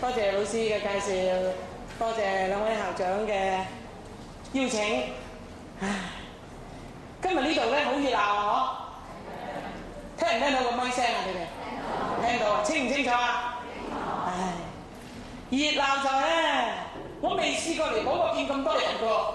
多謝老師嘅介紹，多謝兩位校長嘅邀請。今日呢度咧好熱鬧啊！嗬，聽唔聽到個咪聲啊？你哋聽到啊？清唔清楚啊？唉，熱鬧就咧，我未試過嚟嗰個見咁多人過。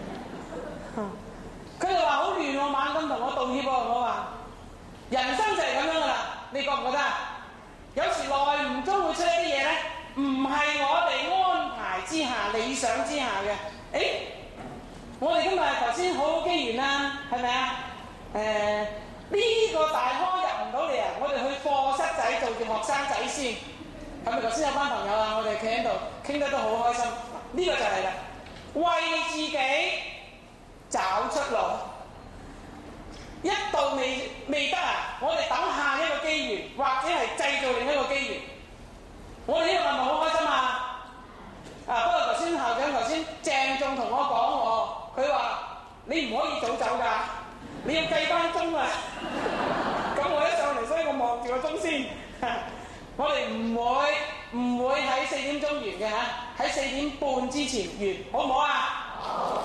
佢哋話好亂喎，猛咁同我道歉喎。我話人生就係咁樣噶啦，你覺唔覺得啊？有時耐唔中會出一啲嘢咧，唔係我哋安排之下、理想之下嘅。誒，我哋今日頭先好好機緣啦，係咪啊？呢個大開入唔到嚟啊！我哋去課室仔做住學生仔先。係咪頭先有班朋友啊？我哋企喺度傾得都好開心。呢個就係啦，為自己找出路。一到未得啊，我哋等下一個機緣，或者係製造另一個機緣。我哋呢個係咪好開心啊？不過頭先校長頭先鄭重同我講佢話你唔可以早走㗎，你要計翻鐘啊。咁我一上嚟，所以我望住個鐘先。我哋唔會喺4點鐘完嘅嚇，喺4點半之前完，好唔好啊？好。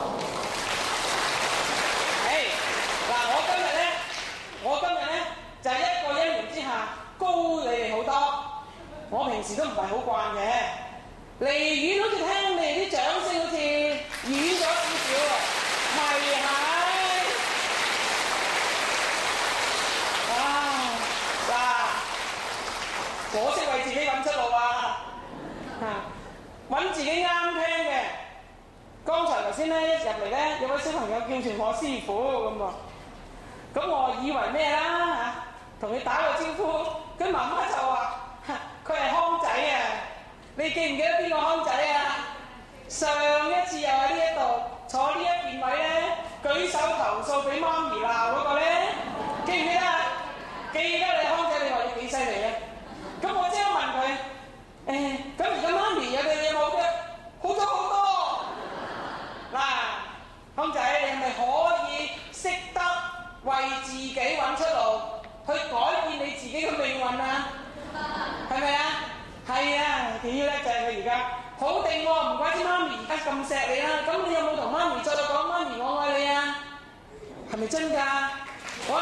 我今日咧就係一個因緣之下高你哋好多，我平時都唔係好慣嘅，離遠好似聽你哋啲掌聲好似遠咗少少喎，係嗱，我識為自己揾出路啊，揾自己啱聽嘅。剛才頭先咧一入嚟咧，有位小朋友叫住我師傅咁喎。咁我以為咩啦同佢打個招呼，佢媽媽就話：佢係康仔啊！你記唔記得邊個康仔啊？上一次又喺呢一度坐呢一邊位咧，舉手投訴俾媽咪鬧嗰個咧，記唔記得啊？記得你康仔，你話你幾犀利啊？咁我即刻問佢：咁而家媽咪有對嘢冇啫？好咗好多。嗱，康仔，你係咪可以識得為自己揾出路，去改變你自己嘅命運啊？係咪啊？係啊，幾叻仔佢而家好定喎，唔怪之媽咪而家咁錫你啦。咁你有冇同媽咪再講媽咪我愛你啊？係咪真㗎？哇！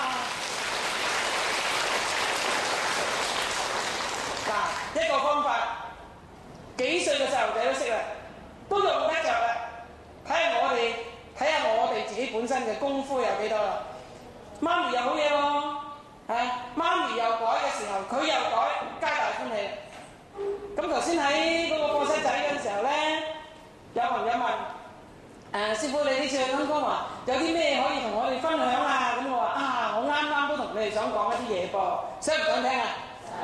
嗱，一個方法，幾歲嘅細路仔都識啦，都用得着啦。睇下我哋自己本身嘅功夫有幾多啦。媽咪又好嘢喎，媽咪又改嘅時候，佢又改，皆大歡喜。咁頭先喺嗰個課室仔嘅時候咧，有朋友問：師傅你呢次去香港話有啲咩可以同我哋分享啊？咁我話我啱啱都同你哋想講一啲嘢噃，想唔想聽啊？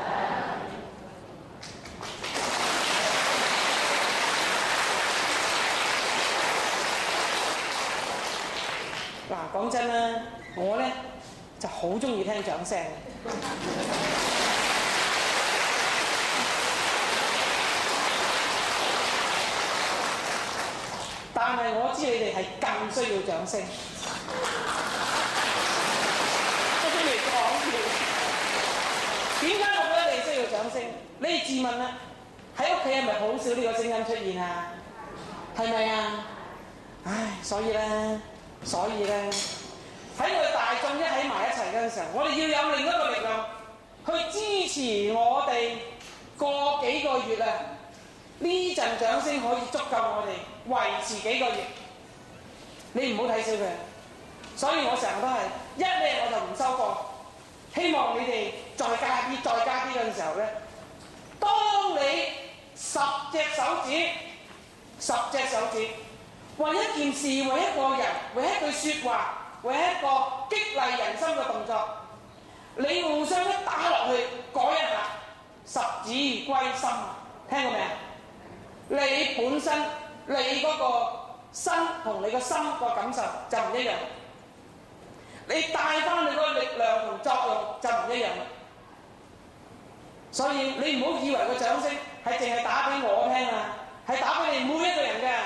嗱，講真啦，我咧就好中意聽掌聲。但係我知你哋係更需要掌聲。我中意講嘢。點解我覺得你需要掌聲？你哋自問啦，喺屋企係咪好少呢個聲音出現啊？係咪啊？唉，所以咧，喺我哋大眾一喺埋一齊嘅時候，我哋要有另一個力量去支持我哋過幾個月啊！呢陣掌聲可以足夠我哋維持幾個月，你唔好睇小佢。所以我成日都係一咧我就唔收貨，希望你哋再加啲嘅時候咧，當你10隻手指為一件事、為一個人、為一句説話、為一個激勵人心嘅動作，你互相一打落去改一下，十指歸心，聽過未啊？你本身你嗰個身同你個心個感受就唔一樣，你帶翻你嗰個力量同作用就唔一樣。所以你唔好以為個掌聲係淨係打俾我聽啊，係打俾你每一個人嘅。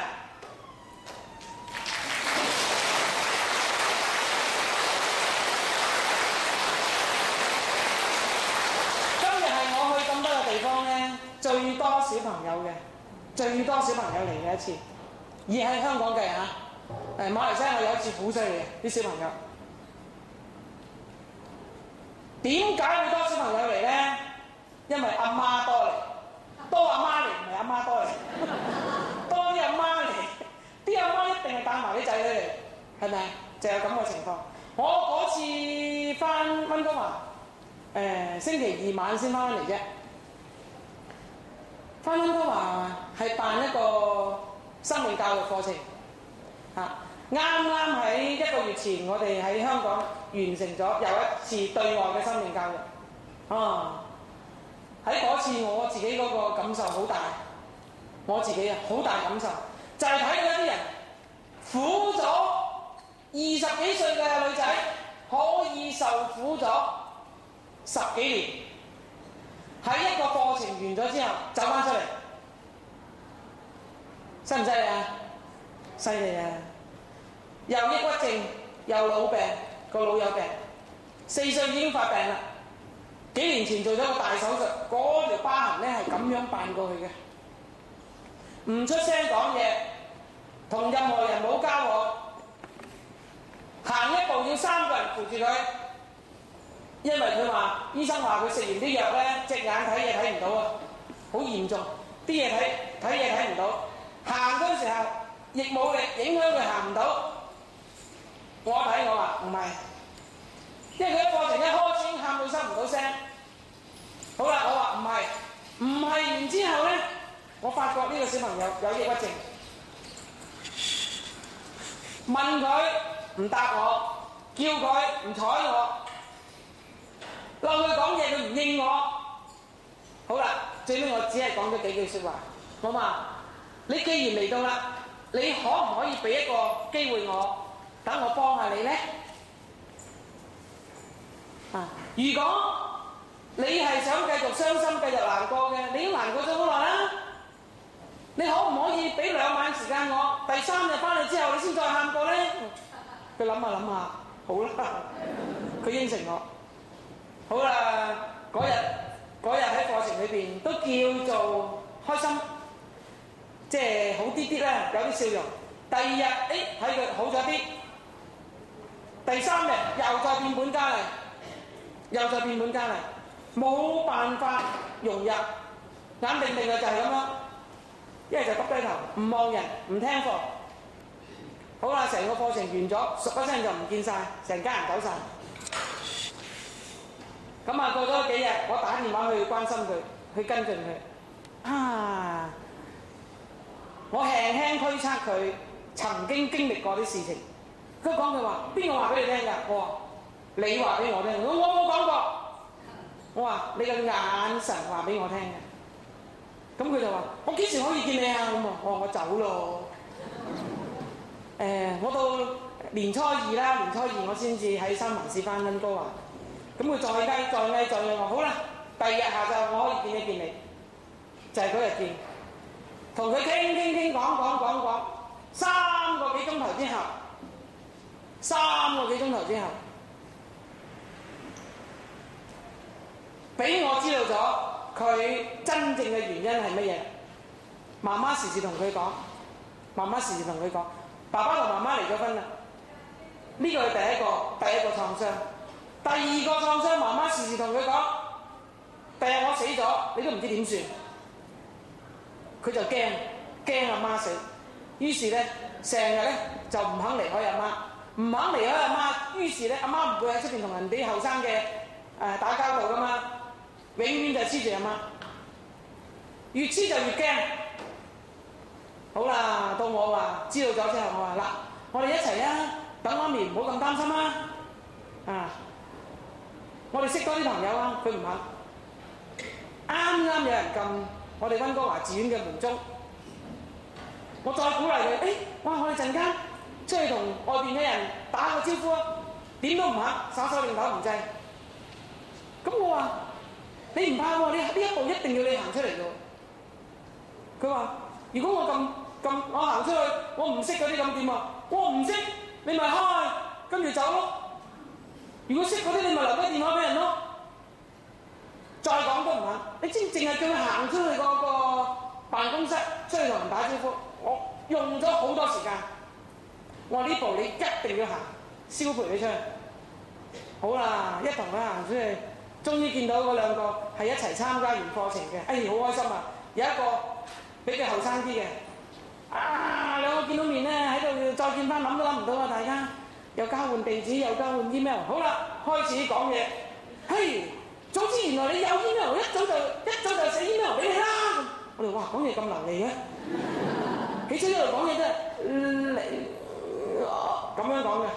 今日係我去咁多個地方咧， 最多小朋友嚟嘅一次，而喺香港計嚇。馬來西亞有一次好犀利嘅啲小朋友。點解會多小朋友嚟呢？因為阿媽多嚟，多阿媽嚟，唔係阿媽多嚟，多啲阿媽嚟，啲阿媽一定係帶埋啲仔女嚟，係咪？就有咁嘅情況。我嗰次翻溫哥華，星期二晚先翻嚟啫。翻溫哥華係辦一個生命教育課程，啱啱喺1個月前，我哋喺香港完成咗又一次對外嘅生命教育。喺嗰次我自己嗰個感受好大，我自己好大感受，就係睇到一啲人苦咗20幾歲嘅女仔，可以受苦咗10幾年，喺一個課程完咗之後走翻出嚟，犀唔犀利啊？犀利啊！又抑鬱症，又腦病，個腦有病，4歲已經發病啦。幾年前做咗個大手術，嗰條疤痕咧係咁樣扮過去嘅，唔出聲講嘢，同任何人冇交往，行一步要3個人扶住佢，因為佢話醫生話佢食完啲藥咧，隻眼睇嘢睇唔到啊，好嚴重，啲嘢睇嘢睇唔到，行嗰陣時候亦冇力，影響佢行唔到。我話唔係，因為佢一課程一開始已經喊到收唔到聲。好啦，我話唔係完之後咧，我發覺呢個小朋友有抑鬱症。問佢唔答我，叫佢唔睬我，嬲佢講嘢佢唔應我。好啦，最尾我只係講咗幾句説話。我話你既然嚟到啦，你可唔可以俾一個機會我？等我幫下你呢？如果你係想繼續傷心、繼續難過嘅，你已經難過咗好耐啦。你可唔可以俾2晚時間我？第3日翻嚟之後，你先再喊過呢？佢諗下，好啦，佢應承我。好啦，嗰日喺課程裏邊都叫做開心，即係好啲啦，有啲笑容。第2日，睇佢好咗啲。第3日又再變本加厲，冇辦法融入，眼定定嘅就係咁樣，一係就耷低頭，唔望人，唔聽課。好啦，成個課程完咗，唰一聲就唔見晒，成家人走晒。咁啊，過咗幾日，我打電話去關心佢，去跟進佢。我輕輕推測佢曾經經歷過啲事情。佢講佢話，邊個話俾你聽㗎？我話你話俾我聽，我冇講過。我話你嘅眼神話俾我聽嘅。咁佢就話：我幾時可以見你啊？咁我話我走咯。我到年初2啦，年初2我先至喺三藩市翻溫哥華。咁佢再嗌我，好啦，第2日下晝我可以見一見你，就係嗰日見，同佢傾講，3個幾鐘頭之後。3個幾鐘頭之後，俾我知道咗佢真正嘅原因係乜嘢。媽媽時時同佢講，爸爸同媽媽離咗婚啦。呢個係第一個創傷。第2個創傷，媽媽時時同佢講，第日我死咗，你都唔知點算。佢就驚阿媽死，於是咧成日咧就唔肯離開阿媽。唔肯離開阿媽，於是咧阿媽唔會喺出邊同人哋後生嘅打交道噶嘛，永遠就黐住阿媽，越黐就越驚。好啦，到我話知道咗之後，我話嗱，我哋一齊啊，等媽咪唔好咁擔心啊，我哋識多啲朋友啊。佢唔肯。啱有人撳我哋溫哥華寺院嘅門鐘，我再鼓勵佢，我哋陣間出去同外邊嘅人打個招呼啊！點都唔肯，耍手擰頭唔制。咁我話：你唔怕喎？呢一步一定要你行出嚟㗎。佢話：如果我行出去，我唔識嗰啲咁點啊？我唔識，你咪開，跟住走咯。如果識嗰啲，你咪留低電話俾人咯。再講都唔肯。你知靜淨係叫佢行出去嗰個辦公室出去同人打招呼，我用咗好多時間。我話呢步你一定要行，蕭陪你出去。好啦，一同佢行出去，終於見到嗰兩個係一齊參加完課程嘅，哎，好開心啊！有一個比較後生啲嘅，兩個見到面咧喺度再見翻，諗都諗唔到啊！大家又交換地址，又交換 email， 好啦，開始講嘢。嘿，早知原來你有 email， 一早就寫 email 俾你啦。我哋哇講嘢咁流利嘅，起初一路講嘢真係咁樣講嘅。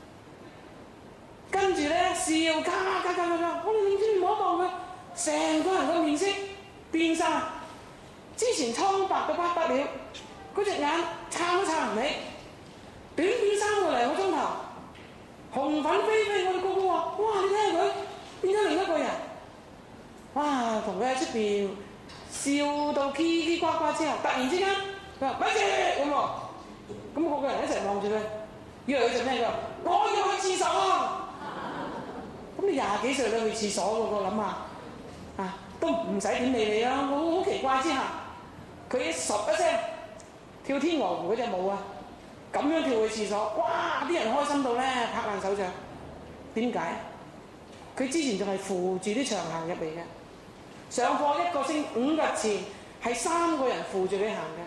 跟住咧笑，加，我哋擰轉望一望佢，成個人個面色變晒，之前蒼白到不得了，嗰隻眼撐都撐唔起，短短3個零個鐘頭，紅粉飛飛，我哋個個話：哇！你睇下佢變咗另一個人，哇！同佢喺出邊笑到嘰嘰呱呱之後，突然之間佢話：咪住咁喎，咁個個人一齊望住佢，以為佢做咩？佢話：我要去廁所。咁你20幾歲你去廁所嗰個諗下，都唔使點理你啦。我好奇怪之下，佢一唰一聲跳天鵝湖嗰隻舞啊，咁樣跳去廁所，哇！啲人開心到咧拍爛手掌。點解？佢之前仲係扶住啲牆行入嚟嘅，上課1個星期5日前係3個人扶住你行嘅，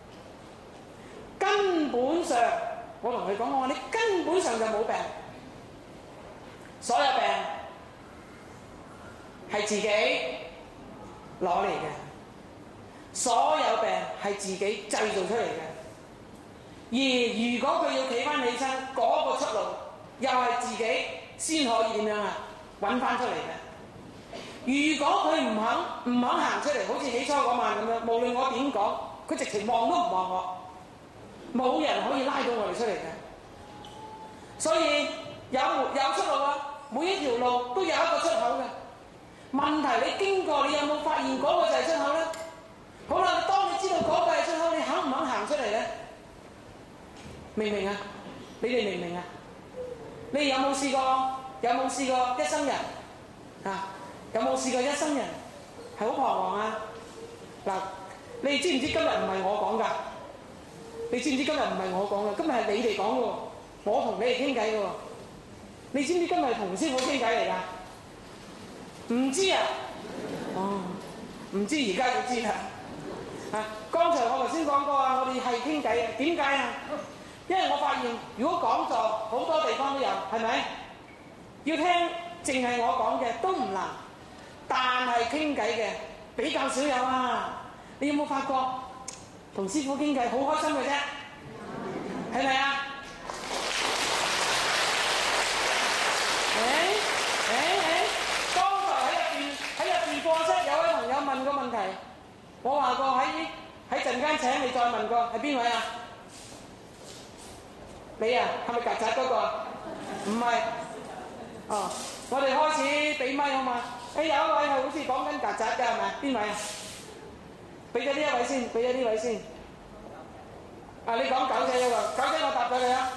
根本上我同佢講，我話你根本上就冇病。所有病係自己攞嚟嘅，所有病係自己製造出嚟嘅。而如果佢要企翻起身，嗰個出路又係自己先可以點樣啊？揾翻出嚟嘅。如果佢唔肯行出嚟，好似起初嗰晚咁樣，無論我點講，佢直情望都唔望我，冇人可以拉到我哋出嚟嘅。所以有出路啊！每一條路都有一個出口嘅。問題你經過，你有冇發現嗰個就係出口咧？好啦，當你知道嗰個係出口，你肯唔肯行出嚟咧？明唔明啊？你哋明唔明啊？你哋有冇試過？有冇試過一生人啊？有冇試過一生人係好彷徨啊？嗱，你哋知唔知今日唔係我講㗎？你知唔知今日唔係我講㗎？今日係你哋講㗎喎，我同你哋傾偈㗎喎。你知唔知今日同師傅傾偈嚟㗎？唔知啊？哦，唔知而家就知啦。剛才我頭先講過啊，我哋係傾偈嘅。點解啊？因為我發現，如果講座好多地方都有，係咪？要聽淨係我講嘅都唔難，但係傾偈嘅比較少有啊。你有冇發覺同師傅傾偈好開心嘅啫？係咪啊？剛才喺入邊課室有位朋友問個問題，我話過喺陣間請你再問過，係邊位啊？你啊，係咪曱甴嗰個啊？唔係，哦，我哋開始俾咪好嘛？有一位係好似講緊曱甴㗎，係咪？邊位啊？俾咗呢一位先，俾咗呢位先。你講狗仔嗰個，狗仔我答咗你啊。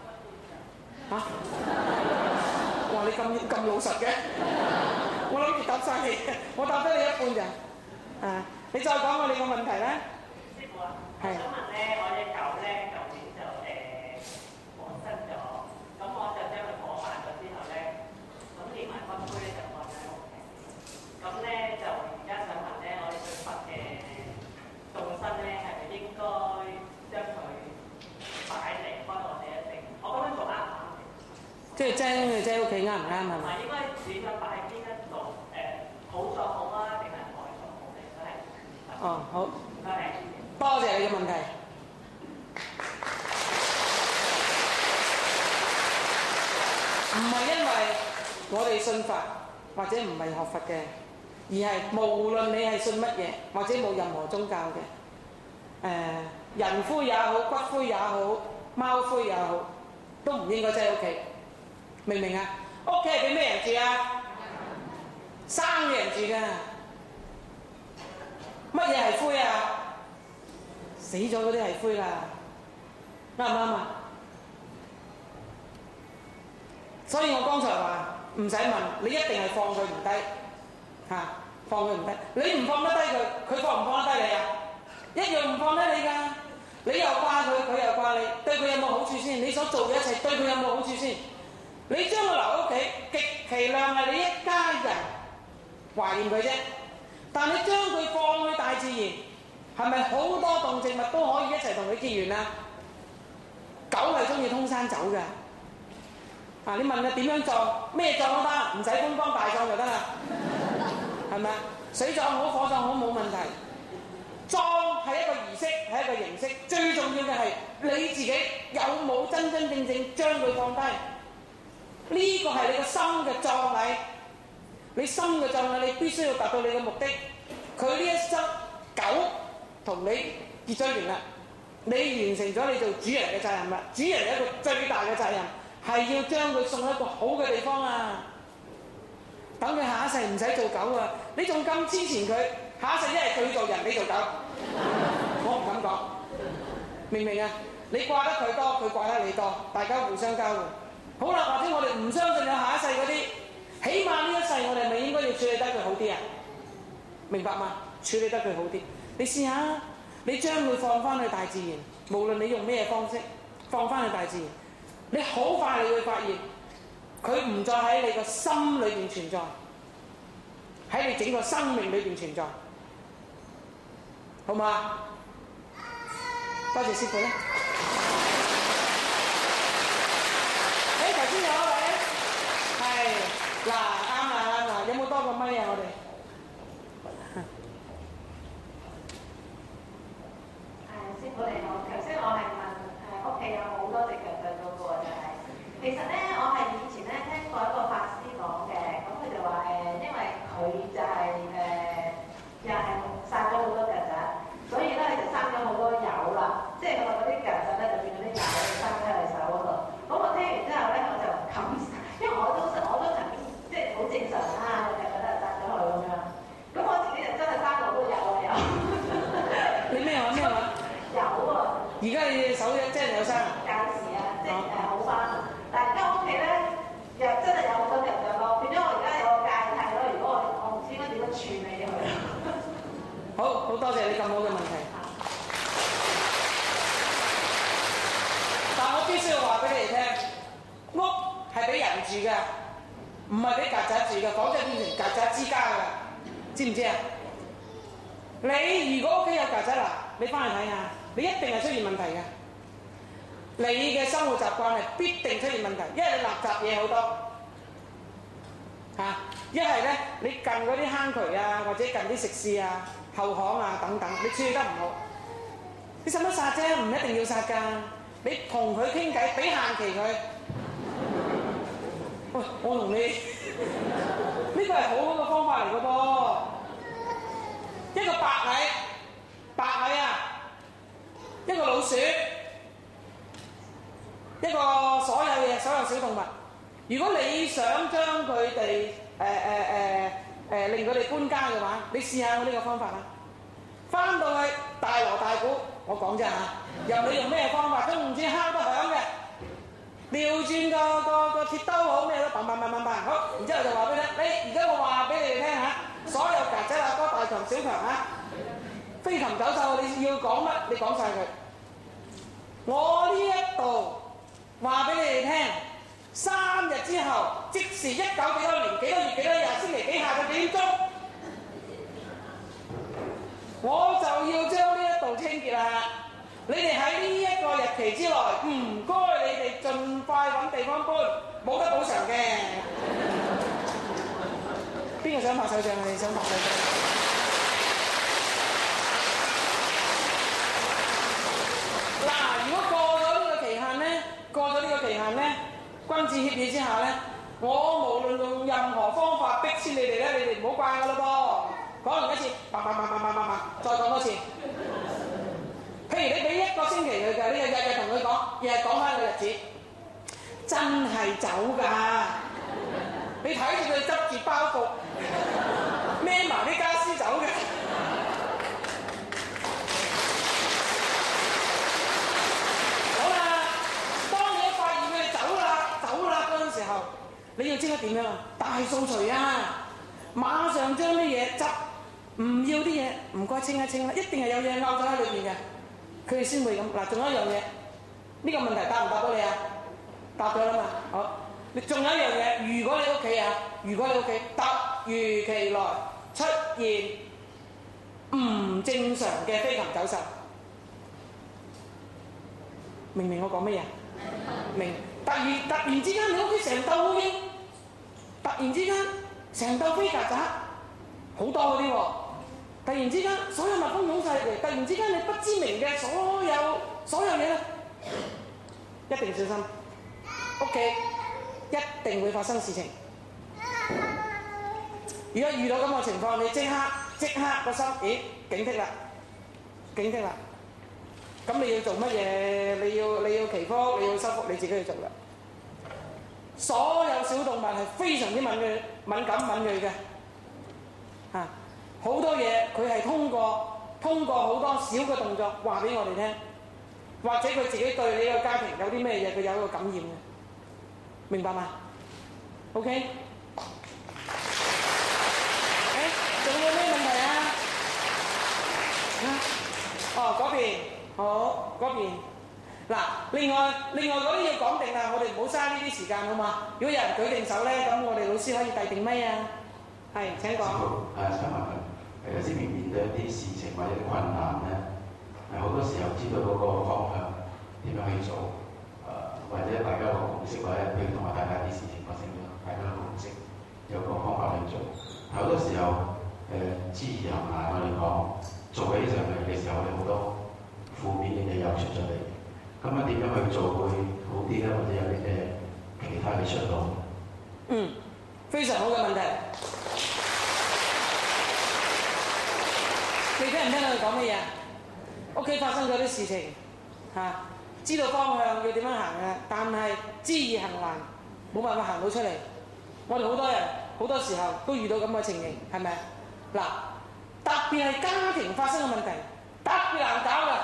哇！你咁老實嘅，我諗住答晒你，我答得你一半咋。你再講我你個問題啦。師傅啊，我想問咧，我隻狗咧，舊年就往生咗，咁我就將佢火化咗之後咧，咁連埋骨灰咧就放喺屋企。咁咧就而家想問咧，我哋信佛嘅眾生咧，係咪應該將佢擺離開我哋一定？我咁樣做啱唔啱？即係擠屋企啱唔啱係咪？應該點樣擺邊一度？好咗好啊，定係壞咗好咧？都係。哦，好。多謝你嘅問題。唔係因為我哋信佛或者唔係學佛嘅，而係無論你係信乜嘢或者冇任何宗教嘅，人灰也好，骨灰也好，貓灰也好，都唔應該擠屋企。明唔明啊？屋企係俾咩人住啊？生嘅人住㗎。乜嘢係灰啊？死咗嗰啲係灰啦，啱唔啱啊？所以我剛才話唔使問，你一定係放佢唔低嚇， 放佢唔低。你唔放得低佢，佢放唔放得低你啊？一樣唔放低你㗎。你又掛佢，佢又掛你，對佢有冇好處先？你所做嘅一切對佢有冇好處先？你將佢留喺屋企，極其量係你一家人懷念佢啫。但你將佢放去大自然，係咪好多動植物都可以一齊同佢結緣啊？狗係中意通山走㗎。啊！你問佢點樣葬？咩葬都得，唔使官方大葬就得啦，係咪啊？水葬好，火葬好，冇問題。葬係一個儀式，係一個形式，最重要嘅係你自己有冇真真正正將佢放低。呢個係你個心嘅葬禮，你心嘅葬禮，你必須要達到你嘅目的。佢呢一生狗同你結咗緣啦，你完成咗你做主人嘅責任啦。主人有一個最大嘅責任，係要將佢送去一個好嘅地方啊！等佢下一世唔使做狗啊！你仲咁支持佢，下一世一係佢做人，你做狗，我唔敢講，明唔明啊？你掛得佢多，佢掛得你多，大家互相交換。好啦，或者我哋唔相信有下一世嗰啲，起碼呢一世我哋咪應該要處理得佢好啲啊？明白嗎？處理得佢好啲，你試下，你將佢放翻去大自然，無論你用咩方式放翻去大自然。你好快你會發現，佢唔再喺你個心裏邊存在，喺你整個生命裏邊存在，好嘛？多謝師傅咧。頭先有一位係嗱，啱啦，有冇多個咪啊？我哋師傅你好，頭先我係問屋企有好多隻腳嘅嗰個就係，其實咧我係以前咧聽過一個法師講嘅，咁佢就話因為佢就係又係殺咗好多曱甴，所以咧就生咗好多油啦，即係佢話嗰啲曱甴咧就變咗啲油生喺佢手嗰度。咁我聽完之後咧我就冚，因為我都曾經即係好正常啦，我就覺得殺咗佢咁樣。咁我自己就真係生咗好多油啊又。 你咩話咩話？ 有啊！ 而家你手真係有生啊？ 暫時啊，即係好翻。但係而家屋企咧，又真係有好多曱甴咯。變咗我而家有個芥蒂咯。如果我唔知應該點樣處理佢。 好多謝你咁好嘅問題。但我必須要話俾你哋聽，屋係俾人住嘅，唔係俾曱甴住嘅，否則變成曱甴之家㗎，知唔知啊？你如果屋企有曱甴啦，你翻去睇下，你一定係出現問題嘅。你嘅生活習慣係必定出現問題，因為你垃圾嘢好多嚇，一係咧你近嗰啲坑渠啊，或者近啲食肆啊、後巷啊等等，你處理得唔好，你使乜殺啫？唔一定要殺㗎，你同佢傾偈，俾限期佢。喂，我同你呢個係好好嘅方法嚟嘅噃。一個白蟻啊，一個老鼠，一個所有小動物。如果你想將佢哋令佢哋搬家嘅話，你試下我呢個方法啦。翻到去大鑼大鼓，我講啫嚇，任你用咩方法都唔知敲得響嘅，調轉個鐵兜好咩都砰砰砰砰砰，好，然之後就話俾你，而家我話俾你哋聽嚇。所有曱甴啊，大強小強啊，飛禽走獸，你要講乜？你講晒佢。我呢一度話俾你哋聽，3日之後，即時19幾多年幾多月幾多日星期幾下嘅幾點鐘，我就要將呢一度清潔啦。你哋喺呢一個日期之內，唔該你哋盡快揾地方搬，冇得補償嘅。邊個想拍手掌啊？你想拍手掌？嗱，如果過咗呢個期限咧，君子協議之下咧，我無論用任何方法逼遷你哋咧，你哋唔好怪我咯噃。講完一次，再講多次。譬如你俾1個星期佢嘅，你日日同佢講，日日講翻個日子，真係走㗎。你睇住佢執住包袱，孭埋啲家私走嘅。好啦，當你發現佢哋走啦嗰陣時候，你要即刻點樣啊？大掃除啊！馬馬上將啲嘢執，唔要啲嘢，唔該清一清啦，一定係有嘢勾咗喺裏邊嘅，佢哋先會咁。嗱，仲有一樣嘢，呢個問題答唔答到你啊？答咗啦嘛，好。你仲有一樣嘢，如果你屋企突如其來出現唔正常嘅飛禽走獸，明唔明我講乜嘢？明。突然之間你屋企成竇烏蠅，突然之間成竇飛曱甴，好多嗰啲喎。突然之間所有蜜蜂湧晒嚟，突然之間你不知名嘅所有嘢咧，一定小心，屋企一定會發生事情。如果遇到咁嘅情況，你即刻個心，咦，警惕啦！咁你要做乜嘢？你要祈福，你要修福，你自己去做啦。所有小動物係非常之敏感敏鋭嘅，好多嘢佢係通過好多小嘅動作話俾我哋聽，或者佢自己對你個家庭有啲咩嘢，佢有一個感染嘅，明白嗎 ？OK？ 仲有咩問題啊？嗰邊好，嗰邊嗱，另外嗰啲要講定啦，我哋唔好嘥呢啲時間好嘛？如果有人舉定手咧，咁我哋老師可以遞定咪啊？係，請講。 想問佢，有時面對一啲事情或者困難咧，好多時候知道嗰個方向點樣去做，或者大家有個共識，或者譬如同埋大家啲事情發生咗，大家有個共識，有個方法去做。好多時候知易行難，我哋講做起上嚟嘅時候，我哋好多負面嘅嘢又出咗嚟。咁樣點樣去做會好啲咧？或者有啲咩其他嘅出路？ 非常好嘅問題。你聽唔聽到佢講乜嘢？屋企發生咗啲事情知道方向要點樣行嘅，但係知易行難，冇辦法行到出嚟。我哋好多人好多時候都遇到咁嘅情形，係咪？嗱，特別係家庭發生嘅問題，特別難搞嘅。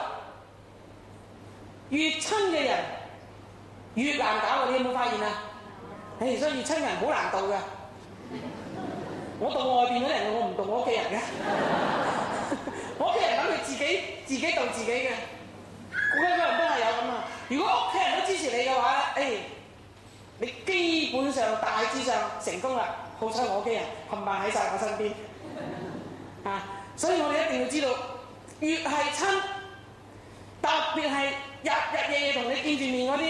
越親嘅人越難搞嘅，你有冇發現啊？所以越親人好難度嘅。我度外邊嗰啲人，我唔度我屋企人嘅。我屋企人諗佢自己度自己嘅，每個人都係有咁啊。如果屋企人都支持你嘅話咧，你基本上大致上成功啦。好彩我屋企人冚唪唥喺晒我身邊所以我哋一定要知道，越係親，特別係日日夜夜同你見住面嗰啲，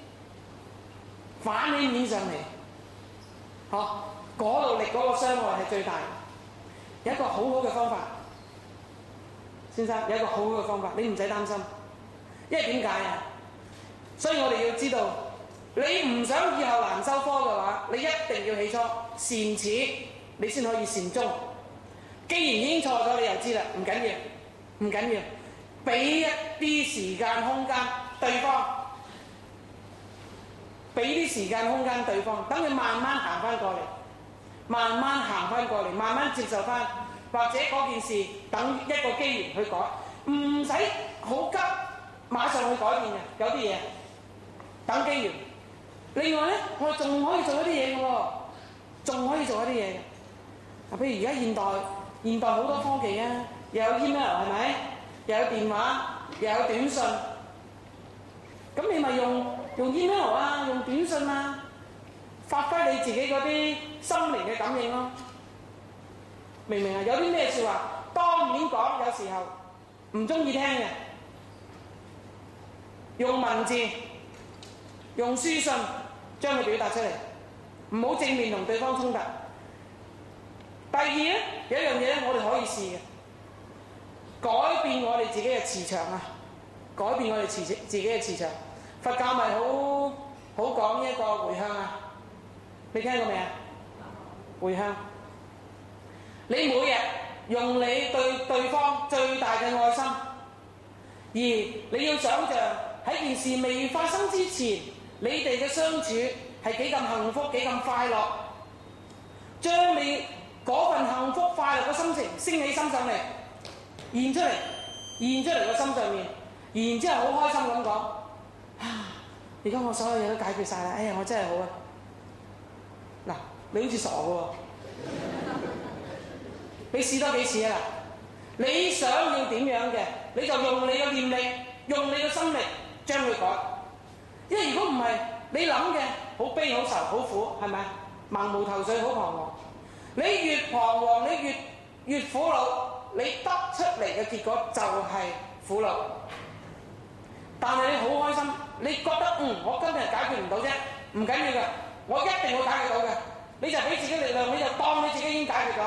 反起面上嚟，嗰度力嗰個傷害係最大。有一個好好嘅方法，先生有一個好好嘅方法，你唔使擔心。因為點解啊？所以我哋要知道，你唔想以後難收科嘅話，你一定要起初善始，你先可以善終。既然已經錯咗，你又知啦，唔緊要，俾一啲時間空間對方，等佢慢慢行翻過嚟，慢慢接受翻，或者嗰件事等一個機緣去改，唔使好急，馬上去改變嘅，有啲嘢等機緣。另外咧，我哋仲可以做一啲嘢嘅喎，譬如而家現代好多科技啊，又有 email 係咪？又有電話，又有短信。咁你咪用 email 啊，用短信啊，發揮你自己嗰啲心靈嘅感應咯。明唔明啊？有啲咩説話當面講，有時候唔中意聽嘅，用文字、用書信將佢表達出嚟，唔好正面同對方衝突。第二咧，有一樣嘢咧，我哋可以試嘅，改變我哋自己嘅磁場啊！改變我哋自己嘅磁場。佛教咪好講呢一個回向啊！你聽過未啊？回向，你每日用你對對方最大嘅愛心，而你要想像喺件事未發生之前，你哋嘅相處係幾咁幸福，幾咁快樂，將你嗰份幸福快樂嘅心情升起身上嚟，現出嚟個心上面，然之後好開心咁講：而家我所有嘢都解決晒啦！哎呀，我真係好啊！嗱，你好似傻嘅喎， 你試多幾次啊？你想要點樣嘅，你就用你嘅念力，用你嘅心力將佢改。因為如果唔係，你諗嘅好悲好愁好苦，係咪？茫無頭緒，好彷徨。你越彷徨，你越苦惱，你得出嚟嘅結果就係苦惱。但係你好開心，你覺得我今日解決唔到啫，唔緊要嘅，我一定會解決到嘅。你就俾自己力量，你就當你自己已經解決咗，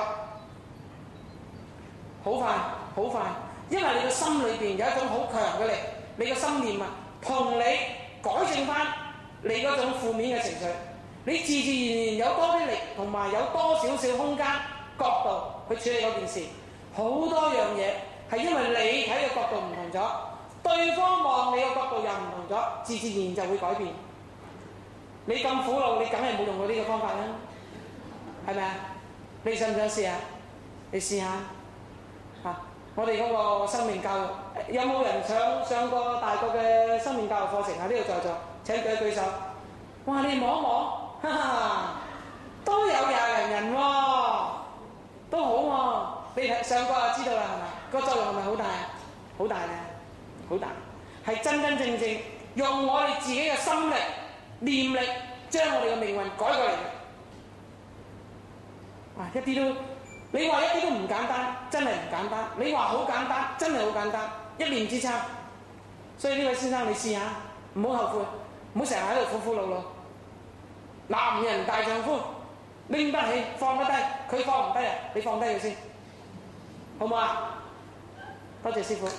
好快好快，因為你個心裏邊有一種好強嘅力，你個心念啊，同你改正翻你嗰種負面嘅情緒，你自自然然有多啲力，同埋有多少少空間角度去處理嗰件事。好多樣嘢係因為你睇嘅角度唔同咗，對方望你嘅角度又唔同咗，自自然然就會改變。你咁苦惱，你梗係冇用過呢個方法啦，係咪啊？你想唔想試下？你試下嚇！我哋嗰個生命教育，有冇人上過大個嘅生命教育課程啊？呢度在座請舉一舉手。哇！你摸一摸，哈哈，都有20人喎，都好喎。你上過就知道啦，係咪？個作用係咪好大啊？好大嘅，好大，係真真正正用我哋自己嘅心力、念力，將我哋嘅命運改過嚟嘅。哇！一啲都，你話一啲都唔簡單，真係唔簡單；你話好簡單，真係好簡單，一念之差。所以呢位先生，你試下，唔好後悔，唔好成日喺度苦苦惱惱。男人大丈夫，拎得起放得低，佢放唔低啊，你放低佢先，好唔好啊？多謝師傅。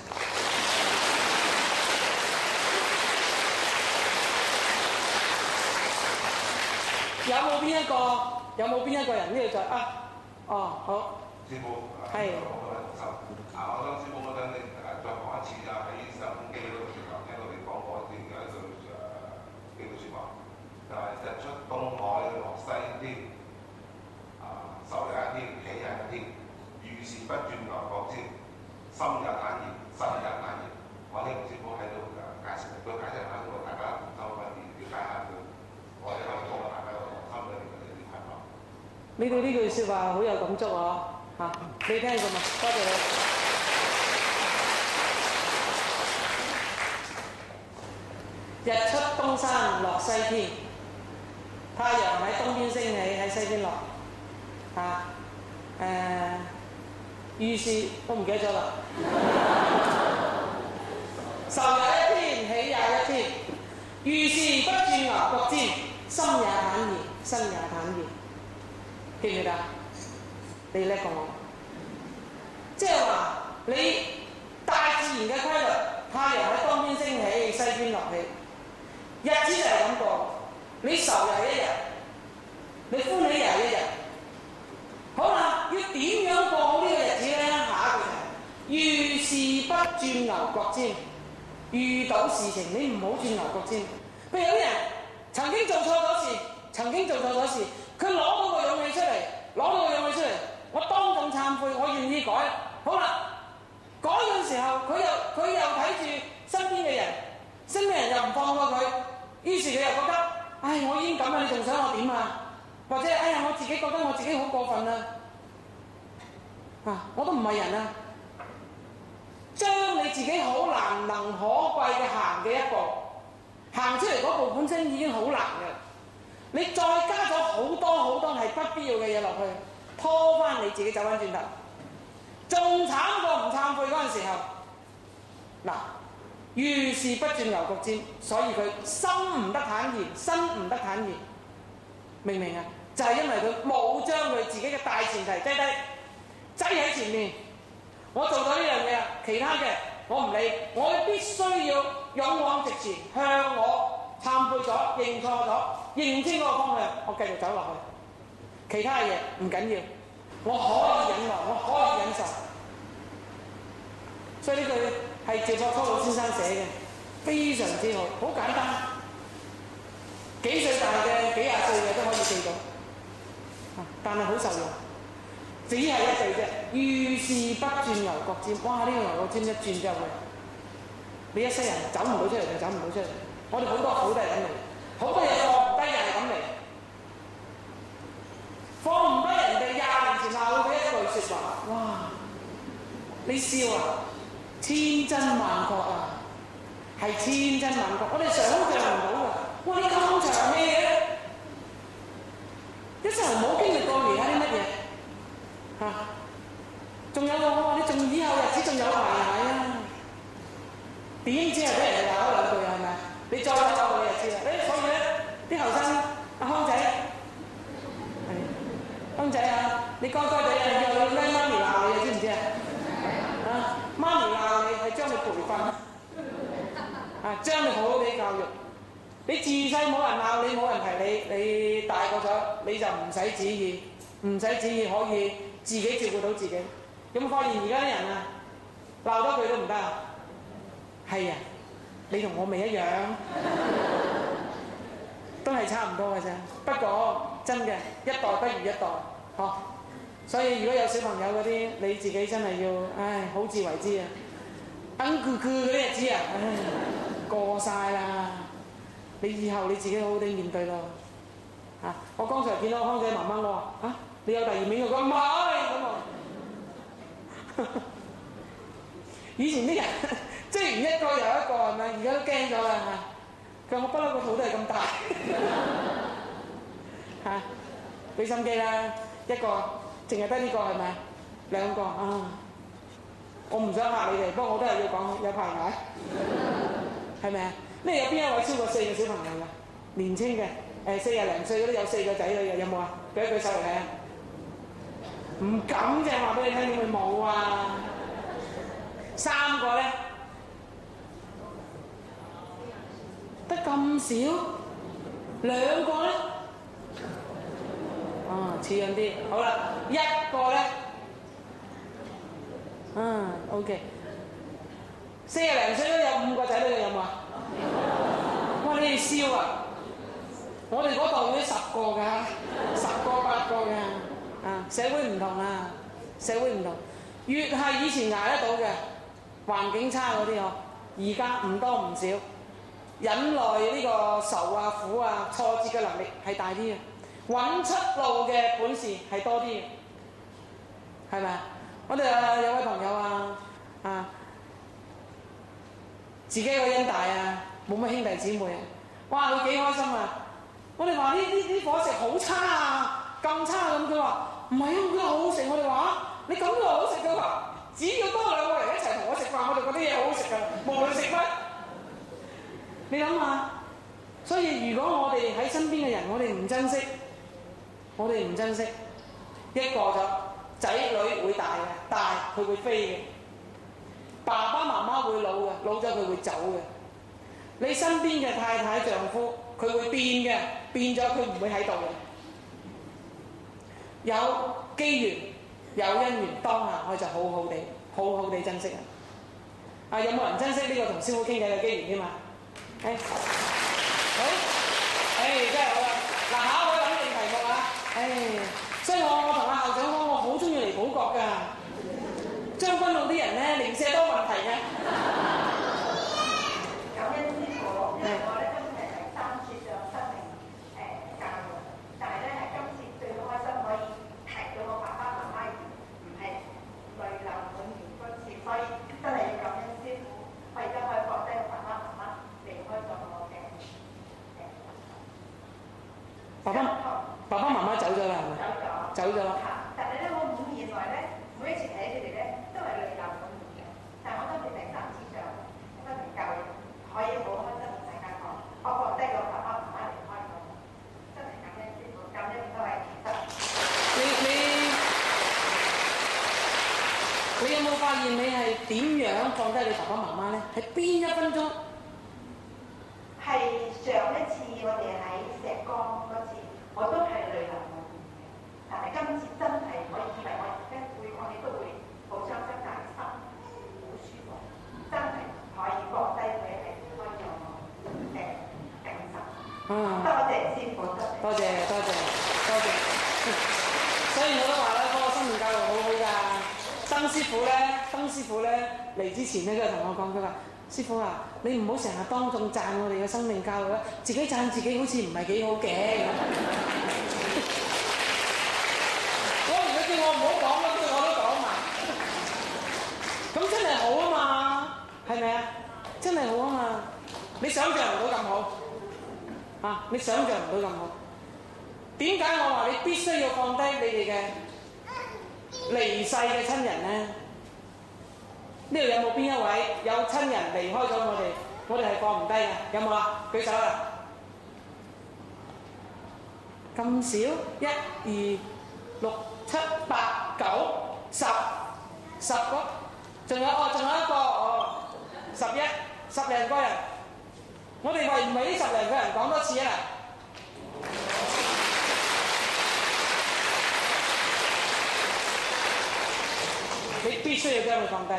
有冇邊一個人呢度就好。 師傅， 係。 我想師傅嗰陣你再講一次啊，喺收音機嗰度聽到你講過一句説話，就係日出東海落西天，受也一天，喜也一天，遇事不轉牛角尖，心也坦然，身也坦然。我希望師傅喺度解釋下，因為大家唔收分了解下佢，我哋可以幫大家個心裏面嘅啲睇法。 你對呢句説話好有感觸啊！你聽過嘛？多謝你。日出東山落西天，太陽喺東邊升起，喺西邊落。遇事都唔記得咗啦。受也一天，喜也一天。遇事不轉牛角尖，心也坦然，身也坦然。記唔記得？你叻過我。即係話你大自然嘅規律，太陽喺東邊升起，西邊落起。日子就係咁過，你愁又係一日，你歡喜又係一日。好啦，要點樣過好呢個日子咧？下一句係遇事不轉牛角尖，遇到事情你唔好轉牛角尖。譬如有啲人曾經做錯咗事，佢攞到個勇氣出嚟，我當眾懺悔，我願意改。好啦，改嘅時候佢又睇住身邊嘅人又唔放過佢，於是佢又覺得，我已經咁啦，你仲想我點啊？或者我自己覺得我自己好過分啊！我都唔係人啊！將你自己好難能可貴嘅行嘅一步，行出嚟嗰步本身已經好難嘅，你再加咗好多係不必要嘅嘢落去，拖翻你自己走翻轉頭，仲慘過唔懺悔嗰陣時候。遇事不轉牛角尖，所以佢心唔得坦然，身唔得坦然，明唔明啊？就係因為佢冇將佢自己嘅大前提擠喺前面。我做到呢樣嘢，其他嘅我唔理，我必須要勇往直前，向我懺悔咗、認錯咗、認清嗰個方向，我繼續走落去。其他嘅嘢唔緊要，我可以忍耐，我可以忍受。所以呢句係趙樸初老先生寫嘅，非常之好，好簡單，幾歲大嘅、幾廿歲嘅都可以記到，但係好受用。只係一句啫，遇事不轉牛角尖。哇！呢個牛角尖一轉之後，你一世人走唔到出嚟就走唔到出嚟。我哋好多苦都係咁嚟，好多嘢放唔低又係咁嚟，放唔低人哋20年前鬧佢一句説話， 哇！你笑啊，千真萬確啊，係千真萬確，我哋想象唔到㗎。哇！你咁長氣嘅，一世人冇經歷過而家啲乜嘢嚇？仲有我話你仲以後日子仲有排捱啊！點知係俾人鬧兩句係咪？你再鬧你就知啦。所以咧，啲後生阿康仔，康仔啊，你乖乖地啊，以後你咩媽咪鬧你啊，知唔知啊？媽咪鬧你係將你培訓，將你好好地教育。你自細冇人鬧你，冇人提你，你大個咗你就唔使旨意，可以自己照顧到自己。有冇發現而家啲人啊，鬧多句都唔得啊？係啊，你同我咪一樣，都係差唔多嘅啫。不過真嘅，一代不如一代，嗬。所以如果有小朋友嗰啲，你自己真係要，好自為之啊。嗰啲日子啊，過晒啦。你以後你自己好好地面對咯。我剛才見到康仔媽媽，我話你有第二面，我講唔係咁啊。以前啲人即係一個又一個係咪？而家都驚咗啦嚇。佢話我不嬲個肚都係咁大嚇，俾心機啦，一個淨係得呢個係咪？兩個我唔想嚇你哋，不過我都係要講有排捱，係咪啊？呢有邊一位超過4個小朋友㗎？年青嘅40零歲嗰啲有4個仔女嘅有冇啊？舉一舉手嚟睇下。唔敢啫，話俾你聽點會冇啊？3個咧，得咁少，2個咧，似樣啲。好啦，1個咧，OK， 40零歲都有5個仔女嘅有冇啊？哇！你哋笑啊！我哋嗰度嗰啲10個㗎，10個8個㗎。社會唔同啊，社會唔同，越係以前捱得到嘅環境差嗰啲而家唔多唔少，忍耐呢個愁啊苦啊挫折嘅能力係大啲嘅，揾出路嘅本事係多啲嘅，係咪啊？我哋有位朋友自己個恩大啊，冇乜兄弟姊妹啊，哇佢幾開心啊！我哋話呢啲伙食好差啊，咁差咁，佢話唔係啊，佢好好食。我哋話你咁都好食嘅話，只要多2個人一齊同我食飯，我就覺得嘢好好食㗎，無論食乜。你諗下，所以如果我哋喺身邊嘅人，我哋唔珍惜，一個咗仔女會大嘅，大佢會飛嘅，爸爸媽媽會老嘅，老咗佢會走嘅。你身邊嘅太太丈夫，佢會變嘅，變咗佢唔會喺度嘅。有機緣有姻緣，當下我就好好地珍惜啊！有冇人珍惜呢個同師傅傾偈嘅機緣添嘛？好，真係好啦！嗱，下一位諗定題目啊！所以我同校長講，我好中意嚟普國㗎。將軍澳啲人咧，零舍多問題嘅。 感恩師傅，因為我咧今次係第3次上生命教育，但係咧係今次最開心可以提到我爸爸媽媽唔係淚流滿面嗰次，所以真係要感恩師傅，我而家可以放低我爸爸媽媽離開咗我嘅爸爸媽媽走咗啦，係咪？走咗。 但係咧，我5年來咧，每一次睇佢哋咧，都係淚流滿面嘅。但係我今次第3次上生命教育，可以好開心同大家講，我放低我爸爸媽媽離開咗，真係感恩師傅，感恩各位其實。 你有冇發現你係點樣放低你爸爸媽媽咧？係邊1分鐘？ 係上一次我哋喺石崗嗰次，我都係淚流滿面嘅。但係今次真係，我以為我而家我哋都會好傷心，但係心好舒服，真係可以放低佢係離開咗我嘅感受。多謝師傅，多謝。 所以我都話啦，嗰個生命教育好好㗎。曾師傅咧嚟之前咧，佢同我講，佢話：師傅啊，你唔好成日當眾讚我哋嘅生命教育啦，自己讚自己好似唔係幾好嘅。我如果叫我唔好講嗰啲，我都講埋。 咁真係好啊嘛，係咪啊？真係好啊嘛，你想象唔到咁好啊！你想象唔到咁好。點解我話你必須要放低你哋嘅離世嘅親人呢？呢度有冇邊一位有親人離開咗我哋？我哋係放唔低嘅，有冇啊？舉手啦！咁少，1、2、6、7、8、9、10個，仲有一個11零個人。我哋為唔為呢10零個人講多次啊？你必須要將佢放低。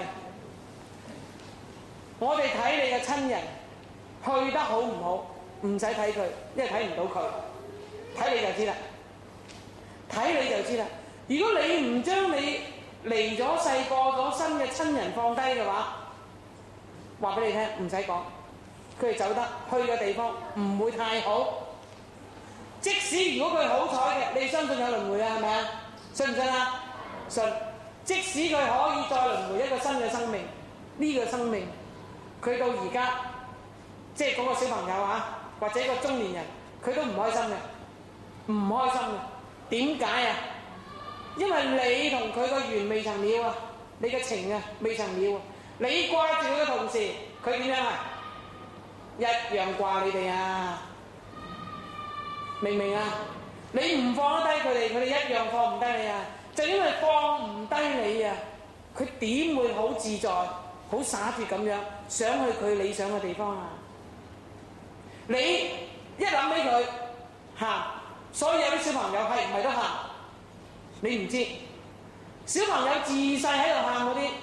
我哋睇你嘅親人去得好唔好，唔使睇佢，因為睇唔到佢，睇你就知啦。睇你就知啦。如果你唔將你離咗世過咗身嘅親人放低嘅話，話俾你聽，唔使講，佢哋走得去嘅地方唔會太好。即使如果佢好彩嘅，你相信有輪迴啊？係咪啊？信唔信啊？信。即使佢可以再輪迴一個新嘅生命，呢個生命佢到而家，即係嗰個小朋友啊，或者個中年人，佢都唔開心嘅，唔開心嘅。點解啊？因為你同佢個緣未曾了啊，你嘅情啊未曾了啊。你掛住佢嘅同時，佢點樣啊？一樣掛你哋啊！明唔明啊？你唔放得低佢哋，佢哋一樣放唔低你啊！就因為放唔低你啊，佢點會好自在、好灑脱咁樣想去佢理想嘅地方啊？你一諗起佢喊，所以有啲小朋友係唔係都喊？你唔知，小朋友自細喺度喊嗰啲，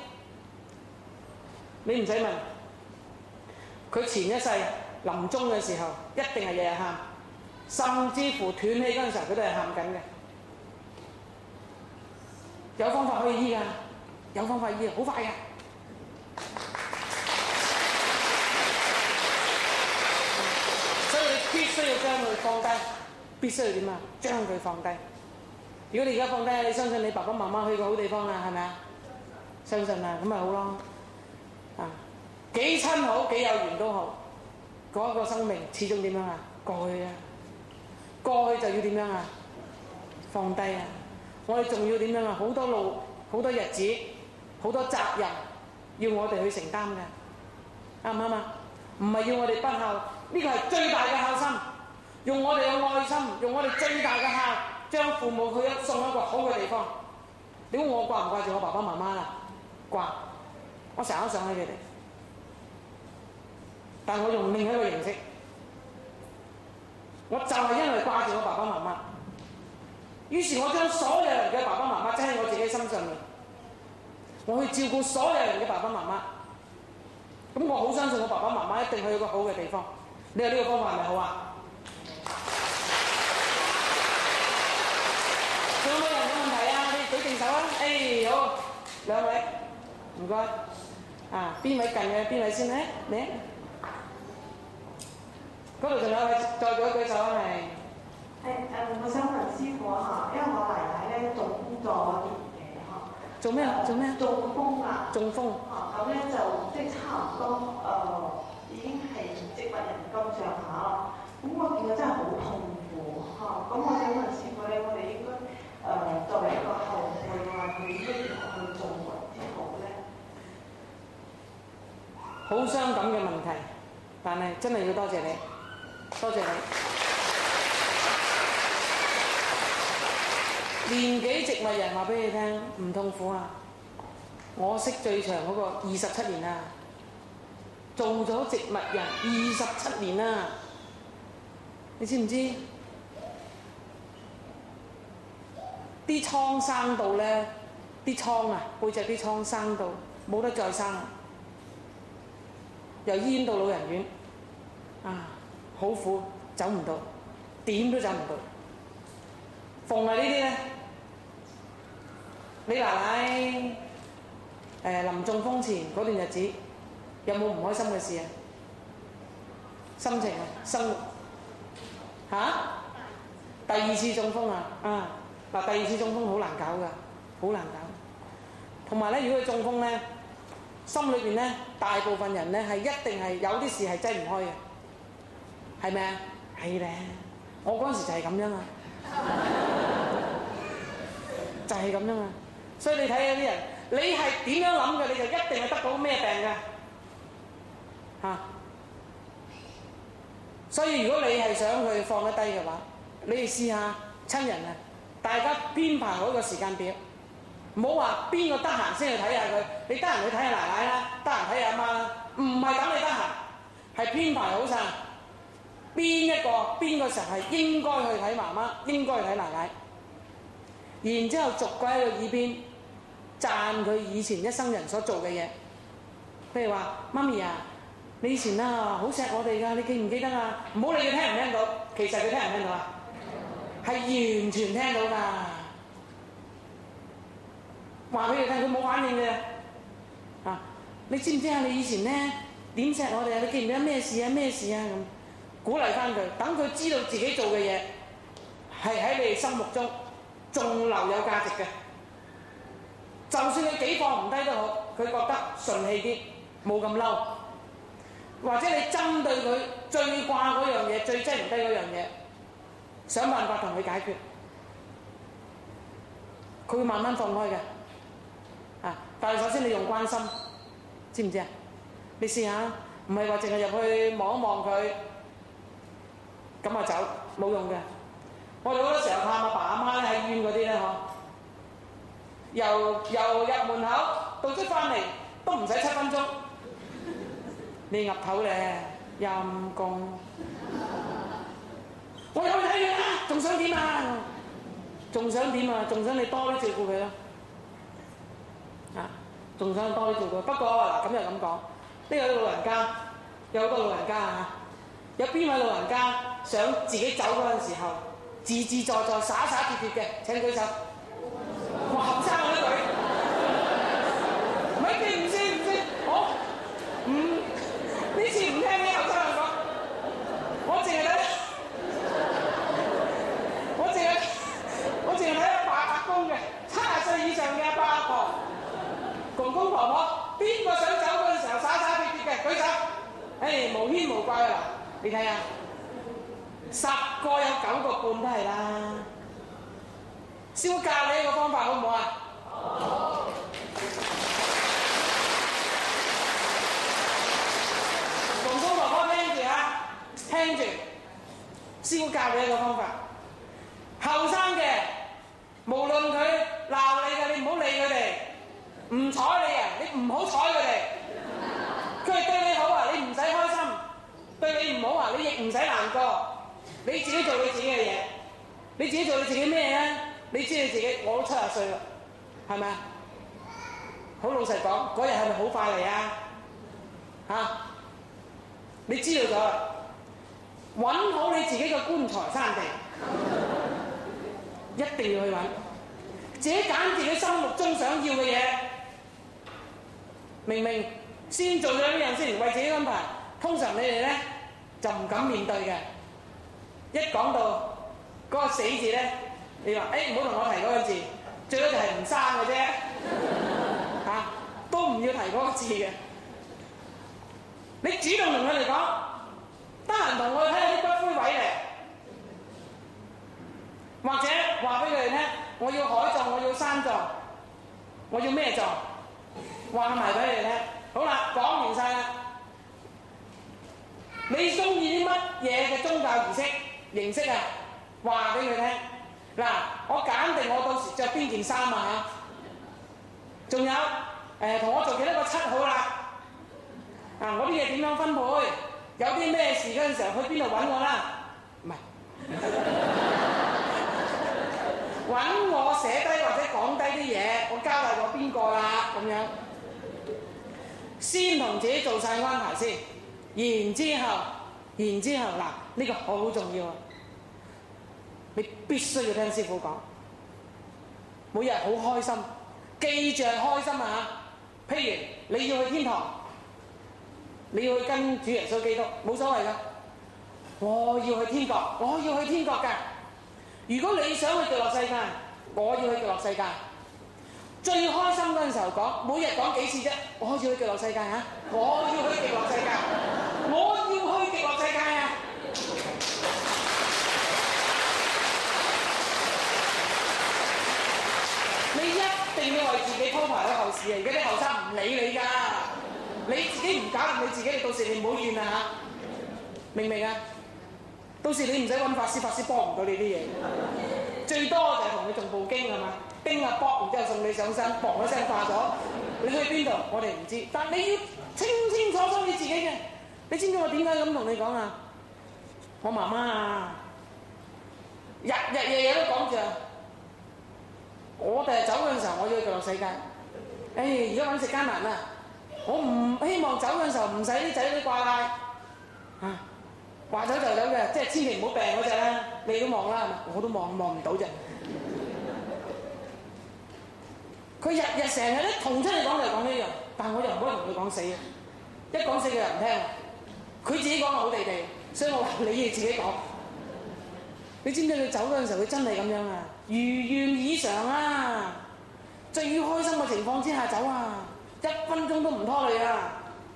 你唔使問，佢前一世臨終嘅時候一定係日日喊，甚至乎斷氣嗰陣時候佢都係喊緊嘅。有方法可以醫㗎，有方法醫，好快㗎。所以你必須要將佢放低，必須要點啊？將佢放低。如果你而家放低，你相信你爸爸媽媽去個好地方啦，係咪啊？相信啊，咁咪好咯。啊，幾親好幾有緣都好，嗰個生命始終點樣啊？過去啊，過去就要點樣啊？放低啊！我哋仲要點樣啊？好多路，好多日子，好多責任要我哋去承擔嘅，啱唔啱啊？唔係要我哋不孝，呢個係最大嘅孝心。用我哋嘅愛心，用我哋最大嘅孝，將父母去送一個好嘅地方。你估我掛唔掛住我爸爸媽媽啦？掛，我成日都想起佢哋，但我用另一個形式，我就係因為掛住我爸爸媽媽。於是我將所有人嘅爸爸媽媽擠喺我自己身上面，我去照顧所有人嘅爸爸媽媽。咁我好相信我爸爸媽媽一定去一個好嘅地方。你話呢個方法係咪好啊？仲有冇人有問題啊？你舉定手啊！好，兩位，唔該。啊，邊位近嘅？邊位先咧？你嗰度仲有位，再舉一舉手啊！係。 我想問師傅嚇，因為我奶奶咧中風咗年嘅嚇。 做咩啊？做咩啊？ 中風啊！ 中風。 咁咧就即係差唔多已經係植物人咁上下啦。咁我見到真係好痛苦嚇。咁我想問師傅咧，我哋應該作為一個後輩話，佢應該如何去做為之好咧？ 好傷感嘅問題，但係真係要多謝你，多謝你。年紀植物人話俾你聽，唔痛苦啊！我識最長嗰個27年啊，做咗植物人27年啊，你知唔知？啲瘡生到咧，啲瘡啊，背脊啲瘡生到冇得再生啊！由醫院到老人院，啊，好苦，走唔到，點都走唔到。逢係呢啲咧。你奶奶臨中風前嗰段日子，有冇唔開心嘅事啊？心情啊，生活嚇？第二次中風啊！第二次中風好難搞㗎，好難搞。同埋咧，如果佢中風咧， 心裏邊咧，大部分人咧係一定係有啲事係擠唔開嘅，係咪啊？係咧，我嗰陣時就係咁樣啊，就係咁樣啊。所以你睇下啲人，你係點樣諗嘅，你就一定係得到咩病嘅嚇。所以如果你係想佢放得低嘅話，你哋試下親人啊，大家編排好一個時間表。唔好話邊個得閒先去睇下佢，你得閒去睇下奶奶啦，得閒睇下阿媽啦，唔係等你得閒，係編排好晒邊個時候係應該去睇媽媽，應該去睇奶奶，然之後逐個喺個耳邊讚佢以前一生人所做嘅嘢，譬如話媽咪啊，你以前啊好錫我哋㗎，你記唔記得啊？唔好理佢聽唔聽到，其實佢聽唔聽到啊？係完全聽到㗎。話俾佢聽，佢冇反應嘅啊！你知唔知啊？你以前咧點錫我哋啊？你記唔記得咩事啊？咩事啊？咁鼓勵翻佢，等佢知道自己做嘅嘢係喺你哋心目中仲留有價值嘅。就算你幾放唔低都好，佢覺得順氣啲，冇咁嬲。或者你針對佢最掛嗰樣嘢、最擠唔低嗰樣嘢，想辦法同佢解決，佢會慢慢放開嘅。但係首先你用關心，知唔知啊？你試下，唔係話淨係入去望一望佢，咁啊走，冇用嘅。我哋好多時候探阿爸阿媽咧喺醫院嗰啲咧，由入門口到出翻嚟都唔使7分鐘，你岌頭咧陰公，我有去睇佢啦，仲想點啊？仲想點啊？仲想你多啲照顧佢啦。仲想多啲照顧，不過嗱咁又咁講，呢個老人家有好多老人家啊，有邊位老人家想自己走嗰陣時候自自在在、灑灑脱脱嘅？請舉手。哇，後生嗰啲女，唔係唔知，我呢次唔聽啲後生人講，我淨係睇阿爸阿公嘅，70歲以上嘅阿爸阿婆。公公婆婆，邊個想走嗰陣時候灑灑脱脱嘅？舉手。無牽無掛啊！你睇下，10個有9個半都係啦。師傅教你一個方法好唔好啊？好。公公婆婆聽住啊，聽住。師傅教你一個方法。後生嘅，無論佢鬧你嘅，你唔好理佢哋。唔睬你啊！你唔好睬佢哋。佢哋對你好啊，你唔使開心；對你唔好啊，你亦唔使難過。你自己做你自己嘅嘢，你自己做你自己咩咧？你知你自己，我都70歲啦，係咪啊？好老實講，嗰日係咪好快嚟啊？嚇！你知道咗啦，揾好你自己嘅棺材山地，一定要去揾，自己揀自己心目中想要嘅嘢。明明先做咗呢樣先，為自己安排。通常你哋咧就唔敢面對嘅。一講到嗰個死字咧，你話唔好同我提嗰個字，最多就係唔生嘅啫，都唔要提嗰個字嘅。你主動同佢哋講，得閒同我睇下啲骨灰位嚟，或者話俾佢哋聽，我要海葬，我要山葬，我要咩葬？話埋俾你聽，好啦，講完晒啦。你中意啲乜嘢嘅宗教儀式形式啊？話俾佢聽。嗱，我揀定我到時着邊件衫啊嚇。仲有同我做幾多個7好啦。我啲嘢點樣分配？有啲咩事嗰陣時候去邊度揾我啦？唔係揾我寫低或者講低啲嘢，我交代過邊個啦咁樣。先同自己做晒安排先，然之後嗱，呢個好重要啊！你必須要聽師傅講，每日好開心，記住係開心啊！譬如你要去天堂，你要去跟主耶穌基督，冇所謂噶。我要去天國，我要去天國㗎。如果你想去極樂世界，我要去極樂世界。 最開心嗰陣時候講，每日講幾次啫？我要去極樂世界嚇！我要去極樂世界！我要去極樂世界啊！你一定要為自己鋪排好後事啊！而家啲後生唔理你㗎，你自己唔搞掂你自己，你到時你唔好怨啊嚇！明唔明啊？到時你唔使揾法師，法師幫唔到你啲嘢，最多就係同你仲部經係嘛？叮啊卜，然之後送你上身，砰一聲化咗。你去邊度？我哋唔知，但你要清清楚楚你自己嘅。你知唔知我點解咁同你講啊？我媽媽啊，日日夜夜都講住啊。我哋走嗰陣時候，我要去極樂世界。而家揾食艱難啊！我唔希望走嗰陣時候唔使啲仔女掛賴啊，話走就走嘅，即係千祈唔好病嗰隻啦。你都望啦係嘛？我都望唔到啫。佢日日成日咧同出嚟講就係講呢樣，但係我又唔可以同佢講死嘅，一講死佢又唔聽。佢自己講就好地地，所以我話你哋自己講。你知唔知佢走嗰陣時候佢真係咁樣啊？如願以償啊！最開心嘅情況之下走啊，1分鐘都唔拖你啊！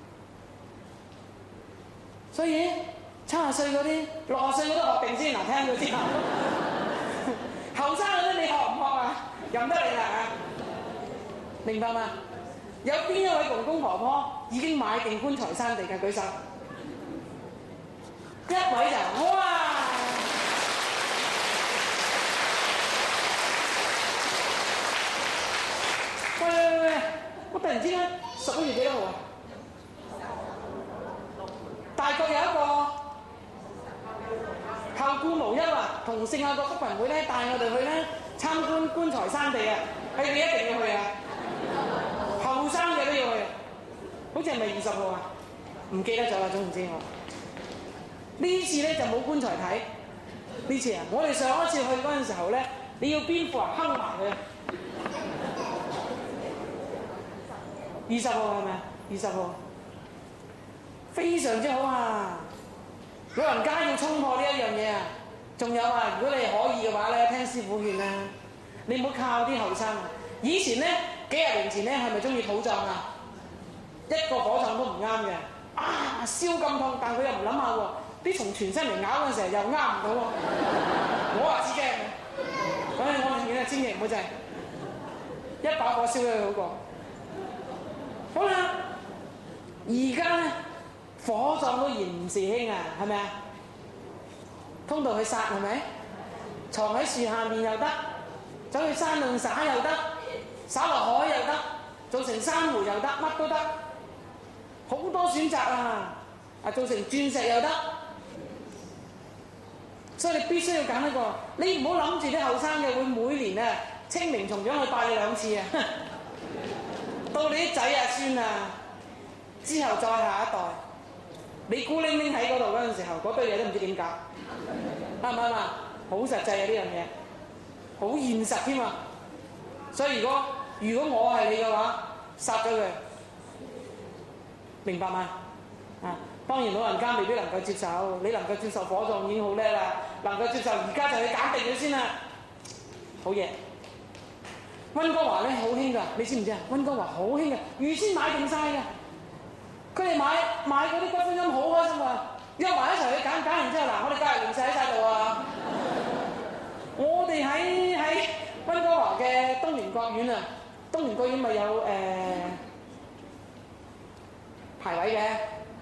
所以70歲嗰啲、60歲嗰啲學定先嗱，聽到之後，後生嗰啲你學唔學啊？任得你啦啊！明白嗎？有邊一位公公婆婆已經買定棺材山地嘅舉手？一位就哇！喂！我突然之間11月幾多號啊？大概有一個後顧無憂啊，同聖雅各福群會咧帶我哋去咧參觀棺材山地啊！你一定要去啊！後生嘅都要去，好似係咪20號啊？唔記得咗啦，總唔知我。呢次咧就冇棺材睇，呢次啊，我哋上一次去嗰陣時候咧，你要邊副啊？坑埋佢啊！20號係咪啊？20號，非常之好啊！老人家要衝破呢一樣嘢啊！仲有啊，如果你可以嘅話咧，聽師傅勸啊，你唔好靠啲後生。以前咧，幾廿年前咧，係咪中意土葬啊？一個火葬都唔啱嘅，啊燒咁痛，但佢又唔諗下喎，啲蟲全身嚟咬嗰陣時候又啱唔到喎，我話知驚，所以我寧願啊千祈唔好制，一把火燒咗佢好過。好啦，而家咧火葬都嫌唔時興啊，係咪啊？通道去殺係咪？藏喺樹下面又得，走去山度撒又得，撒落海又得，做成珊瑚又得，乜都得，好多選擇啊！做成鑽石又得，所以你必須要揀一個。你唔好諗住啲後生嘅會每年啊清明重陽去拜你2次啊！到你啲仔啊孫啊之後再下一代，你孤零零喺嗰度嗰陣時候，嗰堆嘢都唔知點搞，啱唔啱啊？好實際啊呢樣嘢，好現實添啊！所以如果我係你嘅話，殺咗佢，明白嗎？當然老人家未必能夠接受，你能夠接受火葬已經好叻啦，能夠接受而家就去揀定佢先啦，好嘢！溫哥華咧好興㗎，你知唔知啊？溫哥華好興㗎，預先買定晒㗎。佢哋買嗰啲骨灰龕好開心啊！約埋一齊去揀完之後，嗱，我哋隔離鄰舍喺晒度啊！我哋喺溫哥華嘅東聯國院啊，東聯國院咪有排位嘅，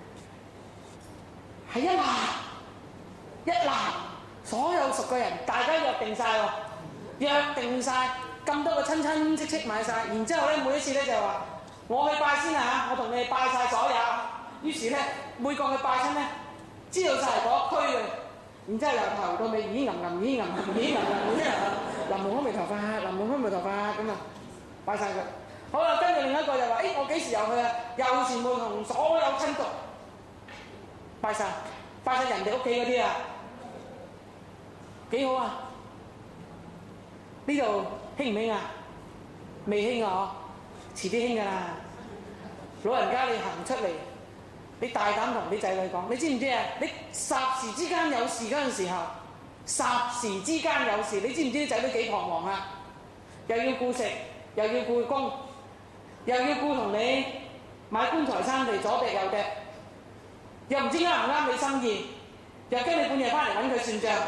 係一欄，所有熟嘅人大家約定晒喎，約定晒。咁多個親戚買晒，然之後咧每一次咧就話我去拜先啊，我同你哋拜晒所有。於是咧每個去拜親咧，知道晒嗰區嘅，然之後由頭到尾咦吟，臨門空眉頭髮咁啊，拜晒佢。好啦，跟住另一個就話：我幾時又去啊？又全部同所有親族拜晒人哋屋企嗰啲啊，幾好啊！呢度興唔興啊？未興啊！遲啲興㗎啦。老人家你行出嚟，你大膽同啲仔女講，你知唔知啊？你霎時之間有事嗰陣時候，霎時之間有事，你知唔知啲仔女幾彷徨啊？又要顧食， 又要顧工，又要顧同你買棺材山地左趯右趯，又唔知啱唔啱你心意，又驚你半夜翻嚟揾佢算賬。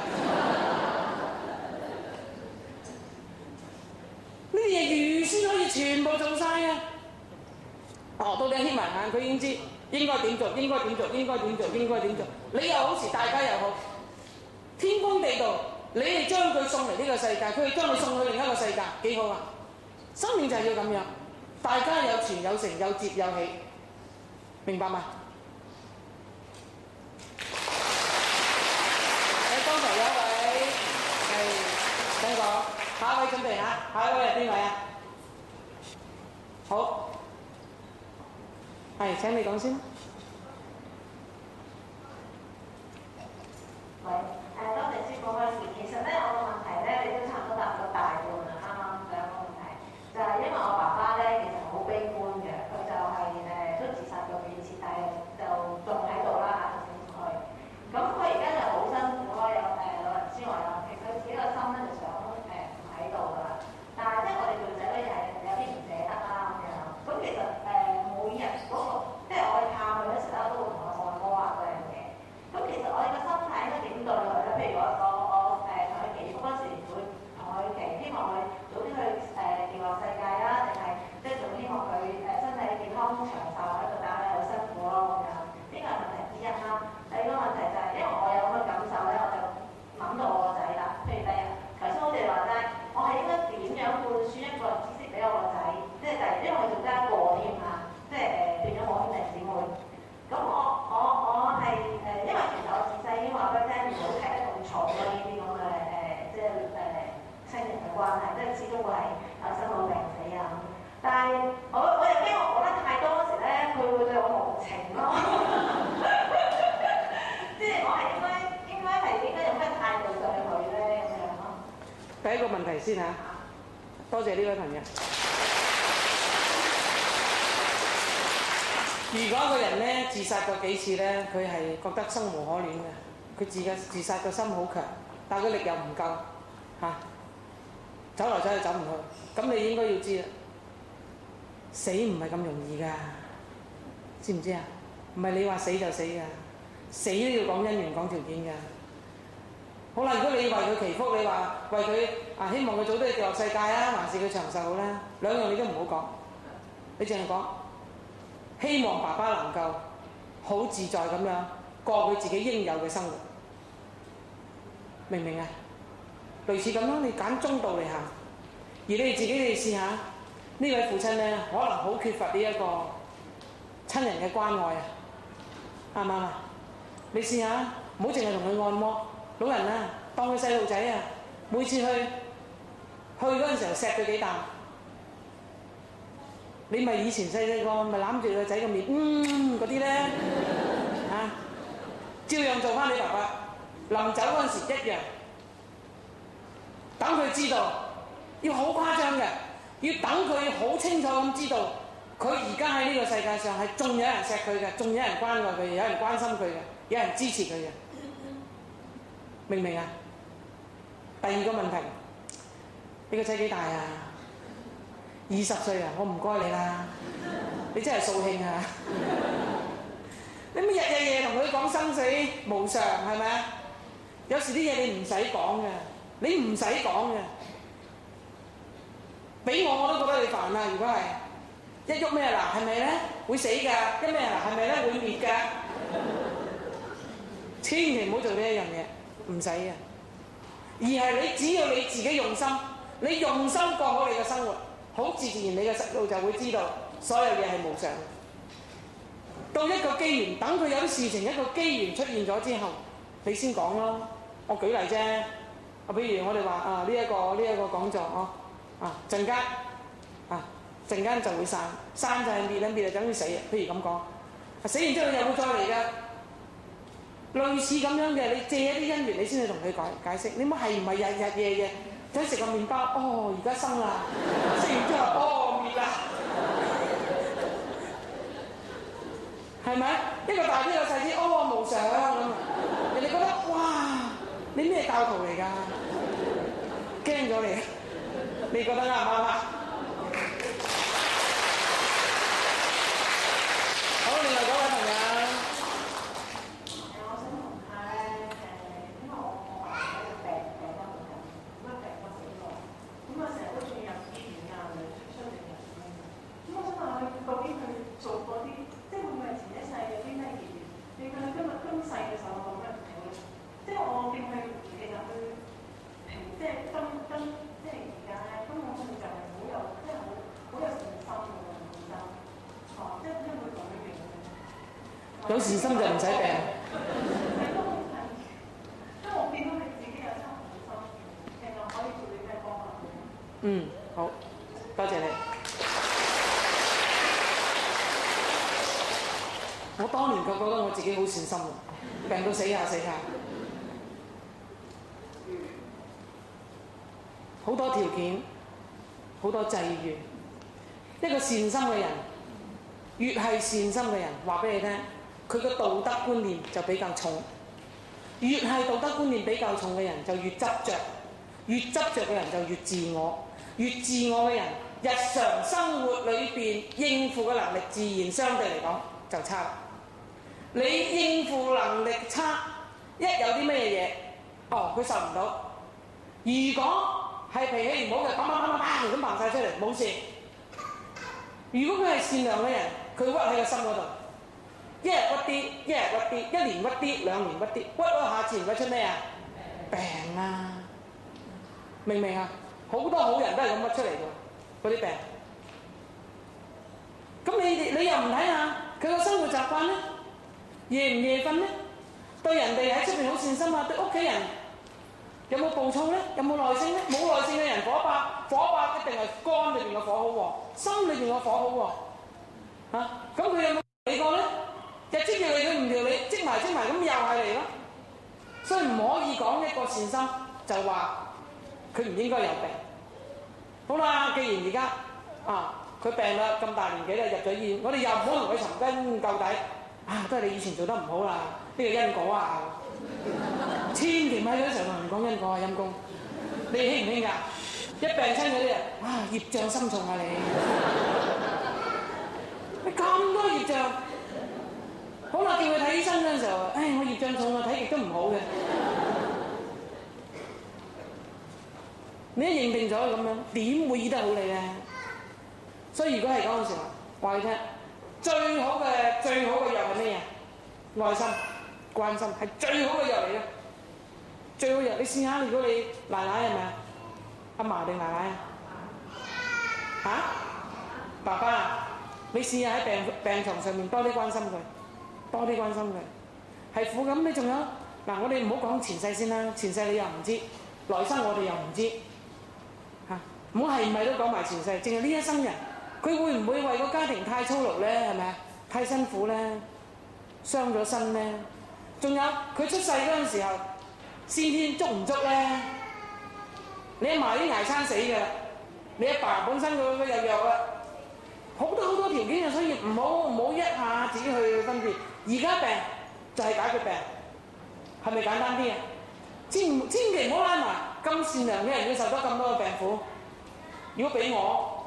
呢啲嘢預先可以全部做晒嘅。到你瞇埋眼，佢已經知應該點做，應該點做，應該點做，應該點做。你又好時，大家又好，天公地道，你哋將佢送嚟呢個世界，佢哋將佢送去另一個世界，幾好啊！生命就係要咁樣，大家有傳有承有接有喜，明白嗎？剛才有一位係想講，下一位準備下，下一位係邊位啊？好，係請你講先。 喂，多謝師傅開始。其實咧，我個問題咧，你都差唔多答咗大半啦。啱啱兩個問題，就係因為我爸爸咧，其實好悲觀嘅，佢就係都自殺過幾次，但係就仲喺度啦，就死唔去。咁佢而家就好辛苦咯，有老人之外啦，其實佢自己個心咧就想唔喺度噶啦。但係即係我哋做仔女又係有啲唔捨得啦咁樣。咁其實每日嗰個，即係我去探佢嗰時咧，都會同我外母話嗰樣嘢。咁其實我哋個心態應該點對佢咧？譬如我同佢祈福嗰時，會同佢祈，希望佢早啲去極樂世界啦，定係即係仲希望佢身體健康長壽喺度，但係好辛苦咯咁樣。呢個係問題之一啦。第二個問題就係因為我有咁嘅感受咧，我就諗到我個仔啦。譬如第日頭先好似話齋，我係應該點樣灌輸一個知識俾我個仔？即係第日因為佢仲加一個添嚇，即係變咗我兄弟姊妹。咁我係因為其實我自細已經話俾佢聽，唔好睇得咁重咯呢啲咁嘅即係親人嘅關係，即係始終會係生老病死啊。但係我又驚我講得太多嗰時咧，佢會對我無情咯。即係我係應該用咩態度對佢咧咁樣咯？ 第一個問題先嚇，多謝呢位朋友。如果個人咧自殺過幾次咧，佢係覺得生無可戀嘅，佢自殺個心好強，但係佢力又唔夠嚇，走來走去走唔去，咁你應該要知啦，死唔係咁容易㗎，知唔知啊？唔係你話死就死㗎，死都要講因緣講條件㗎。好啦，如果你為佢祈福，你話為佢希望佢早啲去極樂世界啊，還是佢長壽咧，兩樣你都唔好講，你淨係講。希望爸爸能夠好自在咁樣過佢自己應有嘅生活，明唔明啊？類似咁咯，你揀中道嚟行，而你哋自己你試下，呢位父親咧可能好缺乏呢一個親人嘅關愛啊，啱唔啱啊？你試下，唔好淨係同佢按摩，老人啊，當佢細路仔啊，每次去嗰陣時候錫佢幾啖。你咪以前細個咪攬住個仔個面，嗰啲咧嚇，照樣做翻你爸爸。臨走嗰陣時一樣，等佢知道，要好誇張嘅，要等佢好清楚咁知道，佢而家喺呢個世界上係仲有人錫佢嘅，仲有人關愛佢，有人關心佢嘅，有人支持佢嘅，明唔明啊？第二個問題，你個仔幾大啊？20歲啊，我唔該你啦，你真係掃興啊！你咪日日夜同佢講生死無常係咪啊？有時啲嘢你唔使講嘅，你唔使講嘅，俾我都覺得你煩啊！如果係一喐咩嗱，係咪咧會死㗎？一咩嗱，係咪咧會滅㗎？千祈唔好做呢一樣嘢，唔使嘅。而係你只要你自己用心，你用心過好你嘅生活。好自然，你嘅細路就會知道所有嘢係無常。到一個機緣，等佢有啲事情一個機緣出現咗之後，你先講咯。我舉例啫，譬如我哋話呢一個講座陣間就會散就係滅啦，滅就等於死啊。譬如咁講，死完之後又會再嚟㗎。類似咁樣嘅，你借一啲因緣，你先去同佢解釋。你唔係唔係日日夜夜？想食個麵包，而家生啦，食完之後，滅啦，係咪？一個大啲，一個細啲，無常咁，人哋覺得哇，你咩教徒嚟㗎？驚咗你，你覺得啱唔啱啊？ 有善心就唔使病。 因為我見到你自己有差唔多心，其實可以做啲咩方法？ 嗯，好，多謝你。我當年覺得我自己好善心喎，病到死下死下，好多條件，好多際遇。一個善心嘅人，越係善心嘅人，話俾你聽，佢個道德觀念就比較重。越係道德觀念比較重嘅人，就越執着，越執着嘅人就越自我，越自我嘅人，日常生活裏邊應付嘅能力自然相對嚟講就差。你應付能力差，一有啲咩嘢，佢受唔到。如果係脾氣唔好嘅，咁掹晒出嚟，冇事。如果佢係善良嘅人，佢屈喺個心嗰度，一日屈啲，一日屈啲，一年屈啲，兩年屈啲，屈咗下自然屈出咩啊？病啊！明唔明啊？好多好人都係咁屈出嚟嘅，嗰啲病。咁你又唔睇下佢個生活習慣咧？夜唔夜瞓咧？對人哋喺出邊好善心啊，對屋企人有冇暴躁咧？有冇耐性咧？冇耐性嘅人火爆一定係肝裏邊嘅火好旺，心裏邊嘅火好旺。咁佢有冇理過咧？日積條理佢唔條理，積埋咁又係嚟咯。所以唔可以講一個善心就話佢唔應該有病。好啦，既然而家佢病啦，咁大年紀啦，入咗醫院，我哋又唔好同佢尋根究底。都係你以前做得唔好啦，呢個因果啊！千祈唔喺嗰時候同人講因果啊，陰公，你興唔興㗎？一病親嗰啲人，業障深重啊你！你咁多業障，好啦，叫佢睇醫生嗰陣時候，我業障重啊，睇極都唔好嘅。你一認定咗咁樣，點會醫得好你咧？所以如果係嗰陣時候，話你聽。最好嘅藥係咩嘢？愛心、關心係最好嘅藥嚟嘅。最好藥，你試下，如果你奶奶係咪啊？阿嫲定奶奶啊？爸爸啊，你試下喺病床上面多啲關心佢，多啲關心佢。係苦咁，你仲有我哋唔好講前世先啦，前世你又唔知，來生我哋又唔知唔好係唔係都講埋前世，淨係呢一生人。佢會唔會為個家庭太操勞咧？係咪啊？太辛苦咧，傷咗身咧？仲有佢出世嗰陣時候，先天足唔足咧？你阿嫲啲捱餐死嘅，你阿爸本身佢又弱啦，好多條件啊，所以唔好一下自己去分別。而家病就係解決病，係咪簡單啲啊？千祈唔好拉埋咁善良嘅人要受得咁多嘅病苦。如果俾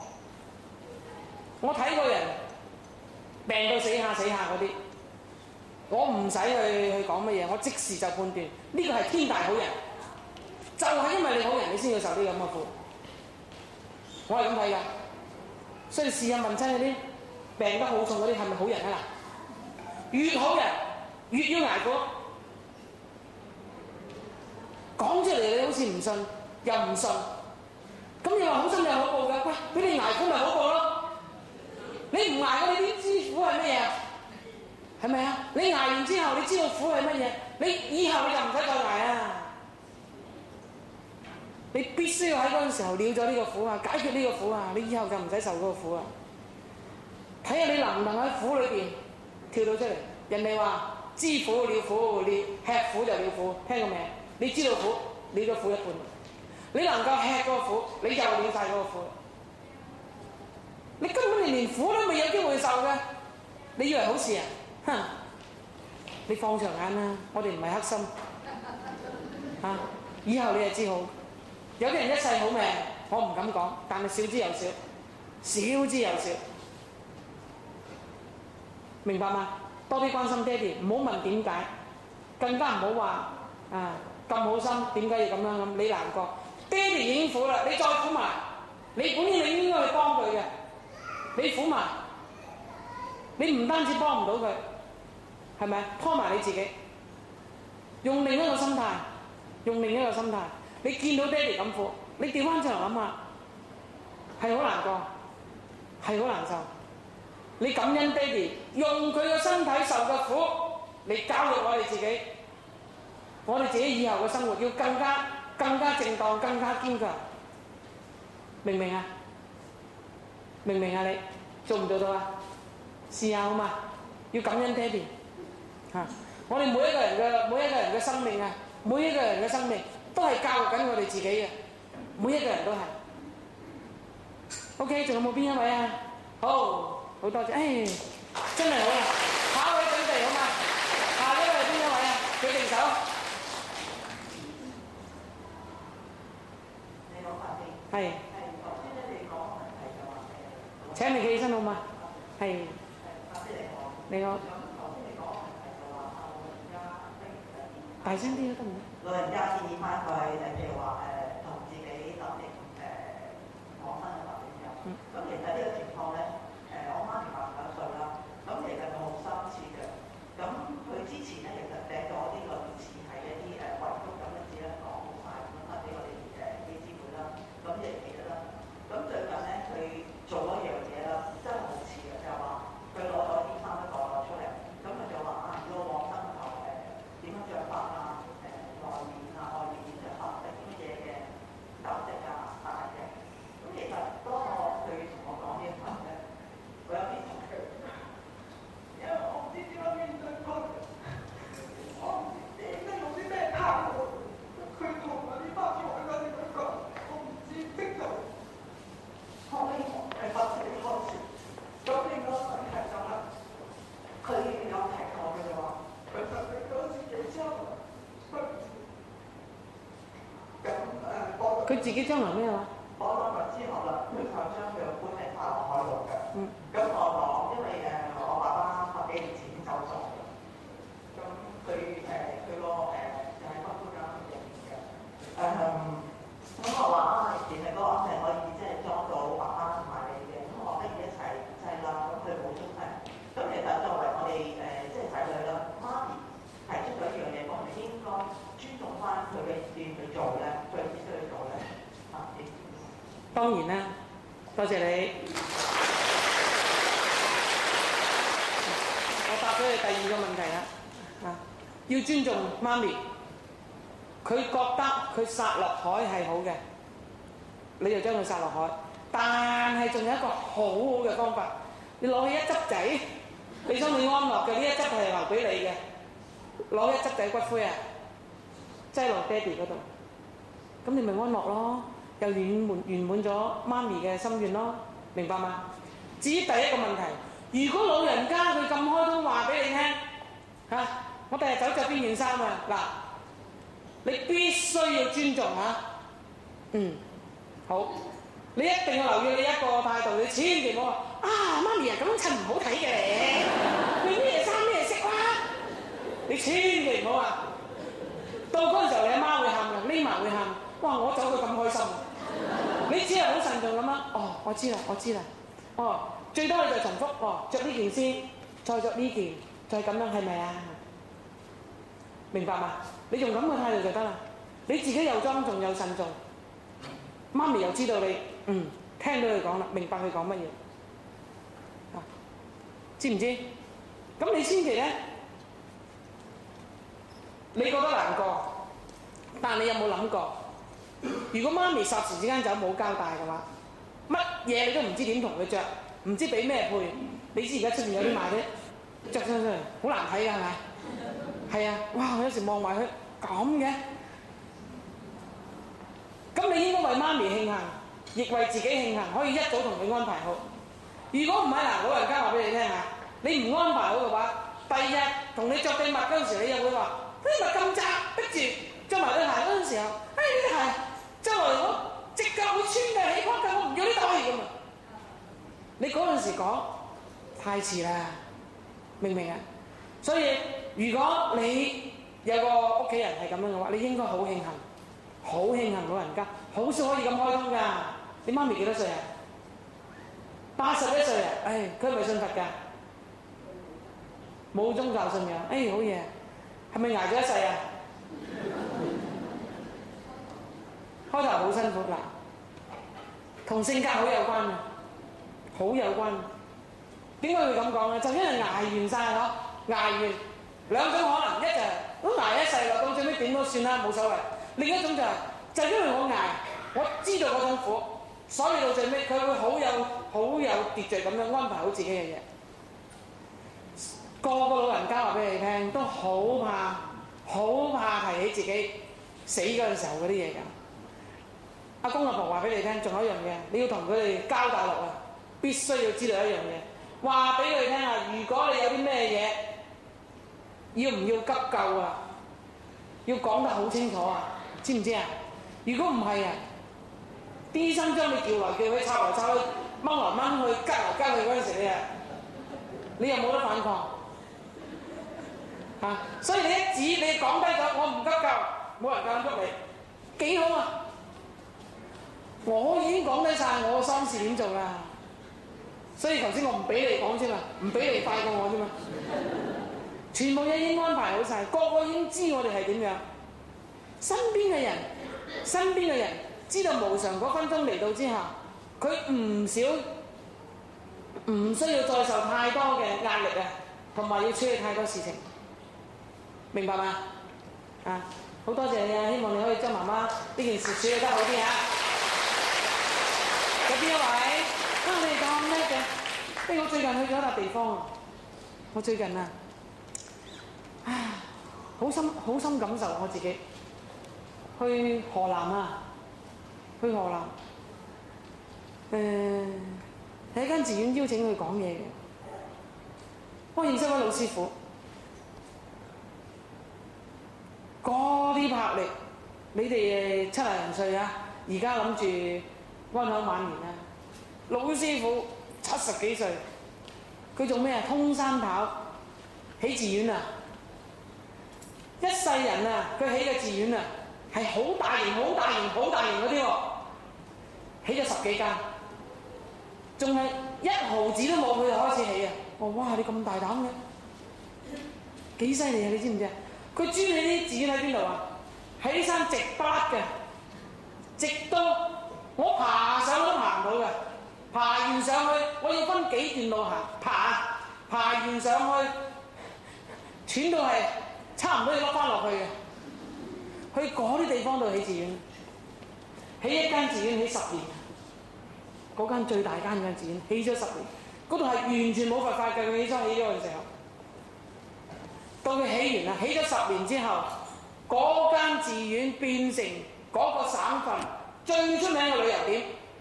我睇過人病到死下嗰啲，我唔使去講乜嘢，我即時就判斷呢個係天大好人，就係因為你好人，你先要受啲咁嘅苦。我係咁睇㗎，所以試下問親嗰啲病得好重嗰啲係咪好人啊？越好人越要捱苦，講出嚟你好似唔信又唔信，咁你話好心有好報㗎，喂，俾你捱苦咪好報咯。你唔捱過，你點知苦係乜嘢？係咪啊？你捱完之後，你知道苦係乜嘢？你以後你就唔使再捱啊！你必須要喺嗰陣時候了咗呢個苦啊，解決呢個苦啊，你以後就唔使受嗰個苦啊！睇下你能唔能喺苦裏邊跳到出嚟？人哋話知苦了苦，你吃苦就了苦，聽過未？你知道苦，了咗苦一半。你能夠吃嗰個苦，你就了晒嗰個苦。你根本連苦都未有機會受嘅，你以為好事啊？哼！你放長眼啦，我哋唔係黑心以後你就知好。有啲人一世好命，我唔敢講，但係少之又少，少之又少，明白嗎？多啲關心爹哋，唔好問點解，更加唔好話咁好心，點解要咁樣咁？你難過，爹哋已經苦啦，你再苦埋，你本應你應該去幫佢嘅。你苦埋，你唔單止幫唔到佢，係咪？拖埋你自己，用另一個心態，你見到爹哋咁苦，你調翻轉頭諗下，係好難過，係好難受。 你感恩爹哋，用佢嘅身體受嘅苦嚟教育我哋自己，我哋自己以後嘅生活要更加正當，更加堅強，明唔明啊？明唔明啊？你做唔做到啊？試下好嘛？要感恩爹哋嚇！我哋每一個人嘅生命啊，每一個人嘅生命都係教育緊我哋自己嘅，每一個人都係。OK， 仲有冇邊一位啊？好多謝，真係好啊！下一位準備好嘛？下一位係邊一位啊？舉定手。 你好，白天。 係。 頭先咧，你講個問題就話請你企起身好嘛？係。 白天你好。 你好。 咁頭先你講個問題就話老人家大聲啲都得唔得？ 老人家建議翻佢譬如話同自己諗定往生嘅話點樣？咁其實呢個情況咧，我媽咪89歲啦，咁其實佢好深切嘅。咁佢之前咧其實寫咗啲類似係一啲遺囑咁嘅字咧，講好晒咁樣俾我哋啲資料啦。咁亦記得啦。咁最近咧佢做咗一樣嘢啦，真係好似嘅，就係話佢攞咗啲衫一袋出嚟，咁佢就話要往生後點樣着法啊？內面啊，外面點着法，食啲乜嘢嘅酒席啊、大嘅。咁其實當佢同我講呢份咧，我有啲同佢，因為我唔知點樣面對佢，我唔知應該用啲咩態度去同嗰啲班主任嗰啲咁講，我唔知識做。後尾我係發自己開始，咁另外一個問題就係佢有提過嘅就話，佢就俾咗自己之後。 佢自己將來咩話？ 我攞咗之後啦，佢就將佢搬嚟法羅海路嘅。咁我講，因為我爸爸10幾年前走咗，咁佢個就喺北區間入面嘅。咁我話其實嗰個安排可以即係裝到爸爸同埋你嘅，咁我不如一齊制啦。咁佢冇中係。咁其實作為我哋即係仔女啦，媽咪提出咗一樣嘢，我哋應該尊重翻佢嘅意見去做咧，佢必須去做咧。 當然啦，多謝你。我答咗你第二個問題啦，要尊重媽咪，佢覺得佢撒落海係好嘅，你就將佢撒落海。但係仲有一個好好嘅方法，你攞起一執仔，你想你安樂嘅呢一執係留俾你嘅，攞一執仔骨灰啊，擠落爹哋嗰度，咁你咪安樂咯。又圓滿咗媽咪嘅心願咯，明白嗎？至於第一個問題，如果老人家佢咁開通話俾你聽我第日走着邊件衫啊？嗱，你必須要尊重好，你一定要留意你一個態度，你千祈唔好話媽咪咁襯唔好睇嘅，你咩衫咩色啦，你千祈唔好話，到嗰陣時候你阿媽會喊嘅，匿埋會喊，哇！我走到咁開心。你只係好慎重咁啦，我知啦，最多你就重複，着呢件先，再着呢件，再咁樣係咪啊？明白嘛？你用咁嘅態度就得啦，你自己又莊重又慎重，媽咪又知道你，聽到佢講啦，明白佢講乜嘢，知唔知？咁你千祈咧，你覺得難過，但你有冇諗過？如果媽咪霎時之間就冇交代嘅話，乜嘢你都唔知點同佢着，唔知俾咩配。你知而家出面有啲賣啲着上去好難睇嘅係咪？係啊，哇！我有時望埋佢咁嘅，咁你應該為媽咪慶幸，亦為自己慶幸，可以一早同佢安排好。如果唔係老人家話俾你聽你唔安排好嘅話，第二日同你着對襪嗰陣時，你又會話啲襪咁窄，逼住着埋對鞋嗰陣時候，呢啲鞋周圍我隻腳會穿嘅，起泡嘅，我唔要呢對咁啊！你嗰陣時講太遲啦，明唔明啊？所以如果你有個屋企人係咁樣嘅話，你應該好慶幸，好慶幸老人家，好少可以咁開通㗎。你媽咪幾多歲啊？81歲啊！佢係咪信佛㗎？冇宗教信仰，好嘢，係咪捱咗一世啊？開頭好辛苦嗱，同性格好有關嘅，好有關。 點解會咁講咧？就因為捱完晒嗬，捱完兩種可能，一就係都捱一世啦，到最尾點都算啦，冇所謂。另一種就係因為我捱，我知道嗰種苦，所以到最尾佢會好有秩序咁樣安排好自己嘅嘢。個老人家話俾你聽，都好怕提起自己死嗰陣時候嗰啲嘢㗎。阿公阿婆話俾你聽，仲有一樣嘢，你要同佢哋交代落啊，必須要知道一樣嘢，話俾佢聽啊！如果你有啲咩嘢，要唔要急救啊？要講得好清楚啊！知唔知啊？如果唔係啊，啲醫生將你叫來叫去、抄來抄去、掹來掹去、吉來吉去嗰陣時，你又冇得反抗嚇。所以你一指你講低咗，我唔急救，冇人夠膽喐你，幾好啊！我已經講低晒我嘅心事點做啦，所以頭先我唔俾你講啫嘛，唔俾你快過我啫嘛，全部嘢已經安排好晒，個個已經知我哋係點樣。身邊嘅人知道無常嗰分鐘嚟到之後，佢唔需要再受太多嘅壓力啊，同埋要處理太多事情，明白嗎？啊，好多謝你啊！希望你可以將媽媽呢件事處理得好啲啊！有邊一位？你哋咁叻嘅？我最近去咗一笪地方啊！我最近啊，好深感受我自己。去河南啊！去河南，喺一間寺院邀請佢講嘢嘅。我認識位老師傅，嗰啲魄力，你哋70人歲啊，而家諗住安享晚年啊！老師傅70幾歲，佢做咩啊？通山跑，起寺院啊！一世人啊，佢起嘅寺院啊！係好大型嗰啲喎，起咗10幾間，仲係1毫子都冇，佢就開始起啊！我話哇，你咁大膽嘅，幾犀利啊！你知唔知啊？佢專起啲寺院喺邊度啊？喺啲山直巴嘅，直到我爬上都爬唔到嘅，爬完上去我要分幾段路行，爬完上去，喘到係差唔多要落翻落去嘅。去嗰啲地方度起寺院，起一間寺院起10年，嗰間最大間嘅寺院起咗10年，嗰度係完全冇佛法嘅。佢起咗嘅時候，到佢起完啦，起咗10年之後，嗰間寺院變成嗰個省份最出名嘅旅遊點，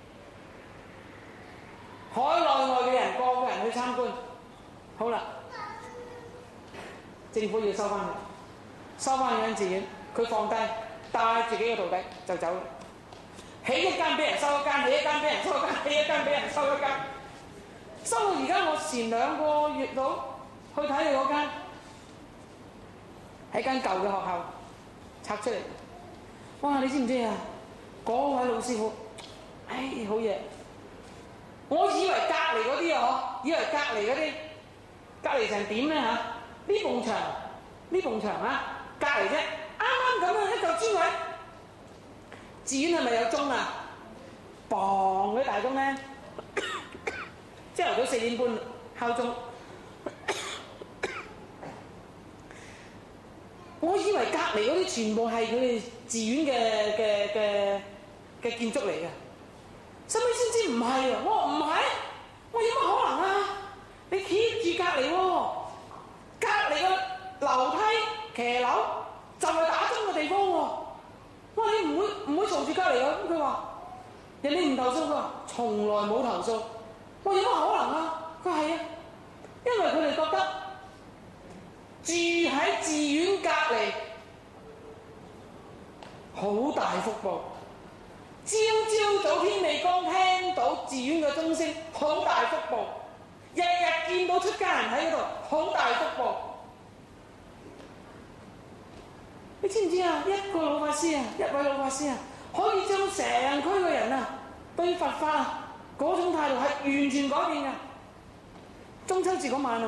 海內外嘅人個個人去參觀。好啦，政府要收翻嗰間寺院。佢放低，帶住幾個徒弟就走啦。起一間俾人收一間，起一間俾人收一間，起一間俾人收一間。收到而家我前2個月到去睇佢嗰間，喺間舊嘅學校拆出嚟。哇！你知唔知啊？嗰位老師傅，好嘢！我以為隔離嗰啲啊，以為隔離嗰啲隔離成點咧嚇？呢埲牆啊，隔離啫。啱啱咁樣一嚿磚位，寺院係咪有鐘啊？砰！嗰啲大鐘咧，朝頭早4點半敲鐘。我以為隔離嗰啲全部係佢哋寺院嘅建築嚟嘅，後尾先知唔係啊！我話唔係，我有乜可能啊？你企住隔離喎，隔離個樓梯騎樓。就係打鐘嘅地方喎，哇！你唔會嘈住隔離啊？咁佢話人哋唔投訴，佢話從來冇投訴。我有乜可能啊？佢係啊，因為佢哋覺得住喺寺院隔離好大福報，朝早天未光聽到寺院嘅鐘聲，好大福報；日日見到出家人喺嗰度，好大福報。你知唔知啊？一位老法師啊，可以將成區嘅人啊對佛法嗰種態度係完全改變㗎。中秋節嗰晚，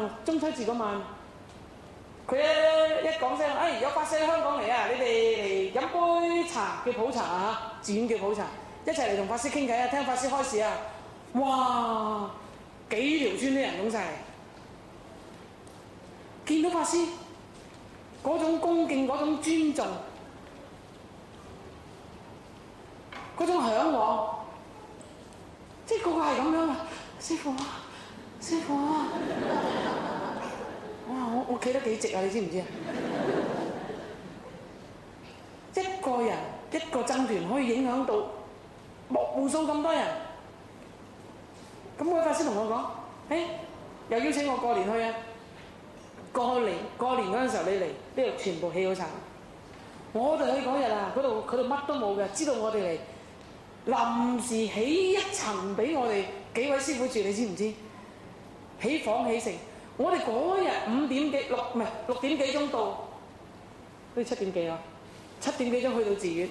佢一講聲，有法師喺香港嚟啊！你哋嚟飲杯茶，叫普茶啊，寺院叫普茶，一齊嚟同法師傾偈啊，聽法師開示啊！哇！ 幾條村啲人湧晒嚟，見到法師嗰種恭敬、嗰種尊重、嗰種嚮往，即係個個係咁樣啊！師父啊，師父啊！哇！我企得幾直啊？你知唔知啊？一個人一個僧團可以影響到無數咁多人。咁嗰位法師同我講：又邀請我過年去啊！過年嗰陣時候你嚟，呢度全部起好晒。我哋去嗰日啊，佢度乜都冇嘅，知道我哋嚟，臨時起一層俾我哋幾位師傅住，你知唔知？起房起成，我哋嗰日6點幾鐘到，好似7點幾啊，7點幾鐘去到寺院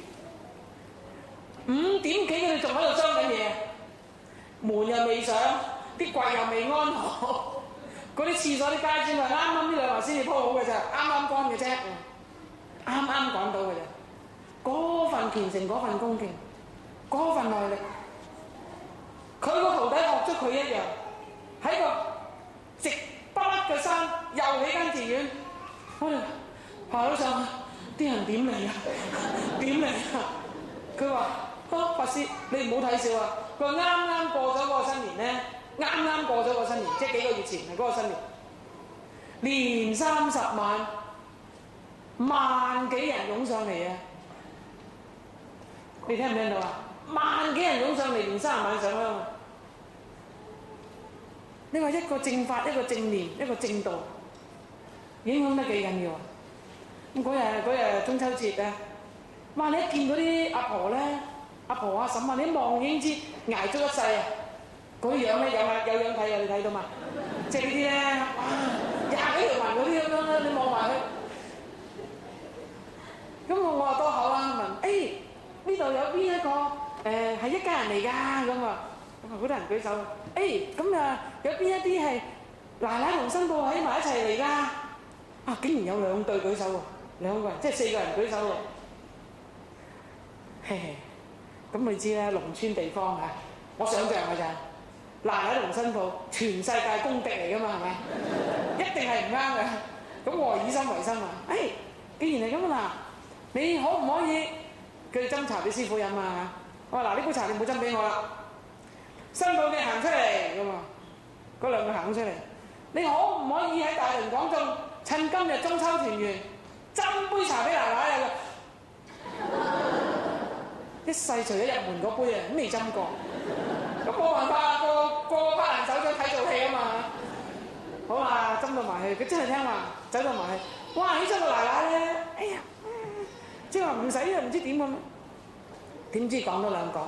，5點幾佢哋仲喺度裝緊嘢，門又未上，啲櫃又未安好，嗰啲廁所啲街磚啊，啱啱呢兩日先至鋪好嘅咋，啱啱乾嘅啫，啱啱趕到嘅啫。嗰份虔誠，嗰份恭敬，嗰份耐力，佢個徒弟學咗佢一樣，喺個直不甩嘅山又起間寺院，我哋爬到上去，啲人點嚟啊？點嚟啊？佢話：法師，你唔好睇笑啊！佢話啱啱過咗嗰個新年咧，啱啱過咗個新年，即係幾個月前係嗰個新年，年30晚，1萬幾人湧上嚟啊！你聽唔聽到啊？1萬幾人湧上嚟，年30晚上香啊！你話一個正法，一個正念，一個正道，影響得幾緊要啊！咁嗰日中秋節啊，哇！你一見嗰啲阿婆咧，阿婆阿嬸啊，你一望已經知捱足一世啊！嗰啲樣咧有樣睇啊！你睇到嘛？即係呢啲咧，哇！20幾條紋嗰啲咁樣咧，你望埋佢。咁我話多口啦，問呢度有邊一個係一家人嚟㗎？咁啊，好多人舉手。咁啊，有邊一啲係奶奶同新抱喺埋一齊嚟㗎？啊，竟然有2對舉手喎，2個人，即係4個人舉手喎。嘿嘿，咁你知啦，農村地方嚇，我想象㗎咋，奶奶同新抱全世界公敵嚟㗎嘛，係咪？一定係唔啱嘅。咁我以心為心啊！既然係咁啊，嗱，你可唔可以佢哋斟茶俾師傅飲啊？我話嗱，呢杯茶你唔好斟俾我啦。新抱嘅行出嚟咁啊，嗰2個行出嚟，你可唔可以喺大庭廣眾趁今日中秋團圓斟杯茶俾奶奶啊？一世除咗入門嗰杯啊，都未斟過。咁冇辦法，個拍爛手掌睇做戲啊嘛。好啦，斟到埋去，佢真係聽話，走到埋去。哇！起咗個奶奶咧，即係話唔使啊，唔知點咁。點知講多兩講，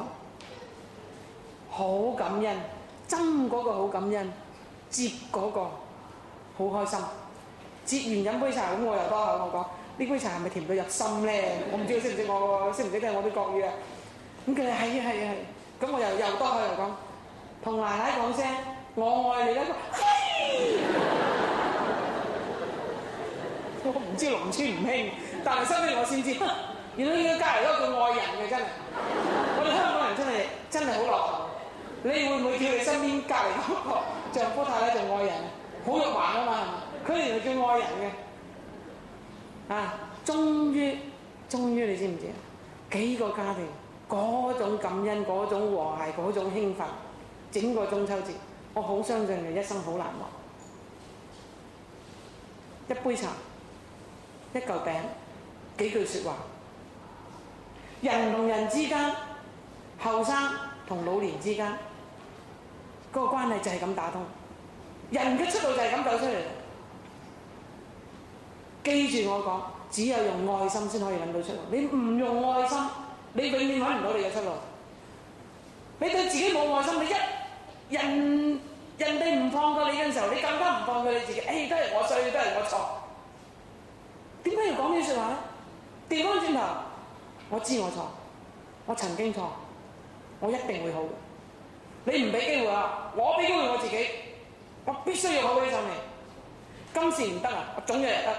好感恩，斟嗰個好感恩，接嗰個好開心。接完飲杯茶，咁我又多口我講。呢杯茶係咪甜到入心咧？我唔知佢識唔識我，識唔識聽我啲國語啊？咁佢係啊，咁我又多口又講，同奶奶講聲我愛你啦。我唔知農村唔興，但係收尾我先知，原來呢個隔離嗰個叫愛人嘅真係。我哋香港人真係好落後。你會唔會叫你身邊隔離嗰個丈夫太太做愛人啊？好肉麻啊嘛，係嘛？佢哋就叫愛人嘅。終於你知唔知啊？幾個家庭嗰種感恩、嗰種和諧、嗰種興奮，整個中秋節，我好相信佢一生好難忘。一杯茶，一嚿餅，幾句説話，人同人之間，後生同老年之間，嗰個關係就係咁打通。人嘅出路就係咁走出嚟。記住我講，只有用愛心先可以揾到出路。你唔用愛心，你永遠揾唔到你嘅出路。你對自己冇愛心，你人哋唔放過你嘅時候，你更加唔放過你自己。都係我衰，都係我錯。點解要講呢啲説話咧？調翻轉頭，我知我錯，我曾經錯，我一定會好。你唔俾機會啊，我俾機會我自己，我必須要好起上嚟。今時唔得啊，我總有日得。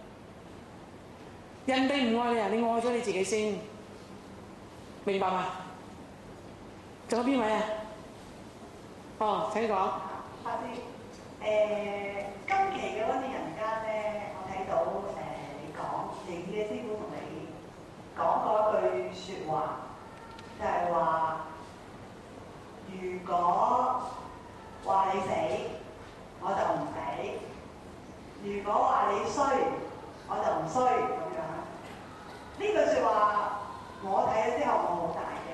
人哋唔愛你啊，你愛咗你自己先，明白嗎？仲有邊位啊？請講。 法師，今期嘅嗰啲人間咧，我睇到你嘅師傅同你講過一句説話，就係話，如果話你死，我就唔死；如果話你衰，我就唔衰咁樣。呢句説話我睇咗之後，我好大嘅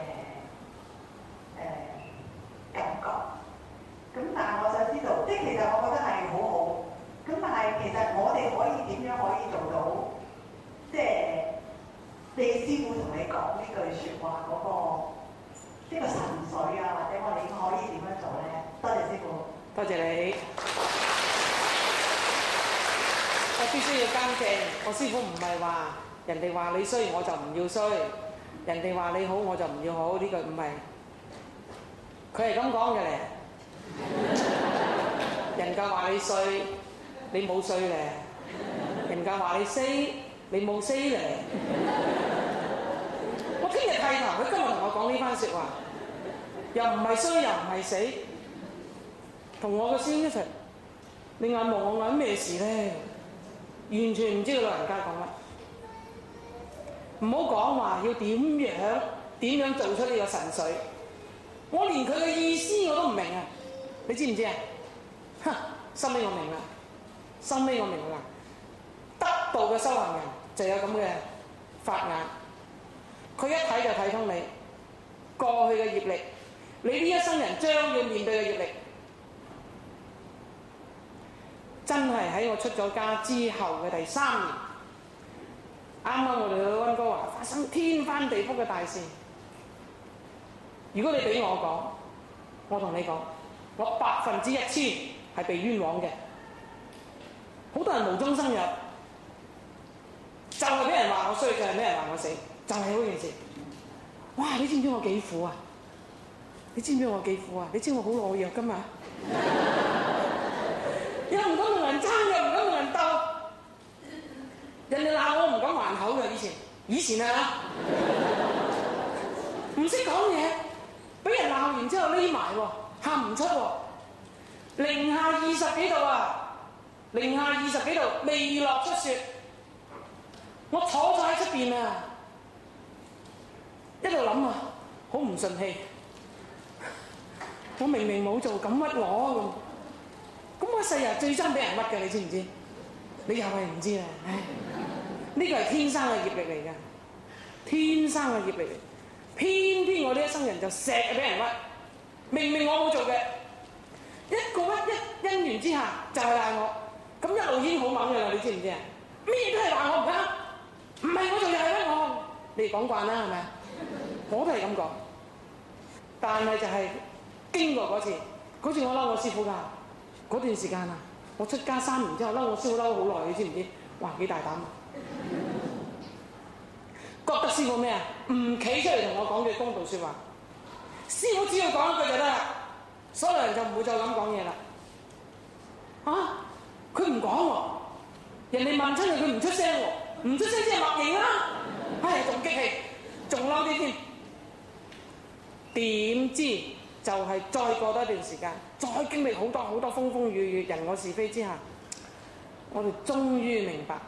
感覺。咁但係我想知道，即係其實我覺得係好好。咁但係其實我哋可以點樣可以做到？即係你師傅同你講呢句説話嗰個呢個神髓啊，或者我哋可以點樣做咧？多謝師傅。 多謝你。我必須要更正，我師傅唔係話人哋話你衰我就唔要衰，人哋話你好我就唔要好，呢句唔係。佢係咁講嘅咧。人家話你衰，你冇衰咧；人家話你死，你冇死咧。我聽日剃頭，佢今日同我講呢番説話，又唔係衰又唔係死，同我個師兄一齊，你眼望我眼咩事咧？完全唔知道老人家講乜。唔好講話要點樣做出呢個神髓，我連佢嘅意思我都唔明啊！你知唔知啊？心尾我明啦，心尾我明啦。得道嘅修行人就有咁嘅法眼，佢一睇就睇通你過去嘅業力，你呢一生人將要面對嘅業力，真係喺我出咗家之後嘅第3年，啱啱我哋去溫哥華發生天翻地覆嘅大事。如果你俾我講，我同你講，我1000%係被冤枉嘅。好多人無中生有，就係俾人話我衰，就係俾人話我死，就係嗰件事。哇！你知唔知我幾苦啊？你知唔知我幾苦啊？你知我好懦弱㗎嘛？又唔敢同人爭，又唔敢同人鬥。人哋鬧我唔敢還口嘅，以前係啦，唔識講嘢，俾人鬧完之後匿埋喎，喊唔出喎。零下20幾度啊！零下20幾度，未落出雪，我坐咗喺出邊啊，一路諗啊，好唔順氣。我明明冇做，咁屈我咁我世日最憎俾人屈嘅，你知唔知？你又係唔知啊？唉，呢個係天生嘅業力嚟㗎，天生嘅業力嚟。偏偏我呢一生人就成日俾人屈，明明我冇做嘅，一個屈一因緣之下就係賴我。咁一路已經好猛㗎啦，你知唔知啊？咩都係話我唔啱，唔係我做又係屈我。你哋講慣啦，係咪啊？我都係咁講。但係就係經過嗰次我嬲我師傅㗎。嗰段時間啊，我出家3年之後嬲我師傅嬲好耐，你知唔知？哇，幾大膽啊！覺得師傅咩啊？唔企出嚟同我講句公道説話。師傅只要講一句就得啦，所有人就唔會再咁講嘢啦。啊！佢唔講喎，人哋問親佢，佢唔出聲喎，唔出聲即係默認啦。唉，仲激氣，仲嬲啲添。點知就係再過多一段時間，再經歷好多好多風風雨雨、人我是非之下，我哋終於明白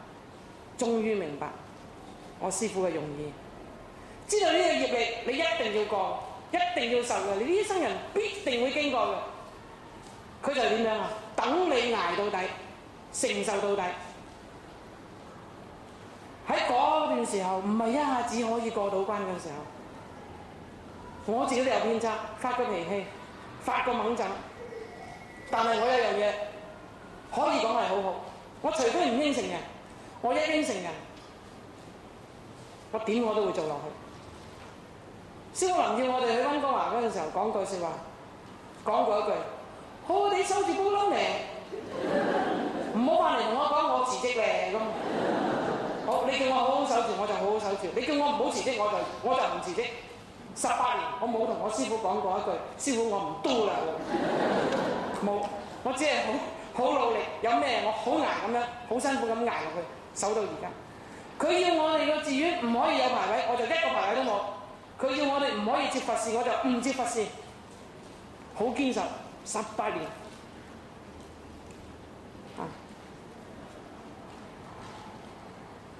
我師父嘅用意，知道呢個業力你一定要過，一定要受嘅，你呢一生人必定會經過嘅。佢就係點樣啊？等你捱到底，承受到底。喺嗰段時候，唔係一下子可以過到關嘅時候，我自己都有偏差，發個脾氣，發個猛陣。但係我有樣嘢可以講係好好，我除非唔應承人，我一應承人，我點我都會做落去。蕭可能要我哋去溫哥華嗰陣時候講句説話，講過一句，好好地收住煲窿嚟，唔好翻嚟同我講我辭職咧咁。好，你叫我好好守住，我就好好守住；你叫我唔好辭職，我就唔辭職。18年，我冇同我師傅講過一句，師傅我唔do啦，冇，我只係好努力，有咩我好捱咁樣，好辛苦咁捱落去，守到而家。佢要我哋個寺院唔可以有排位，我就一個排位都冇。佢要我哋唔可以接佛事，我就唔接佛事，好堅實，18年。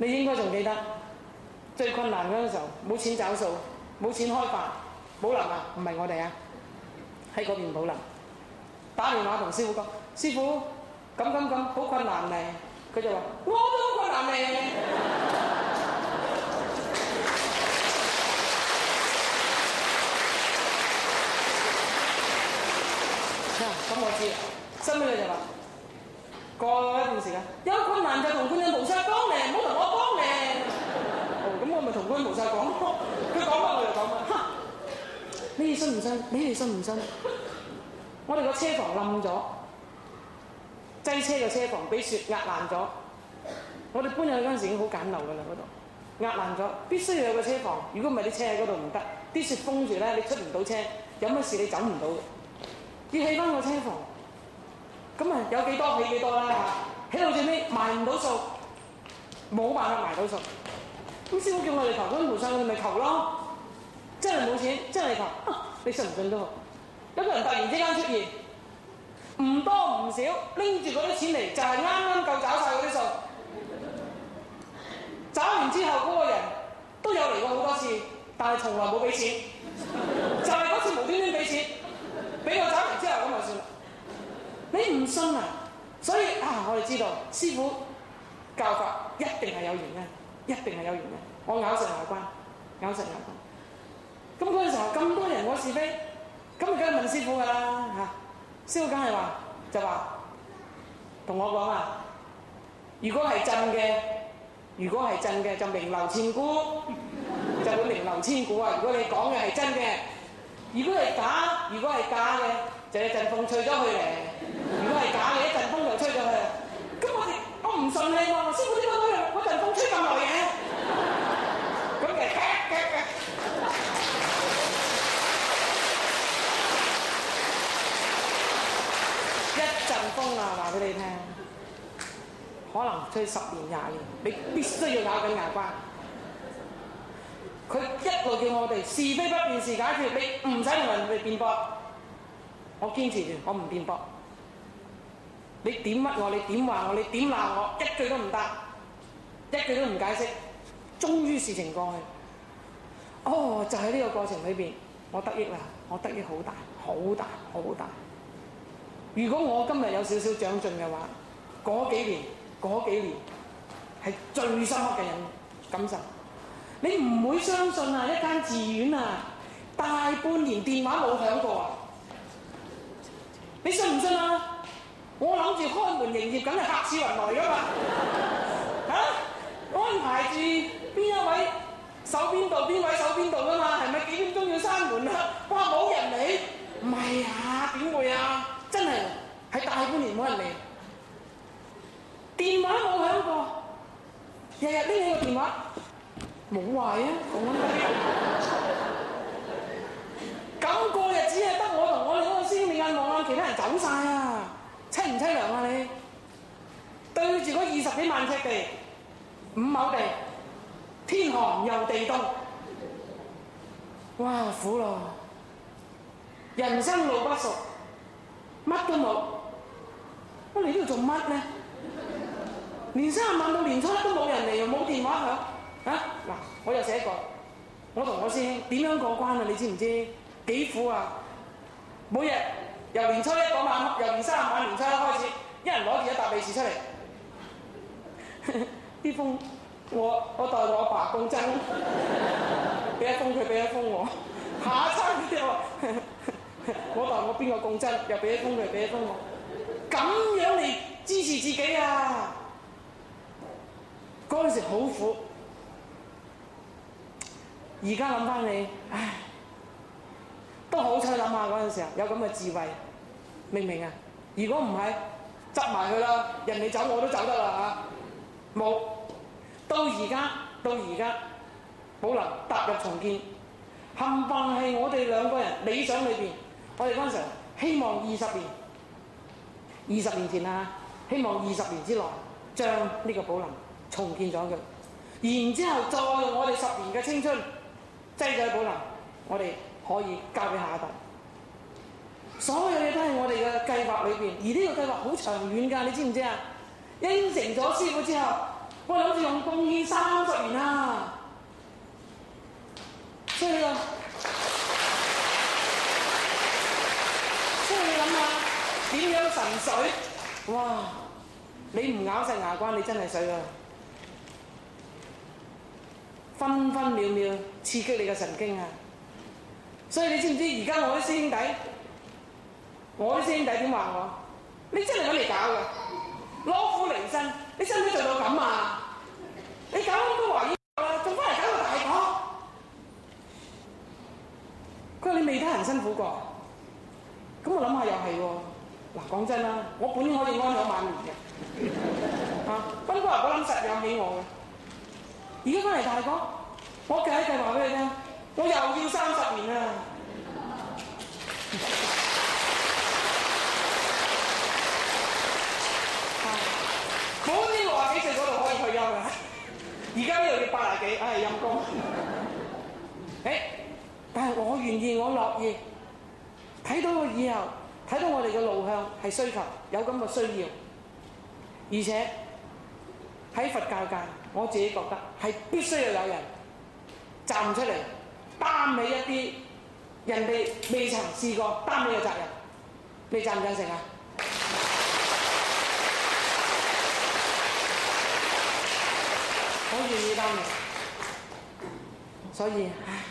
你應該仲記得最困難嗰陣時候，冇錢找數，冇錢開飯。寶林啊，唔係我哋啊，喺嗰邊寶林打電話同師傅講：師傅咁好困難嚟。佢就話：我都好困難嚟。咁我知啦。收尾佢就話：過一段時間有困難就同觀音菩薩講咧，唔好同我講咧。咁我咪同觀音菩薩講咯。佢講乜我就講乜。你哋信唔信？你哋信唔信？我哋個車房冧咗，擠車嘅車房俾雪壓爛咗。我哋搬入去嗰陣時已經好簡陋㗎啦，嗰度壓爛咗，必須要有個車房。如果唔係啲車喺嗰度唔得，啲雪封住咧，你出唔到車，有乜事你走唔到嘅。要起翻個車房，咁啊有幾多起幾多啦嚇，起到最尾賣唔到數，冇辦法賣到數。咁師傅叫我哋求觀音菩薩，我哋咪求咯。真係冇錢，真係求，你信唔信都好。有個人突然之間出現，唔多唔少，拎住嗰啲錢嚟，就係啱啱夠找晒嗰啲數。找完之後嗰個人都有嚟過好多次，但係從來冇俾錢，就係嗰次無端端俾錢，俾我找完之後咁就算啦。你唔信啊？所以我哋知道師傅教法一定係有原因，一定係有原因。我咬實牙關，咬實牙關。咁嗰陣時候咁多人我是非，咁梗係問師傅㗎啦嚇。師傅梗係話就話同我講啊，如果係真嘅就名流千古，就會名流千古啊！如果你講嘅係真嘅，如果係假嘅，就一陣風吹咗去咧。如果係假嘅，一陣風就吹咗去。咁我唔信你喎，師傅點解嗰陣風吹咁耐嘅？咁嘅一陣風啊！話俾你聽。可能吹10年20年，你必須要咬緊牙關。佢一路叫我哋是非不辨是解決，你唔使同人哋辯駁。我堅持住，我唔辯駁。你點乜我，你點話我，你點鬧我，一句都唔答，一句都唔解釋。終於事情過去，就喺呢個過程裏邊，我得益啦，我得益好大，好大，好大。如果我今日有少少長進嘅話，嗰幾年係最深刻嘅感受。你唔會相信啊！一間寺院啊，大半年電話冇響過啊！你信唔信啊？我諗住開門營業，梗係客似雲來噶嘛安排住邊一位守邊度，邊位守邊度噶嘛？係咪幾點鐘要閂門啊？哇！冇人嚟，唔係啊？點會啊？真係大半年冇人嚟。電話冇響過，日日拎起個電話冇壞啊！咁過日子係得我同我哋嗰個師兄你眼望眼，其他人走晒啊！凄唔凄涼啊你？對住嗰20幾萬尺地，5畝地，天寒又地凍，哇苦咯！人生路不熟，乜都冇，你呢度做乜咧？年30晚到年初一都冇人嚟，又冇電話響嗱，我又寫過，我同我師兄點樣過關啊？你知唔知幾苦啊？每日由年初一嗰晚，由年30晚年初一開始，一人攞住一沓利是出嚟。啲封我代我爸供真，俾一封佢，俾一封我。下一餐佢話我代我邊個供真，又俾一封佢，俾一封我。咁樣嚟支持自己啊！嗰陣時好苦，而家諗翻你，都好彩諗下嗰陣時候有咁嘅智慧，明唔明啊？如果唔係，執埋佢啦，人哋走我都走得啦嚇，冇。到而家，寶林踏入重建，冚唪唥係我哋兩個人理想裏邊，我哋嗰陣時候希望20年前啊，希望20年之內將呢個寶林重建咗佢，然之後再用我哋10年嘅青春擠咗喺寶林，我哋可以交俾下一代。所有嘢都係我哋嘅計劃裏邊，而呢個計劃好長遠㗎，你知唔知啊？應承咗師傅之後， 我諗住用貢獻30年啦，所以你諗下點樣神水？哇！你唔咬實牙關，你真係水啦！分分秒秒刺激你嘅神經啊！所以你知唔知而家我啲師兄弟點話我？你真係揾嚟搞嘅，攞苦離身，你使唔使做到咁啊？你搞咁多華醫啦，仲翻嚟搞個大講？佢話你未得人辛苦過，咁我諗下又係喎。嗱，講真啦，我本應可以安享晚年嘅，斌哥話我諗實養起我嘅。而家翻嚟大講，我計話俾你聽，我又要30年啦。冇啲60幾歲嗰度可以退休㗎，而家呢度要80幾，唉陰公。但係我願意，我樂意睇到我以後，睇到我哋嘅路向係需求，有咁嘅需要，而且喺佛教界，我自己覺得係必須要有人站出嚟擔起一啲人哋未曾試過擔起嘅責任，你贊唔贊成啊？我願意擔起，所以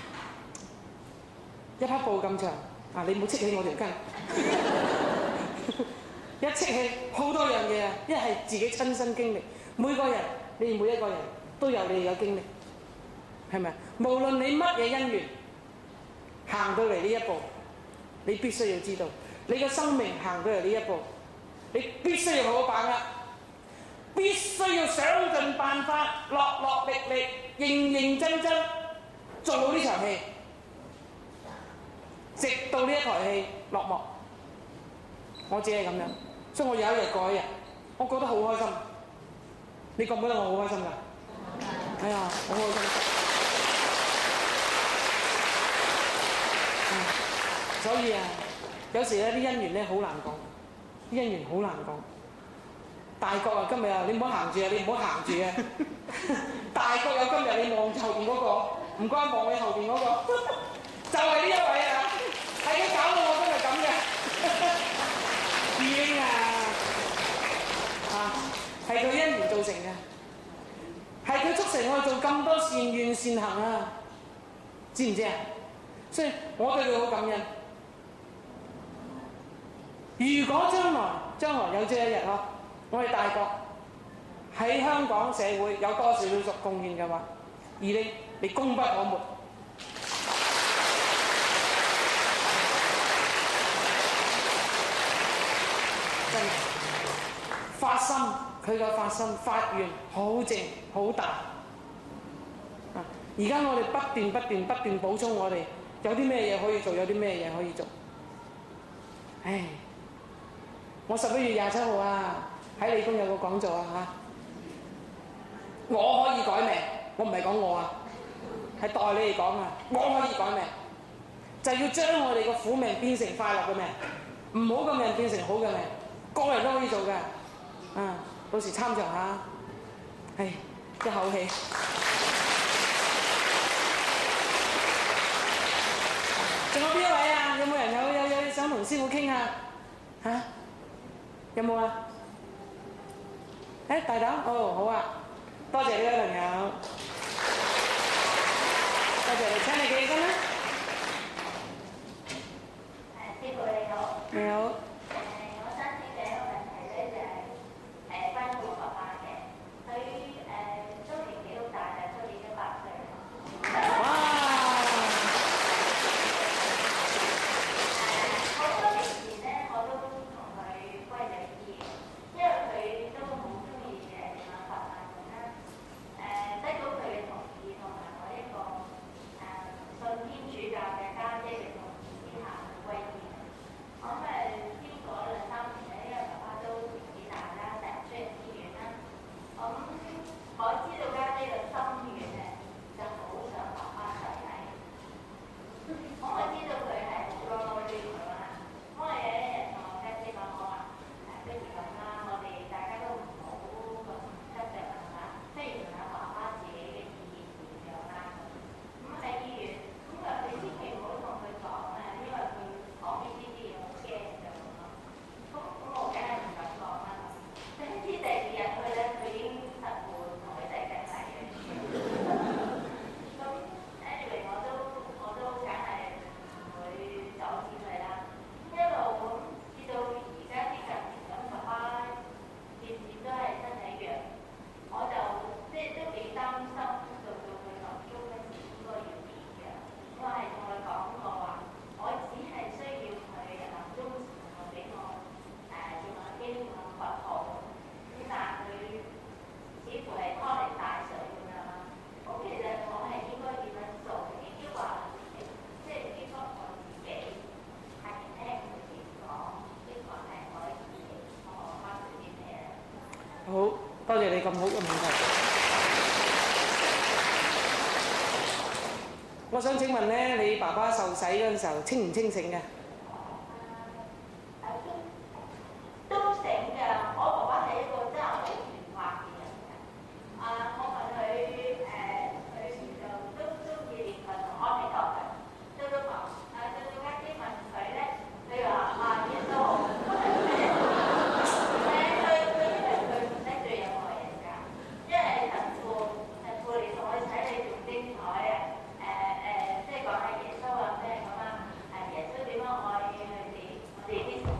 一匹布咁長啊！你唔好戚起我條筋，一戚起好多樣嘢啊！一係自己親身經歷，每個人你哋每一個人都有你嘅經歷，係咪？無論你乜嘢因緣行到嚟呢一步，你必須要知道，你嘅生命行到嚟呢一步，你必須要好好把握。必須要想盡辦法，落落力力，認認真真做好呢場戲，直到呢一台戲落幕。我只係咁樣，所以我有一日過一日，我覺得好開心。你覺唔覺得我好開心㗎？哎呀，好開心！所以啊，有時咧啲姻緣咧好難講，啲姻緣好難講。大國啊，今日啊，你唔好行住啊，你唔好行住啊！大國有今日，你望後邊嗰個，唔該望你後邊嗰個，就係呢一位啊！係佢搞到我今日咁嘅，二英啊，係佢因緣造成嘅，係佢促成我哋做咁多善願善行啊！知唔知啊？所以我對佢好感恩。如果將來有朝一日咯，我哋大國喺香港社會有多少少貢獻嘅話，而你功不可沒，真係發心，佢嘅發心發願好正好大啊！而家我哋不斷補充我哋有啲咩嘢可以做，有啲咩嘢可以做。唉，我11月27號啊！喺理工有個講座啊嚇，我可以改命，我唔係講我啊，係代你嚟講啊，我可以改命，就要將我哋個苦命變成快樂嘅命，唔好嘅命變成好嘅命，個人都可以做嘅，到時參詳下，唉，一口氣。仲有邊一位啊？有冇人有想同師傅傾啊？嚇？有冇啊？大膽哦，好啊，多謝呢位朋友，多謝你，請你企起身啦。 師傅你好。 你好。 我想請你一個問題咧，就係關於我爸爸嘅，佢都年紀好大啦，今年100歲啦。 哇！ 好多年前咧，我都同佢歸咗依，因為佢都好中意佛啊咁啦。得到佢嘅同意同埋我一個信天主教嘅家姐嘅同意之下歸依。咁師傅咁好嘅問題。我想請問咧，你爸爸受洗嗰陣時候清唔清醒嘅？ 都醒嘅，我爸爸係一個真係好圓滑嘅人嘅。我問佢佢就都中意念佛同阿彌陀佛，到到家姐問佢咧，佢話耶穌，佢因為佢唔得罪任何人㗎，因為神父嚟同佢睇你仲精彩啊！即係講下耶穌啊咩咁啊，耶穌點樣愛佢哋啲。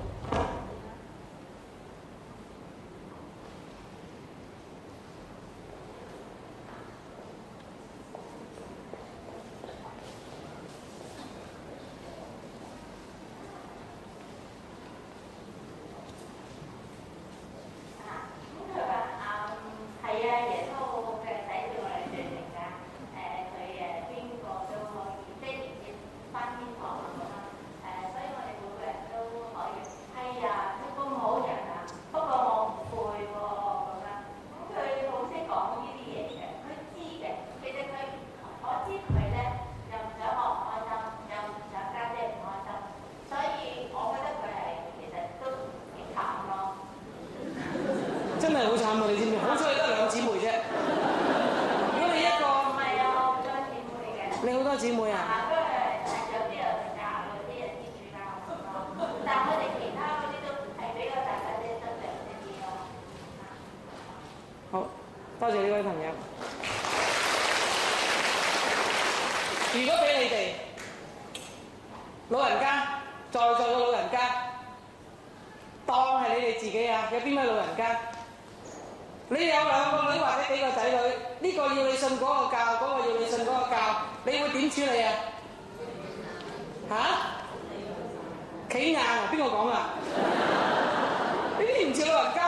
真係好慘喎！你知唔知？好彩你得兩姊妹啫。如果你一個， 唔係啊，我好多姊妹嘅。 你好多姊妹啊？ 不過有啲人教，有啲人天主教咁咯。但係我哋其他嗰啲都係比較大家啲質量一啲咯。 好，多謝呢位朋友。如果俾你哋老人家，在座嘅老人家，當係你哋自己啊，有邊位老人家？你有兩個女或者幾個仔女，呢個要你信嗰個教，嗰個要你信嗰個教，你會點處理啊？嚇？企硬啊？邊個講啊？呢啲唔似老人家。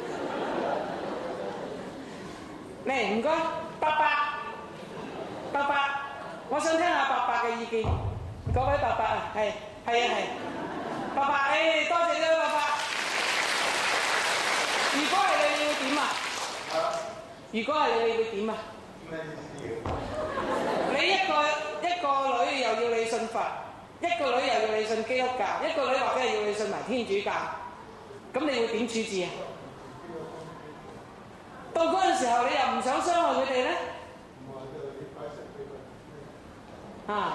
嚟唔該，伯伯，我想聽下伯伯嘅意見。嗰位伯伯啊，係，伯伯，多謝呢位伯伯。如果係你，你會點啊？如果係你，你會點啊？你一個女又要你信佛，一個女又要你信基督教，一個女或者係要你信埋天主教，咁你會點處置啊？到嗰陣時候，你又唔想傷害佢哋咧？啊！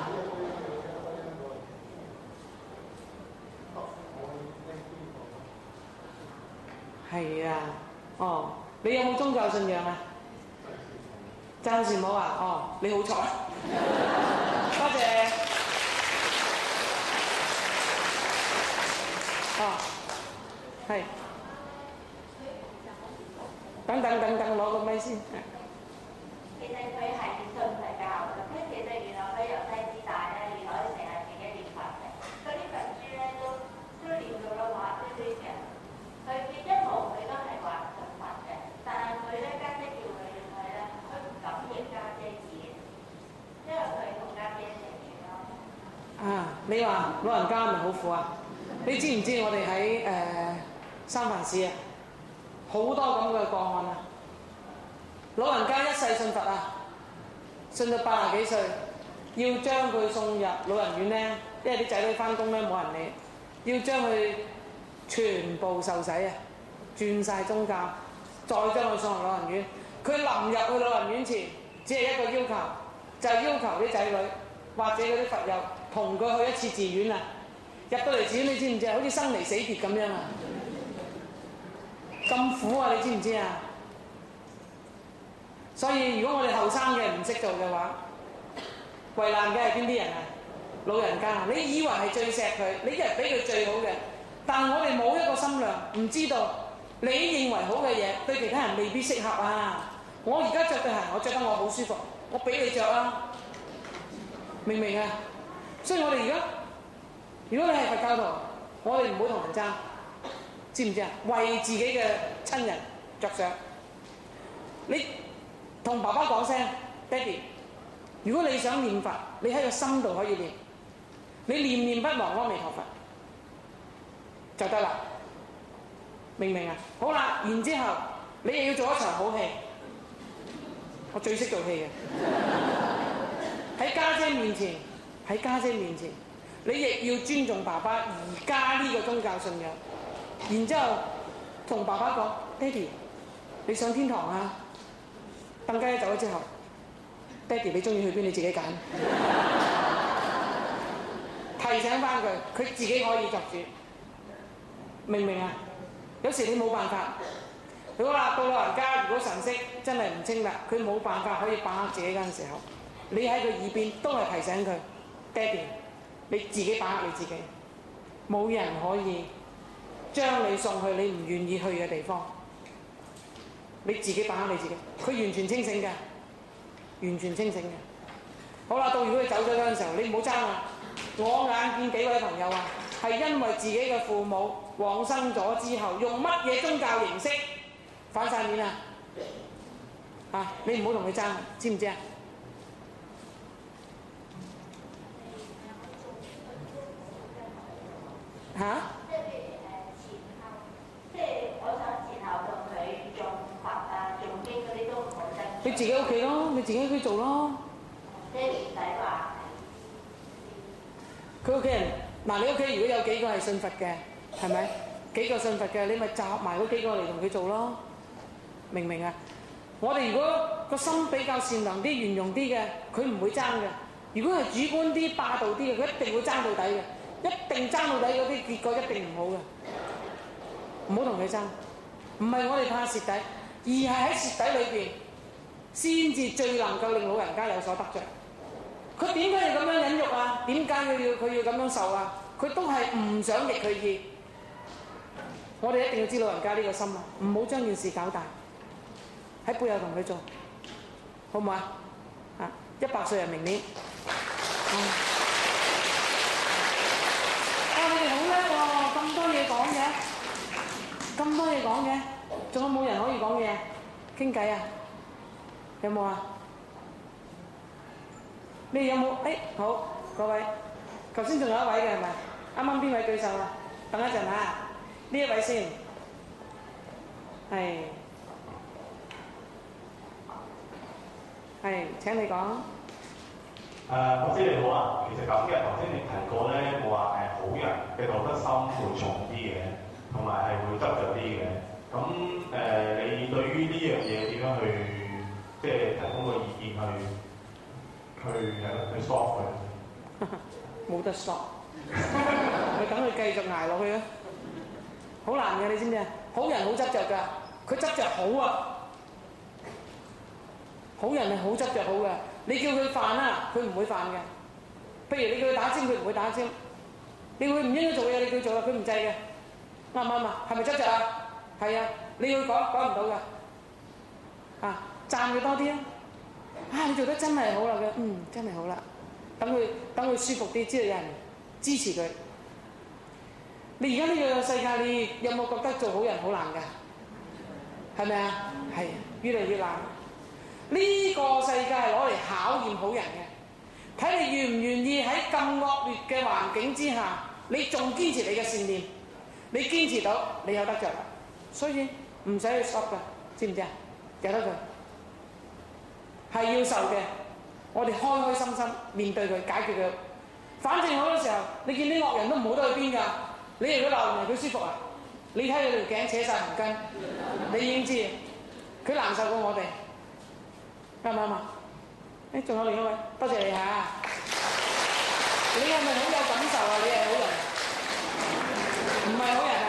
係啊，哦，你有冇宗教信仰啊？暫時冇啊，哦，你好彩，多謝。哦，係。等，攞個咪先。 其實佢係信佛教嘅，咁其實原來佢由細至大咧，原來佢成日自己念佛嘅，嗰啲佛書咧都念到嘅話呢啲嘅。佢一路佢都係話信佛嘅，但係佢咧家姐叫佢咧，佢唔敢認家姐字，因為佢同家姐成住咯。 啊，你話老人家咪好苦啊？你知唔知我哋喺三藩市啊，好多咁嘅個案啊！老人家一世信佛啊，信到80幾歲，要將佢送入老人院咧，因為啲仔女翻工咧冇人理，要將佢全部受洗啊，轉晒宗教，再將佢送入老人院。佢臨入去老人院前，只係一個要求，就係要求啲仔女或者嗰啲佛友同佢去一次寺院啊。入到嚟寺院，你知唔知啊？好似生離死別咁樣啊！咁苦啊！你知唔知啊？所以如果我哋後生嘅唔識做嘅話，為難嘅係邊啲人啊？老人家，你以為係最錫佢，你以為俾佢最好嘅，但我哋冇一個心量，唔知道你認為好嘅嘢對其他人未必適合啊！我而家着對鞋，我着得我好舒服，我俾你着啊！明唔明啊？所以我哋而家，如果你係佛教徒，我哋唔好同人爭，知唔知啊？為自己嘅親人着想，你同爸爸講聲，爹哋，如果你想念佛，你喺個心度可以念，你念念不忘阿彌陀佛就得啦，明唔明啊？好啦，然之後你又要做一場好戲。我最識做戲嘅，喺家姐面前，你亦要尊重爸爸而家呢個宗教信仰，然之後同爸爸講：爹哋，你上天堂啊！鄧家走咗之後，爹哋你中意去邊你自己揀，提醒翻佢，佢自己可以作主，明唔明啊？有時你冇辦法。如果話到老人家，如果神識真係唔清啦，佢冇辦法可以把握自己嗰陣時候，你喺佢耳邊都係提醒佢：爹哋，你自己把握你自己，冇人可以將你送去你唔願意去嘅地方，你自己把握你自己。佢完全清醒嘅，完全清醒嘅。好啦，到如果佢走咗嗰陣時候，你唔好爭啊！我眼見幾位朋友啊，係因為自己嘅父母往生咗之後，用乜嘢宗教形式？反晒面啊！啊，你唔好同佢爭，知唔知啊？嚇？ 即係譬如前後，即係我想前後同佢誦佛啊、誦經嗰啲都唔好爭。 你自己屋企咯，你自己屋企做咯。 即係唔使話。 佢屋企人嗱，你屋企如果有幾個係信佛嘅，係咪？幾個信佛嘅，你咪集埋嗰幾個嚟同佢做咯。明唔明啊？我哋如果個心比較善良啲、圓融啲嘅，佢唔會爭嘅。如果係主觀啲、霸道啲嘅，佢一定會爭到底嘅。一定爭到底嗰啲結果一定唔好嘅。唔好同佢爭。唔係我哋怕蝕底，而係喺蝕底裏邊先至最能夠令老人家有所得着。佢點解要咁樣忍辱啊？點解佢要咁樣受啊？佢都係唔想逆佢意。我哋一定要知老人家呢個心啊，唔好將件事搞大。喺背後同佢做，好唔好啊？100歲人明年。你哋好叻喎，咁多嘢講嘅，咁多嘢講嘅，仲有冇人可以講嘢？傾偈啊？有冇啊？你哋有冇？好，各位，頭先仲有一位嘅係咪？啱啱邊位舉手啊？等一陣啊，呢一位先，係。係，請你講。 我知你好啊。其實咁嘅，頭先你提過咧，冇話好人嘅道德心會重啲嘅，同埋係會執着啲嘅。咁你對於呢樣嘢點樣去即係提供個意見去 stop 佢？ 冇得 stop， 你等佢繼續捱落去啊！好難嘅，你知唔知啊？好人好執着㗎，佢執着好啊。好人係好執着好嘅，你叫佢犯啊，佢唔會犯嘅。譬如你叫佢打尖，佢唔會打尖。你會唔應該做嘅嘢，你叫佢做啦，佢唔制嘅。啱唔啱啊？係咪執着啊？係啊，你要改唔到㗎。讚佢多啲啊！你做得真係好啦，佢真係好啦。等佢舒服啲，知道有人支持佢。你而家呢個世界，你有冇覺得做好人好難㗎？係咪啊？係，越嚟越難。呢個世界係攞嚟考驗好人嘅，睇你願唔願意喺咁惡劣嘅環境之下，你仲堅持你嘅善念，你堅持到，你有得着啦。所以唔使去 stop 㗎，知唔知啊？由得佢，係要受嘅，我哋開開心心面對佢，解決佢。反正好多時候，你見啲惡人都唔好得去邊㗎，你如果鬧人佢舒服啊？你睇佢條頸扯晒紅筋，你已經知佢難受過我哋。啱唔啱啊？仲有另一位，多謝你嚇。你係咪好有感受啊？你係好人，唔係好人啊？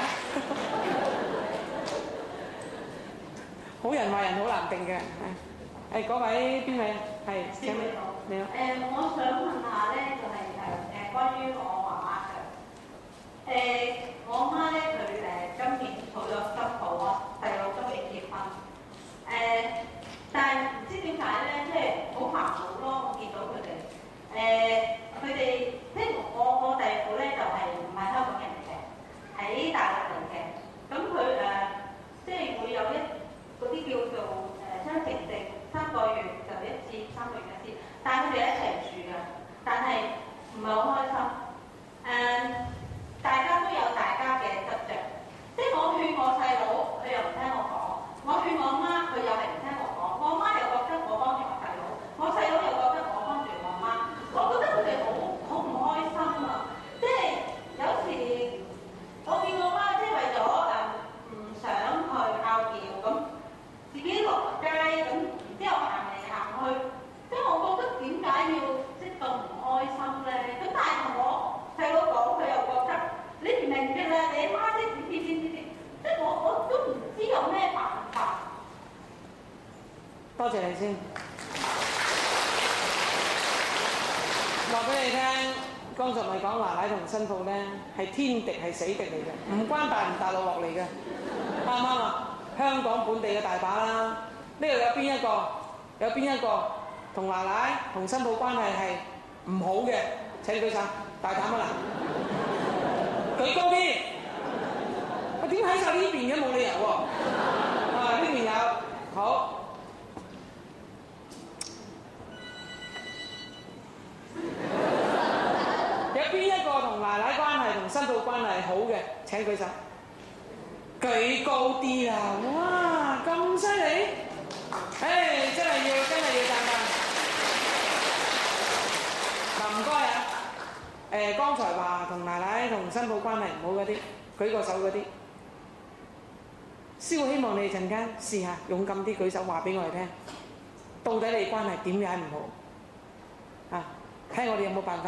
好人壞人好難定嘅。嗰位邊位啊？係，請你好。你好。 我想問下咧，就係關於我媽媽嘅。我媽咧，佢今年抱咗金寶啊，細佬今年結婚。但係唔知點解咧，即係好麻木咯。我見到佢哋，佢哋即係我弟婦咧，就係唔係香港人嚟嘅，喺大陸嚟嘅。咁佢即係會有嗰啲叫做雙程證，3個月就一次，3個月一次。但係佢哋一齊住㗎，但係唔係好開心。大家都有大家嘅執着。即係我勸我細佬，佢又唔聽我講。我勸我先。話俾你聽，剛才咪講奶奶同新抱咧係天敵係死敵嚟嘅，唔關大唔大陸落嚟嘅，啱唔啱啊？香港本地嘅大把啦，呢度有邊一個同奶奶同新抱關係係唔好嘅？請舉手，大膽啊嗱，舉高啲。我點喺晒呢邊嘅？冇理由喎。啊，呢邊有，好。有邊一個同奶奶關係同新抱關係好嘅？請舉手。舉高啲啊！哇，咁犀利！真係要讚讚。嗱，唔該啊。剛才話同奶奶同新抱關係唔好嗰啲，舉個手嗰啲。師父希望你哋陣間試下勇敢啲舉手，話俾我哋聽，到底你哋關係點解唔好？啊，睇我哋有冇辦法。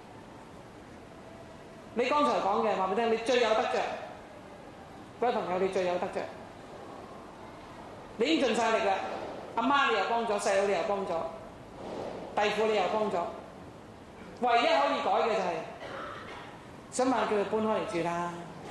你剛才講嘅話俾你聽，你最有得着，各位朋友，你最有得着，你已經盡晒力啦。阿媽你又幫咗，細佬你又幫咗，弟婦你又幫咗，唯一可以改嘅就係、想問叫佢搬開嚟住啦，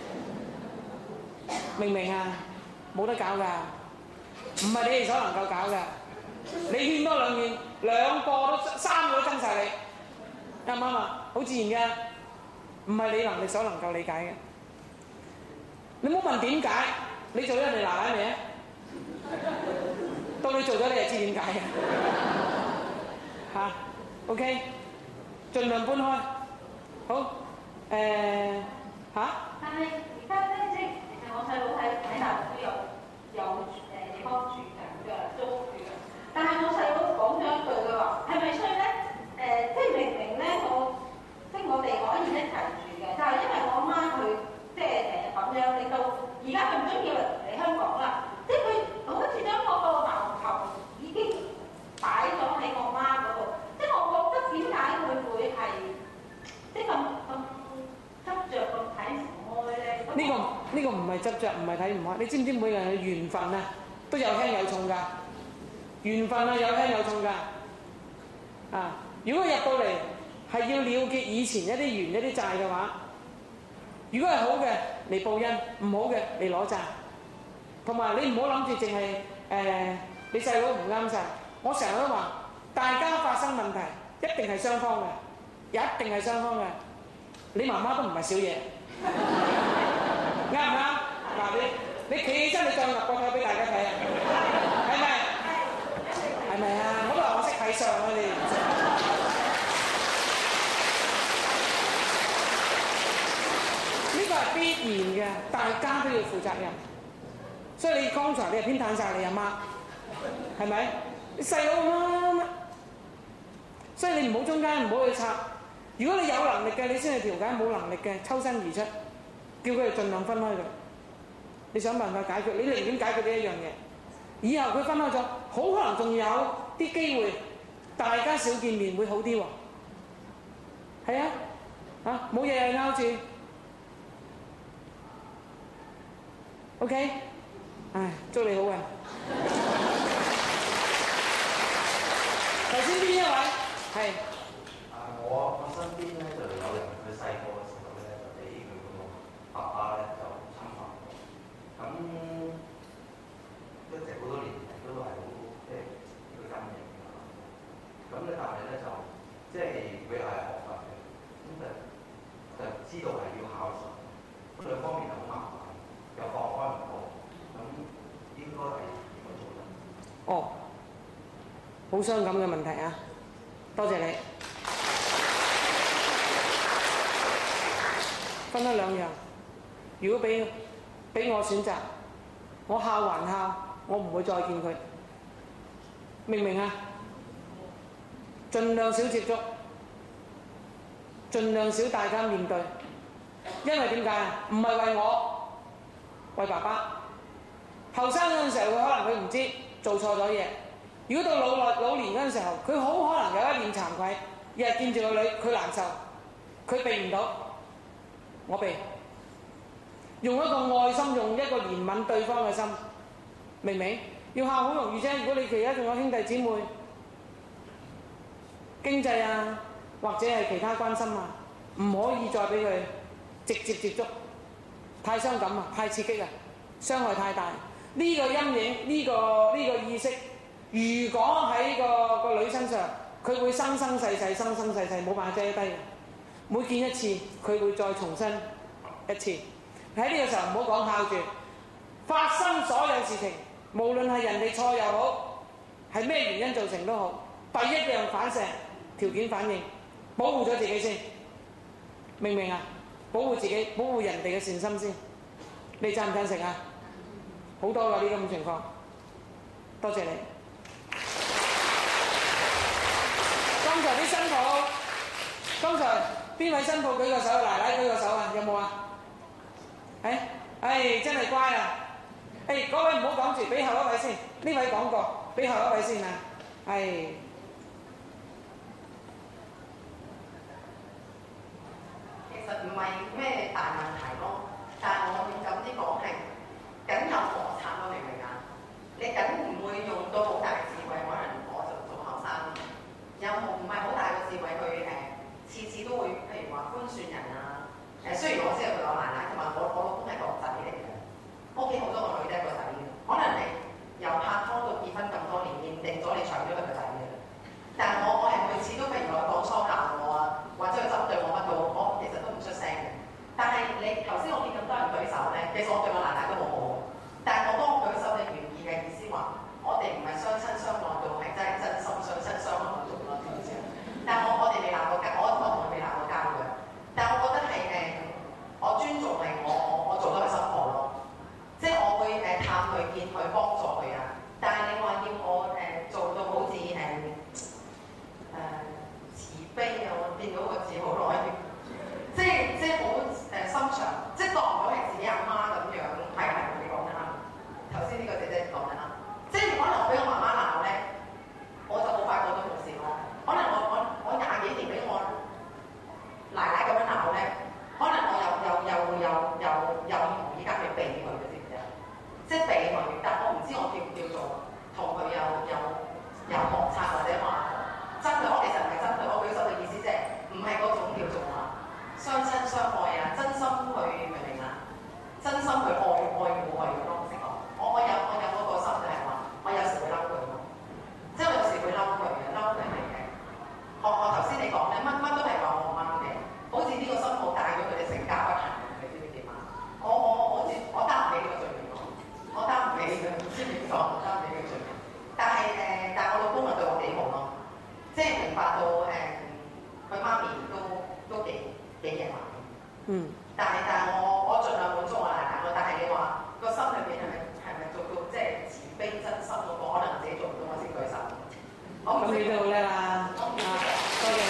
明唔明啊？冇得搞㗎，唔係你哋所能夠搞㗎。你勸多兩勸，三個都憎晒你，啱唔啱啊？好自然嘅，唔係你能力所能夠理解嘅。你唔好問點解，你做咗人哋奶奶未啊？到你做咗你就知點解嘅。嚇，OK，盡量搬開。好， 但係而家咧，即係其實我細佬喺大陸都有地方住緊㗎，租屋住㗎。但係我細佬講咗一句嘅話，係咪所以咧？即係明明咧，即係我哋可以一齊住嘅，就係因為我媽佢即係成日咁樣，令到而家佢唔中意嚟香港啦。即係佢好似將嗰個矛頭已經擺咗喺我媽嗰度。即係我覺得點解佢會係即係咁執着咁睇唔開咧？ 呢個唔係執着，唔係睇唔開。你知唔知每個人嘅緣分啊，都有輕有重㗎。緣分啊，有輕有重㗎。啊，如果入到嚟係要了結以前一啲緣一啲債嘅話，如果係好嘅嚟報恩，唔好嘅嚟攞債。同埋你唔好諗住淨係你細佬唔啱晒。我成日都話，大家發生問題一定係雙方嘅，一定係雙方嘅。你媽媽都唔係少嘢，啱唔啱？嗱，你企起身，你再立個頭俾大家睇啊，係咪？係咪啊？我都話我識睇相啊，你唔識。呢個係必然嘅，大家都要負責任。所以你剛才你係偏袒晒你阿媽，係咪？你細佬乜？所以你唔好中間唔好去插。如果你有能力嘅，你先去調解；冇能力嘅，抽身而出，叫佢哋盡量分開佢。你想辦法解決，你寧願解決呢一樣嘢。以後佢分開咗，好可能仲有啲機會，大家少見面會好啲喎。係啊，嚇冇嘢拗住。OK， 唉，祝你好運。頭先邊一位？係。 我身邊咧就有人，佢細個嘅時候咧就俾佢嗰個爸爸咧就侵犯過，咁一直好多年嚟都係好即係呢個陰影㗎。咁咧但係咧就即係佢係學佛嘅，咁就知道係要孝順，咁兩方面係好麻煩，又放開唔到，咁應該係點樣做咧？ 哦，好傷感嘅問題啊！多謝你。分開兩樣，如果俾我選擇，我孝還孝，我唔會再見佢，明唔明啊？盡量少接觸，盡量少大家面對，因為點解啊？唔係為我，為爸爸。後生嗰陣時候，佢可能佢唔知做錯咗嘢。如果到老年嗰陣時候，佢好可能有一念慚愧，日日見住個女，佢難受，佢避唔到。我避，用一個愛心，用一個憐憫對方嘅心，明唔明？ 要孝好容易啫。如果你其他仲有兄弟姊妹、經濟啊，或者係其他關心啊，唔可以再俾佢直接接觸，太傷感啊，太刺激啊，傷害太大。呢個陰影，呢個意識，如果喺個女身上，佢會生生世世冇辦法遮低嘅。每見一次，佢會再重申一次。喺呢個時候唔好講孝住，發生所有事情，無論係人哋錯又好，係咩原因造成都好，第一樣反射條件反應，保護咗自己先，明唔明啊？保護自己，保護人哋嘅善心先。你贊唔贊成啊？好多㗎呢咁嘅情況，多謝你。剛才啲新抱，剛才邊位新抱舉個手？奶奶舉個手啊？有冇啊？真係乖啊！嗰位唔好講住，俾後一位先。呢位講過，俾後一位先啊！ 其實唔係咩大問題咯，但係我要咁啲講係梗有摩擦咯，明唔明啊？你梗唔會用到好大嘅智慧，可能我就做後生，有唔係好大嘅智慧去次次都會譬如話寬恕人啊。雖然我知道佢有奶奶，同埋我老公係個仔嚟嘅，屋企好多個女都係個仔嘅，可能你由拍拖到結婚咁多年，認定咗你搶咗佢個仔嘅。但係我係每次都譬如我講粗鬧我啊，或者佢針對我乜到，我其實都唔出聲嘅。但係你頭先我見咁多人舉手咧，其實我對我奶奶都好好。但係我當我舉手嘅原意嘅意思話，我哋唔係相親相愛到係真係真心相親相愛嗰種咯，知唔知啊？但係我哋未鬧過交，我同佢未鬧過交嘅。但係我覺得係我尊重係我做到係心抱咯，即係我會探佢見佢幫助佢啊。但係你話要我做到好似慈悲啊，我見到個字好耐，即係好心腸，即係當唔到係自己阿媽咁樣。係你講得啱。頭先呢個姐姐講得啱，即係可能我俾我媽媽鬧咧，我就好快過到冇事咯。可能我20幾年俾我奶奶咁樣鬧咧，可能我又唔同依家去避佢嘅，知唔知啊？即係避佢，但我唔知我叫唔叫做同佢有摩擦或者話針對。我其實唔係針對，我舉手嘅意思即係唔係嗰種叫做話相親相愛啊，真心去明唔明啊？真心去愛護佢咯，識講。我有嗰個心就係話，我有時會嬲佢咯，即係我有時會嬲佢嘅，嬲佢係嘅。我頭先你講咧，乜都係話我媽嘅，好似呢個心抱帶咗佢哋成家不幸，你知唔知點啊？我好似我擔唔起呢個罪名咯，我擔唔起嘅，唔知點講，我擔唔起呢個罪名。但係我老公又對我幾好咯，即係明白到佢媽咪都幾野蠻。但係我盡量滿足我奶奶咯。但係你話個心裏邊係咪做到即係慈悲真心嗰個，可能自己做唔到，我先舉手。 咁你都好叻啦，多謝你。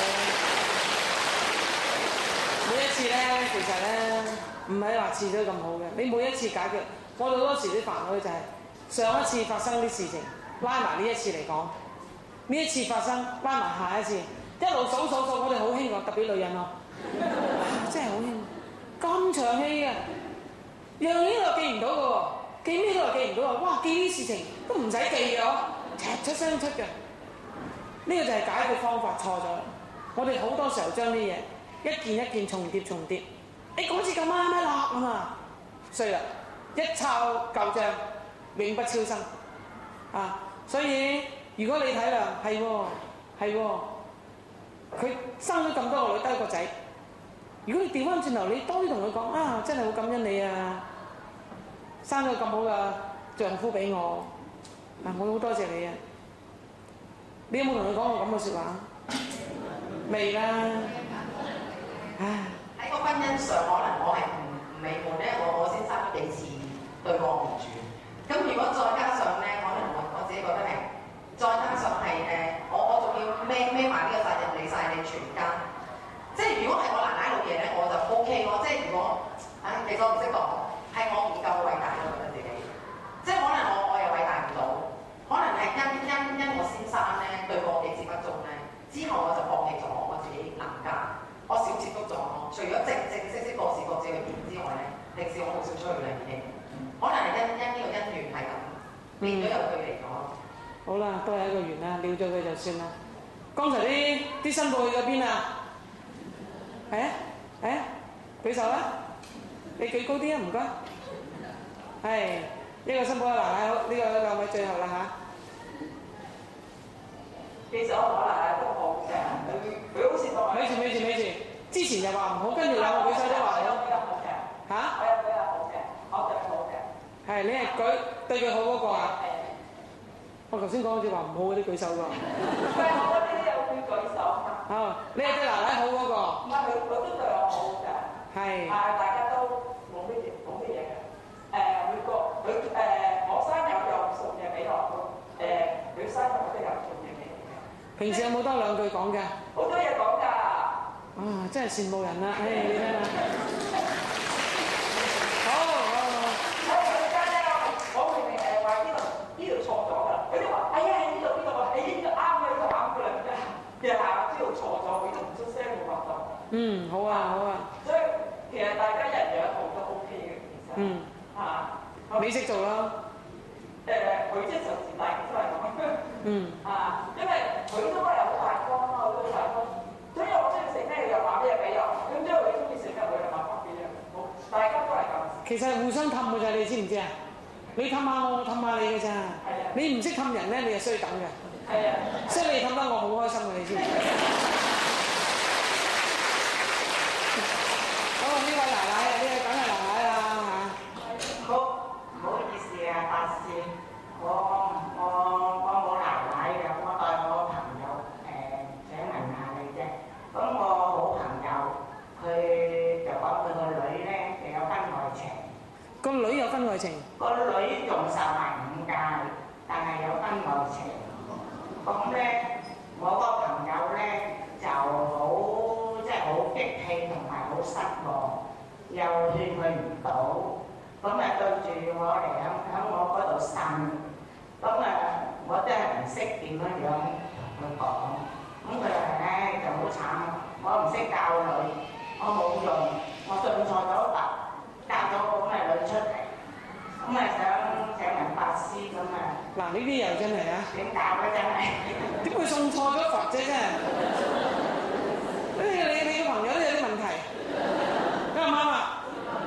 每一次咧，其實咧唔係話次都咁好嘅。你每一次解決，我哋好多時啲煩惱就係上一次發生啲事情，拉埋呢一次嚟講，呢一次發生拉埋下一次，一路數，我哋好興㗎，特別女人咯，真係好興，咁長氣嘅，樣嘢都記唔到嘅喎，記咩都記唔到啊！哇，記啲事情都唔使記嘅嗬，出聲出嘅。呢個就係解決方法錯咗。我哋好多時候將啲嘢一件一件重疊，嗰次咁啱咩落啊嘛，衰啦！一抄舊帳，永不超生啊！所以如果你睇啦，係喎，佢生咗咁多個女，得一個仔。如果你調翻轉頭，你多啲同佢講啊，真係好感恩你啊，生咗咁好嘅丈夫俾我，我好多謝你啊！你有冇同佢講過咁嘅説話？未啦， 喺個婚姻上，可能我係唔美滿咧。我先生都幾次對我唔住。咁如果再加上咧，可能我自己覺得係，再加上係我仲要孭埋呢個責任理晒你全家。即係如果係我奶奶老爺咧，我就 OK 咯。即係如果其實我唔識講，係我唔夠偉大咯，覺得自己。即係可能我又偉大唔到。可能係因我先生咧對我幾次不忠咧，之後我就放棄咗我自己男家，我少接觸咗咯。除咗正式各自去見之外咧，平時我好少出去啦已經。可能係因呢個姻緣係咁，變咗有距離感。 好啦，都係一個緣啦，了咗佢就算啦。剛才啲新報去咗邊啊？舉手啦！你舉高啲啊，唔該。係呢個新報嘅奶奶，好，呢個兩位最後啦嚇。 其實我同我奶奶都好嘅，佢好似我。 咪住，之前又話唔好，跟住兩個舉手都話好。嚇？ 我有比較好嘅，我對佢好嘅。 係你係對佢好嗰個啊？係。我頭先講好似話唔好嗰啲舉手㗎。 唔係我嗰啲有會舉手嘛。 哦，你係對奶奶好嗰個。 唔係佢都對我好㗎。係。大家都冇乜嘢嘅。我生日又送嘢俾我，佢生日我都有送嘢俾佢。 平時有冇多兩句講㗎？ 好多嘢講㗎。 啊，真係羨慕人啦！你聽下。好。 佢家咧，我明明話呢度錯咗㗎，佢都話：哎呀，呢度啱嘅，呢度啱嘅啦，其實呢度錯咗，佢都唔出聲冇辦法。 好啊。 所以其實大家人樣好都 OK 嘅，其實。 你識做啦。 佢即係就自大，都係咁。因為佢都係好大方啦，好大方。所以我中意食咩又買咩俾我，咁之後佢中意食咩我又買翻俾佢。大家都係咁。 其實互相氹嘅咋，你知唔知啊？你氹下我，我氹下你嘅咋。你唔識氹人咧，你就衰等嘅。 係啊。 所以你氹得我好開心嘅，你知唔知？好，呢位奶奶啊，呢位梗係奶奶啦嚇。 好，唔好意思啊，白事。我冇奶奶嘅，我代我朋友請問下你啫。咁我好朋友佢就講佢個女咧就有婚外情。 個女有婚外情？ 個女仲受埋5屆，但係有婚外情。咁咧，我個朋友咧就好即係好激氣同埋好失望，又勸佢唔到。咁對住我嚟喺我嗰度呻。我真係唔識點樣同佢講。咁佢話就好慘，我唔識教女，我冇用，我信錯咗佛，嫁咗個咁嘅女出嚟。想請問法師咁啊？ 嗱，呢啲又真係啊！ 點教咧真係？ 點會送錯咗佛啫？真係！你個朋友都有啲問題，啱唔啱啊？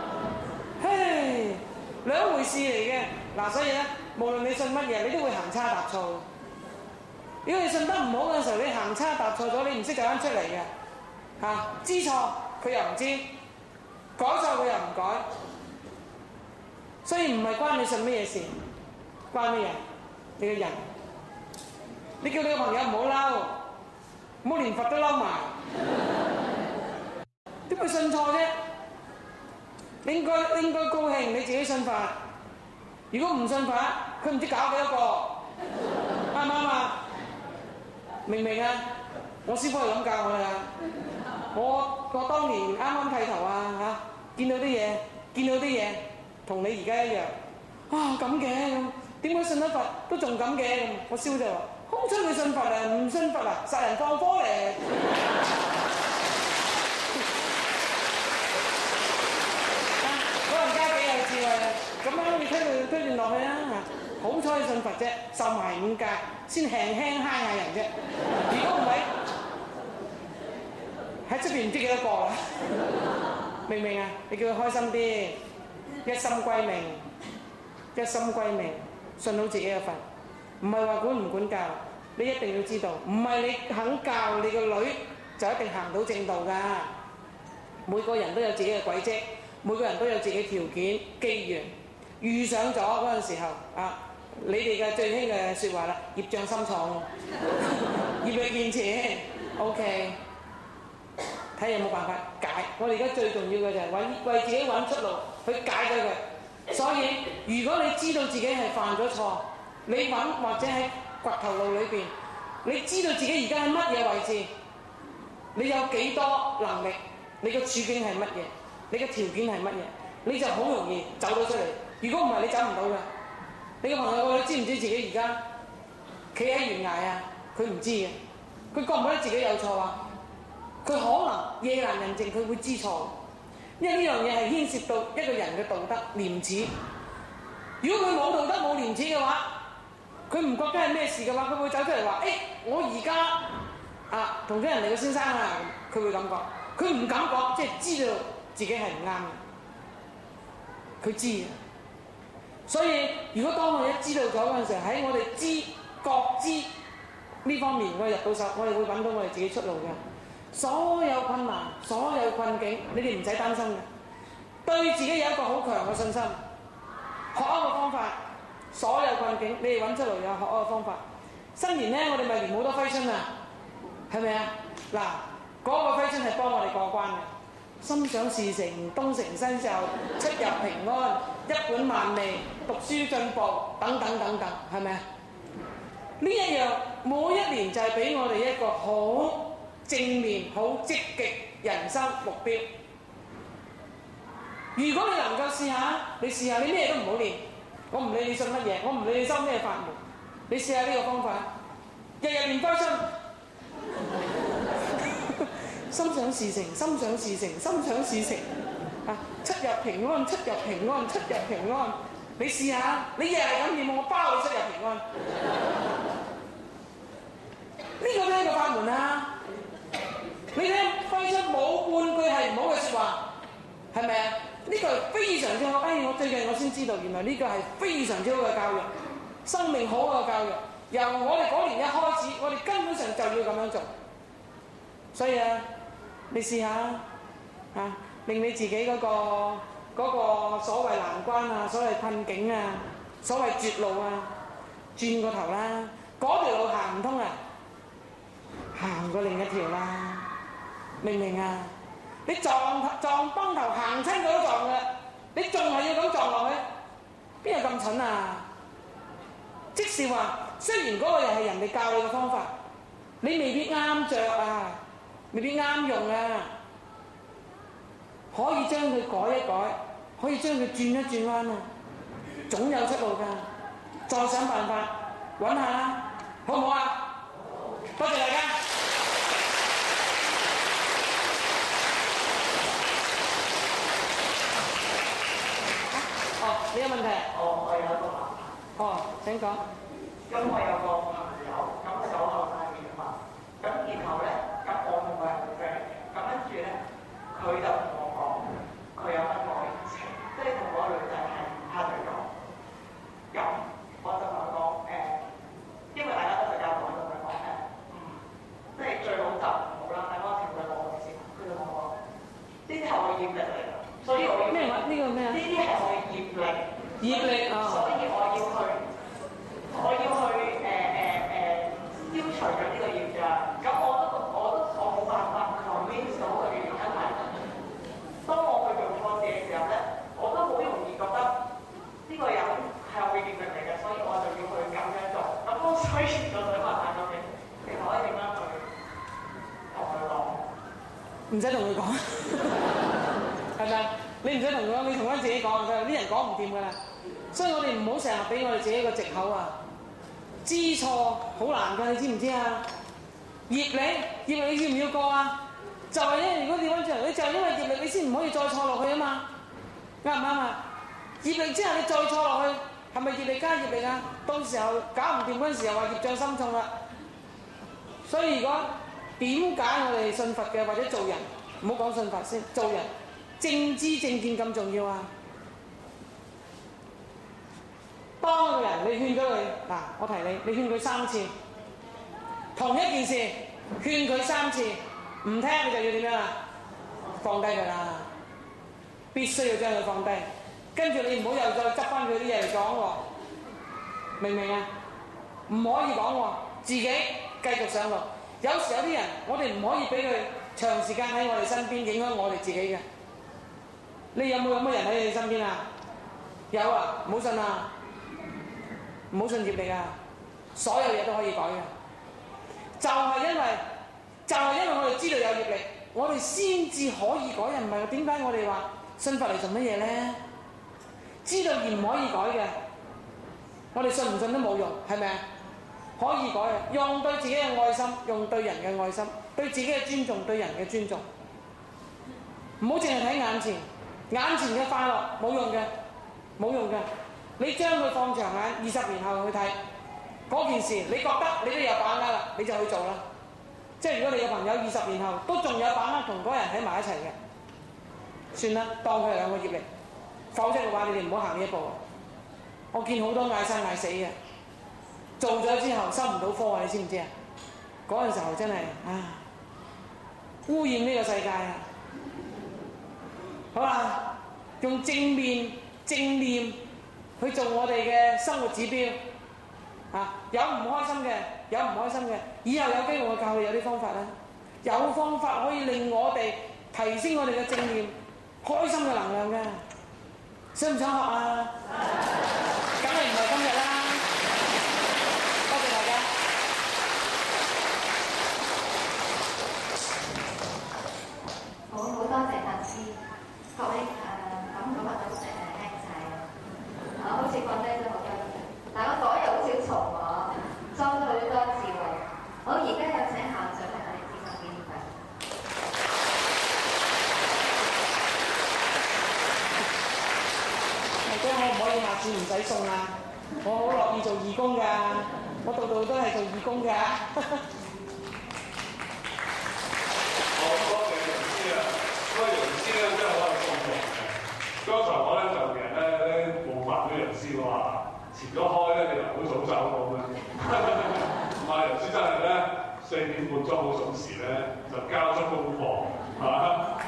兩回事嚟嘅。嗱，所以咧，無論你信乜嘢，你都會行差踏錯。如果你信得唔好嘅時候，你行差踏錯咗，你唔識走翻出嚟嘅。知錯佢又唔知，改錯佢又唔改。所以唔係關你信乜嘢事，關咩嘢？你個人。你叫你個朋友唔好嬲，唔好連佛都嬲埋。點會信錯啫？你應該高興你自己信法。如果唔信法，佢唔知搞幾多個，啱唔啱啊？明唔明啊？我師父係咁教我哋啊！我當年啱啱剃頭啊見到啲嘢同你而家一樣咁嘅咁，點解信得佛都仲咁嘅咁？我師父就話：好彩佢信佛啊，唔信佛啊，殺人放火嚟！老人家幾有智慧啊！咁樣你推斷落去啊！好彩信佛啫，受埋5戒先輕輕揩下人啫。如果唔係喺出邊唔知幾多個啦，明唔明啊？你叫佢開心啲，一心歸命，信好自己嘅佛，唔係話管唔管教，你一定要知道，唔係你肯教你個女就一定行到正道㗎。每個人都有自己嘅軌跡，每個人都有自己條件機緣，遇上咗嗰陣時候你哋嘅最興嘅説話啦，業障深重，業力現前 ，OK， 睇下有冇辦法解。我哋而家最重要嘅就係為自己揾出路，去解咗佢。所以如果你知道自己係犯咗錯，你揾或者喺掘頭路裏邊，你知道自己而家喺乜嘢位置，你有幾多能力，你嘅處境係乜嘢，你嘅條件係乜嘢，你就好容易走到出嚟。如果唔係，你走唔到嘅。你個朋友個女知唔知自己而家企喺懸崖啊？佢唔知嘅，佢覺唔覺得自己有錯啊？佢可能夜闌人靜，佢會知錯，因為呢樣嘢係牽涉到一個人嘅道德廉恥。如果佢冇道德冇廉恥嘅話， 佢唔覺得係咩事嘅話，佢會走出嚟話：我而家同咗人哋嘅先生啊，佢會咁講。佢唔敢講，即係知道自己係唔啱嘅。佢知嘅。所以如果當我哋一知道咗嗰陣時候，喺我哋覺知呢方面，我哋入到手，我哋會揾到我哋自己出路嘅。所有困難、所有困境，你哋唔使擔心嘅。對自己有一個好強嘅信心，學一個方法。所有困境，你哋揾出路有學一個方法。新年咧，我哋咪連好多揮春啊，係咪啊？嗱，嗰個揮春係幫我哋過關嘅。心想事成，東成西就，出入平安，一本萬利，讀書進步，等等等等，係咪啊？呢一樣每一年就係俾我哋一個好正面、好積極人生目標。如果你能夠試下，你試下，你咩都唔好練。我唔理你信乜嘢，我唔理你修咩法門，你試下呢個方法，日日練揮春，心想事成，心想事成，心想事成，出入平安，出入平安，出入平安，你試下，你日日咁練，我包你出入平安。呢個都係一個法門啊！你睇揮春冇半句係唔好嘅説話，係咪啊？呢個係非常之好，我最近我先知道，原來呢個係非常之好嘅教育，生命好嘅教育。由我哋嗰年一開始，我哋根本上就要咁樣做。所以你試下令你自己嗰個所謂難關啊，所謂困境啊，所謂絕路啊，轉個頭啦，嗰條路行唔通啊，行過另一條啦，明唔明啊？你撞崩頭行親佢都撞嘅，你仲係要咁撞落去？邊有咁蠢啊？即是話，雖然嗰個又係人哋教你嘅方法，你未必啱着啊，未必啱用啊，可以將佢改一改，可以將佢轉一轉彎啊，總有出路㗎。再想辦法揾下啦，好唔好啊？多謝大家。你有問題？ 我有一個問題。 請講。 咁我有個朋友，咁佢就好後生嘅嘛。咁然後咧，咁我同佢係好 friend 嘅。咁跟住咧，佢就同我講，佢有婚外情，即係同嗰個女仔係唔拍對咗。咁我就同佢講因為大家都係教導，我就同佢講即係最好就唔好啦，等我情緒落去先。佢就同我講，呢啲係我業力嚟㗎，所以我要咩話？呢個咩啊？ 呢啲係我嘅業力。 業力啊！ 所以我要去消除咗呢個業障。咁我冇辦法 convince 到佢嘅原因係，當我去做錯事嘅時候咧，我都好容易覺得呢個人係我嘅業力嚟嘅，所以我就要去咁樣做。咁所以就想問下究竟其實可以點樣去同佢講？ 唔使同佢講，係咪？你唔使同佢講，你同翻自己講就得。啲人講唔掂㗎啦。所以我哋唔好成日俾我哋自己一個藉口啊！知錯好難㗎，你知唔知啊？業力你要唔要過啊？就係因為如果調翻轉頭，你就係因為業力，你先唔可以再錯落去啊嘛？啱唔啱啊？業力之後你再錯落去，係咪業力加業力啊？到時候搞唔掂嗰陣時候，話業障深重啦。所以如果點解我哋信佛嘅或者做人，唔好講信佛先，做人正知正見咁重要啊？當一個人你勸咗佢，我提你勸佢3次，同一件事勸佢3次，唔聽你就要點樣啊？放低佢啦，必須要將佢放低。跟住你唔好又再執翻佢啲嘢嚟講喎，明唔明啊？唔可以講喎，自己繼續上路。有時有啲人，我哋唔可以俾佢長時間喺我哋身邊，影響我哋自己嘅。你有冇咁嘅人喺你身邊啊？有啊，唔好信啊！唔好信業力啊！所有嘢都可以改嘅，就係因為我哋知道有業力，我哋先至可以改嘅。唔係點解我哋話信佛嚟做乜嘢咧？知道而唔可以改嘅，我哋信唔信都冇用，係咪啊？可以改嘅，用對自己嘅愛心，用對人嘅愛心，對自己嘅尊重，對人嘅尊重。唔好淨係睇眼前嘅快樂，冇用嘅，冇用嘅。你將佢放長眼，20年後去睇， 嗰件事，你覺得你都有把握啦，你就去做啦。即係如果你嘅朋友20年後都仲有把握同嗰人喺埋一齊嘅，算啦，當佢係兩個業力。否則嘅話，你哋唔好行呢一步。我見好多嗌生嗌死嘅，做咗之後收唔到科啊！你知唔知啊？嗰陣時候真係污染呢個世界啊！好啦，用正念去做我哋嘅生活指標有唔開心嘅，以後有機會我教你有啲方法啦。有方法可以令我哋提升我哋嘅正念、開心嘅能量嘅。想唔想學啊？梗係唔係今日啦！多謝大家。 好多謝法師，各位咁都聽晒啦。好似講低咗好多嘢，但我講又好少重喎，裝咗好多智慧。好，而家有請校長同我哋致送紀念品。 大家可唔可以下次唔使送啊？我好樂意做義工㗎，我度度都係做義工㗎。 多謝楊師啊！嗰個楊師咧真係好有信用嘅。剛才我咧就其實咧冒犯咗楊師話，遲咗開咧你就唔好早走咁樣。唔係楊師真係咧4點半裝好準時咧就交出功課咁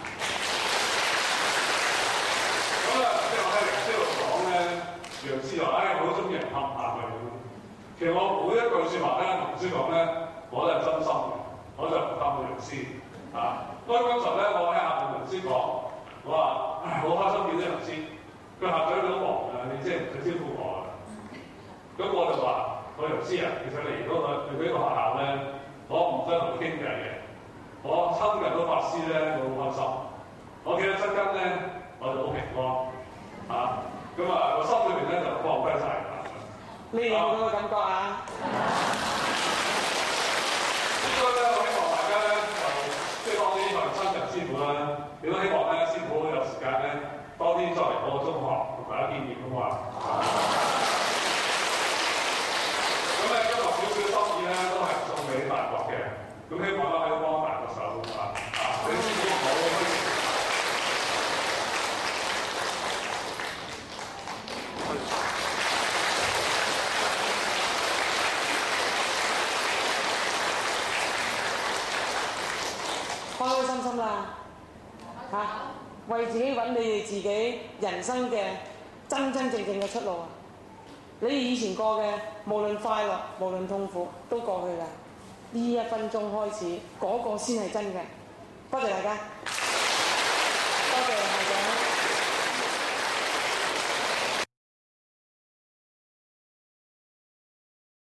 啊，即係我喺楊師度講咧，楊師話：我都中意人氹下佢咁。其實我每一句説話咧，同楊師講咧，我都係真心嘅，我就唔氹到楊師。所以剛才咧，我喺下面同楊師講，我話好開心見到楊師，佢下仔都忙啊，你即係佢招呼我啊。咁我就話：我楊師啊，其實嚟嗰個學校咧，我唔想同佢傾偈嘅，我親近到法師咧，我好開心。我記得側根咧，我就好平安咁我心裏邊咧就放低晒。 你有冇咁嘅感覺啊？ 所以咧，我希望大家咧就即係當啲親人師傅啦，亦都希望咧師傅有時間咧多啲再嚟我個中學同大家見面咁話。咁咧今日少少心意咧都係送俾大國嘅，咁希望咧可以幫大國手你師傅好可以。 開開心心啦為自己揾你哋自己人生嘅真正嘅出路啊！你以前過嘅無論快樂無論痛苦都過去啦，呢1分鐘開始嗰個先係真嘅。多謝大家，多謝。